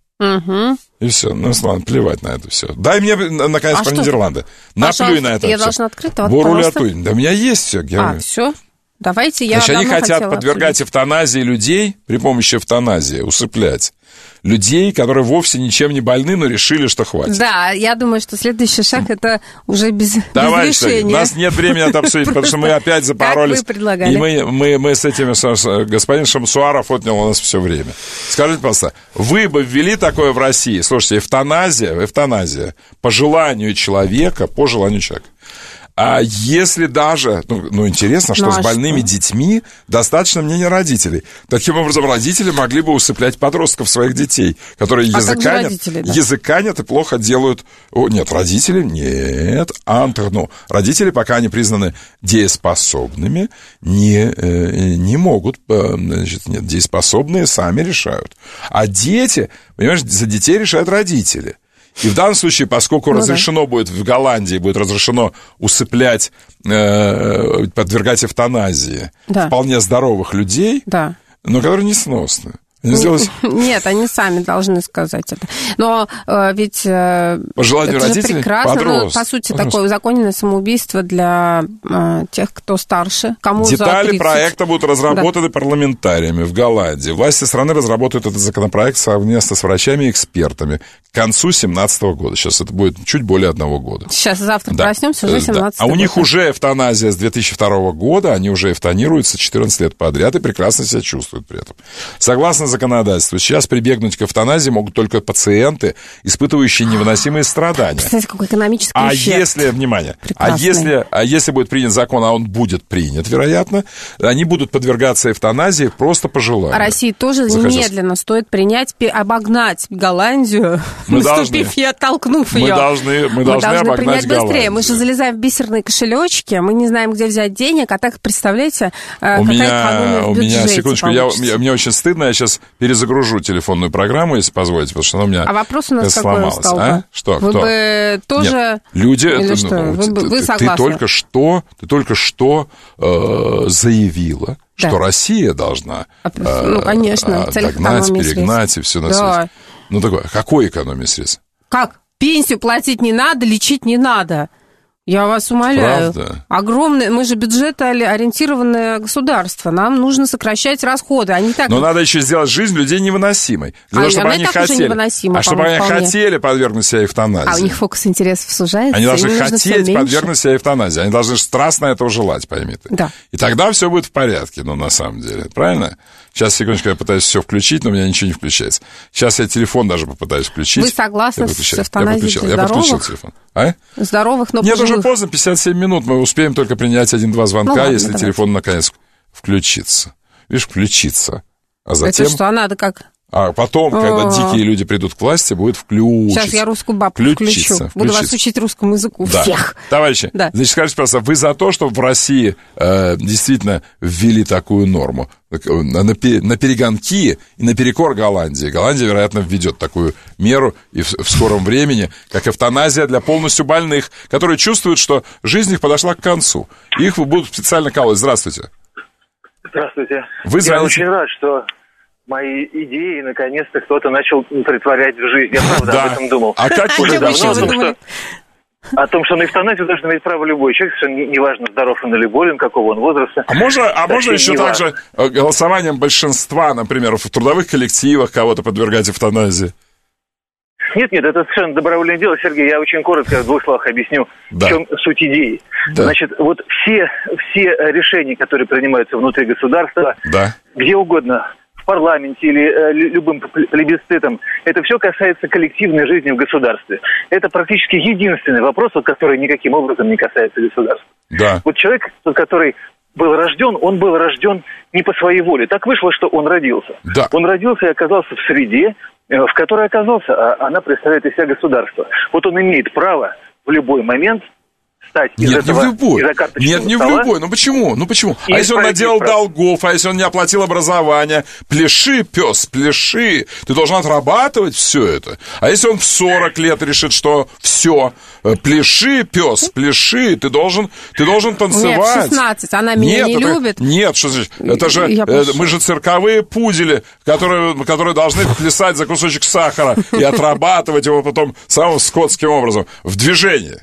D: Угу.
C: И все, ну, ладно, плевать на это все. Дай мне, наконец, а про что? Нидерланды. Наплюй на это.
D: Я
C: все.
D: должна открыть.
C: Бурулятуй. Да у меня есть все.
D: А, все? Давайте, я
C: Значит, они хотят подвергать
D: обсудить.
C: эвтаназии людей при помощи эвтаназии, усыплять людей, которые вовсе ничем не больны, но решили, что хватит.
D: Да, я думаю, что следующий шаг это уже без,
C: Давай,
D: без решения.
C: У нас нет времени это обсудить, потому что мы опять запоролись.
D: Как вы предлагали.
C: И мы, мы, мы с этим, господин Шамсуаров отнял у нас все время. Скажите, пожалуйста, вы бы ввели такое в России? Слушайте, эвтаназия, эвтаназия по желанию человека, по желанию человека. А если даже, ну, ну интересно, что ну, а с больными что? детьми достаточно мнения родителей. Таким образом, родители могли бы усыплять подростков своих детей, которые а языканят, родители, да? языканят и плохо делают... О, нет, родители, нет, антр, ну, родители, пока они признаны дееспособными, не, э, не могут, э, значит, нет, дееспособные сами решают. А дети, понимаешь, за детей решают родители. И в данном случае, поскольку ну, разрешено да. будет в Голландии, будет разрешено усыплять, э, подвергать эвтаназии да. вполне здоровых людей,
D: да.
C: но которые несносны. Сделать?
D: Нет, они сами должны сказать это. Но э, ведь э,
C: пожелание
D: это
C: родителей?
D: же прекрасно. Ну, по сути,
C: Подрос.
D: такое узаконенное самоубийство для э, тех, кто старше. Кому
C: Детали
D: за тридцать.
C: Проекта будут разработаны
D: да.
C: парламентариями в Голландии. Власти страны разработают этот законопроект совместно с врачами и экспертами к концу две тысячи семнадцатого года. Сейчас это будет чуть более одного года.
D: Сейчас завтра
C: да.
D: проснемся, уже семнадцатый
C: да. А у
D: год.
C: них уже эвтаназия с две тысячи второго года, они уже эвтанируются четырнадцать лет подряд и прекрасно себя чувствуют при этом. Согласно законодательству, сейчас прибегнуть к эвтаназии могут только пациенты, испытывающие невыносимые страдания.
D: Представляете, какой экономический
C: А
D: эффект.
C: если, внимание,
D: Прекрасный.
C: а если, а если будет принят закон, а он будет принят, вероятно, они будут подвергаться эвтаназии просто по желанию.
D: А России тоже
C: Захотелось.
D: немедленно стоит принять, обогнать Голландию,
C: мы
D: наступив
C: должны,
D: и оттолкнув
C: мы
D: ее.
C: Должны, мы,
D: мы
C: должны
D: должны
C: обогнать
D: принять быстрее.
C: Голландию.
D: Мы же залезаем в бисерные кошелечки, мы не знаем, где взять денег, а так, представляете,
C: У
D: какая
C: меня,
D: экономия в
C: у
D: бюджете
C: меня, секундочку, я,
D: получится.
C: мне очень стыдно, я сейчас перезагружу телефонную программу, если позволите, потому что она у меня
D: А вопрос у нас
C: сломалась.
D: какой стал бы?
C: А? Что,
D: Вы
C: кто?
D: бы тоже...
C: Нет, люди,
D: Или
C: это,
D: что?
C: ну,
D: Вы,
C: ты,
D: вы
C: ты,
D: согласны?
C: ты только что, ты только что э, заявила,
D: Да.
C: что Россия должна
D: А, ну, конечно, в целях
C: догнать,
D: экономии
C: перегнать
D: средств.
C: и все на
D: Да.
C: свете. Ну, такое, какой экономии средств?
D: Как? Пенсию платить не надо, лечить не надо. Я вас умоляю.
C: Правда?
D: Огромное, мы же бюджетоориентированное государство, нам нужно сокращать расходы, а не так...
C: Но надо еще сделать жизнь людей невыносимой. Для
D: А,
C: того, чтобы
D: она
C: они
D: и так уже
C: хотели,
D: невыносима,
C: а чтобы они
D: по-моему, вполне.
C: хотели подвергнуть себя эвтаназии.
D: А у них фокус интересов сужается.
C: Они должны
D: им нужно всё
C: хотеть
D: меньше.
C: подвергнуть себя эвтаназии. Они должны страстно этого желать, пойми ты.
D: Да.
C: И тогда все будет в порядке, ну, на самом деле. Правильно? Сейчас, секундочку, я пытаюсь все включить, но у меня ничего не включается. Сейчас я телефон даже попытаюсь включить.
D: Вы согласны с эвтаназией
C: я,
D: для
C: я подключил
D: здоровых?
C: телефон. А?
D: Здоровых, но
C: Нет,
D: пожилых.
C: уже поздно, пятьдесят семь минут. Мы успеем только принять один-два звонка,
D: Ну, ладно,
C: если
D: давайте.
C: телефон наконец включится. Видишь, включится. А затем...
D: Это что, надо как...
C: А потом, когда
D: О.
C: дикие люди придут к власти, будет включиться.
D: Сейчас я русскую бабку
C: Включиться,
D: включу. Буду вас
C: включиться.
D: учить русскому языку.
C: Да.
D: Всех.
C: Товарищи,
D: Да.
C: значит, скажите, пожалуйста, вы за то, чтобы в России э, действительно ввели такую норму? На, на, пе- на перегонки и наперекор Голландии. Голландия, вероятно, введет такую меру и в, в скором времени, как эвтаназия для полностью больных, которые чувствуют, что жизнь их подошла к концу. Их будут специально колоть. Здравствуйте.
S: Здравствуйте.
C: Вы
S: Я
C: звоните...
S: очень рад, что мои идеи наконец-то кто-то начал претворять в жизнь. Я правда
C: Да.
S: об этом думал.
C: А как вы
S: Уже
C: думаете?
S: давно о том, что, о том, что на эвтаназию должен иметь право любой человек, совершенно не- неважно, здоров он или болен, какого он возраста.
C: А можно, а можно
S: Совсем
C: еще
S: не важно.
C: также э, голосованием большинства, например, в трудовых коллективах кого-то подвергать эвтаназии?
S: Нет, нет, это совершенно добровольное дело, Сергей. Я очень коротко, в двух словах объясню,
C: Да.
S: в чем суть идеи.
C: Да.
S: Значит, вот все, все решения, которые принимаются внутри государства,
C: Да.
S: где угодно, в парламенте или э, лю- любым плебисцитом, это все касается коллективной жизни в государстве. Это практически единственный вопрос, вот, который никаким образом не касается государства.
C: Да.
S: Вот человек, тот, который был рожден, он был рожден не по своей воле. Так вышло, что он родился.
C: Да.
S: Он родился и оказался в среде, э, в которой оказался, а она представляет из себя государство. Вот он имеет право в любой момент стать из
C: Нет,
S: этого,
C: не в любой.
S: из-за карточного
C: Нет, не в
S: стола.
C: любой. Ну почему? Ну почему?
S: И
C: А если он
S: пройти
C: наделал
S: прав-
C: долгов, а если он не оплатил образование? Пляши, пес, пляши. Ты должен отрабатывать все это. А если он в сорок лет решит, что все, пляши, пес, пляши, ты должен, ты должен танцевать.
D: Нет, шестнадцать, она меня
C: Нет,
D: не
C: это-
D: любит.
C: Нет, что значит? Это же,
D: Я
C: э,
D: прошу.
C: мы же цирковые пудели, которые, которые должны плясать за кусочек сахара и отрабатывать его потом самым скотским образом в движении.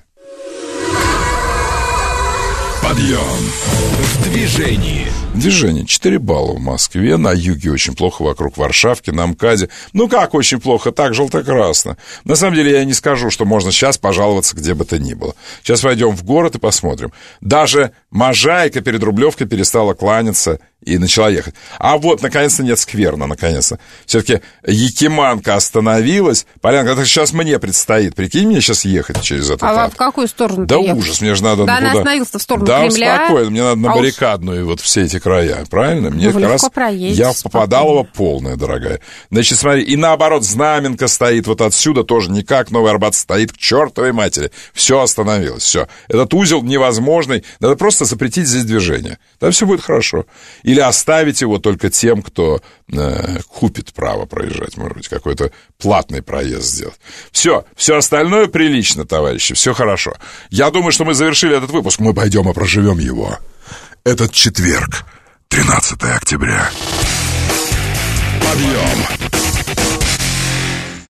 A: Подъем в движении.
C: Движение. четыре балла в Москве, на юге очень плохо, вокруг Варшавки, на МКАДе. Ну как очень плохо? Так, желто-красно. На самом деле я не скажу, что можно сейчас пожаловаться где бы то ни было. Сейчас войдем в город и посмотрим. Даже Можайка перед Рублевкой перестала кланяться и начала ехать. А вот, наконец-то, нет скверно, наконец-то. Все-таки Якиманка остановилась. Полянка, это сейчас мне предстоит. Прикинь, мне сейчас ехать через этот
D: А
C: ад.
D: в какую сторону
C: Да
D: ты ехал?
C: ужас, мне же надо...
D: Да,
C: туда...
D: она остановился в сторону
C: да,
D: Кремля.
C: спокойно, мне надо на
D: А уж-
C: баррикадную вот все эти края, правильно? Мне
D: Ну,
C: как
D: вы
C: раз...
D: легко проедете,
C: Я в
D: спокойно.
C: Попадалово полная, дорогая. Значит, смотри, и наоборот, Знаменка стоит вот отсюда тоже никак, Новый Арбат стоит к чертовой матери. Все остановилось, все. Этот узел невозможный, надо просто запретить здесь движение. Да, все будет хорошо. Или оставить его только тем, кто э, купит право проезжать, может быть, какой-то платный проезд сделать. Все, все остальное прилично, товарищи, все хорошо. Я думаю, что мы завершили этот выпуск, мы пойдем и проживем его. Этот четверг, тринадцатое октября. Подъем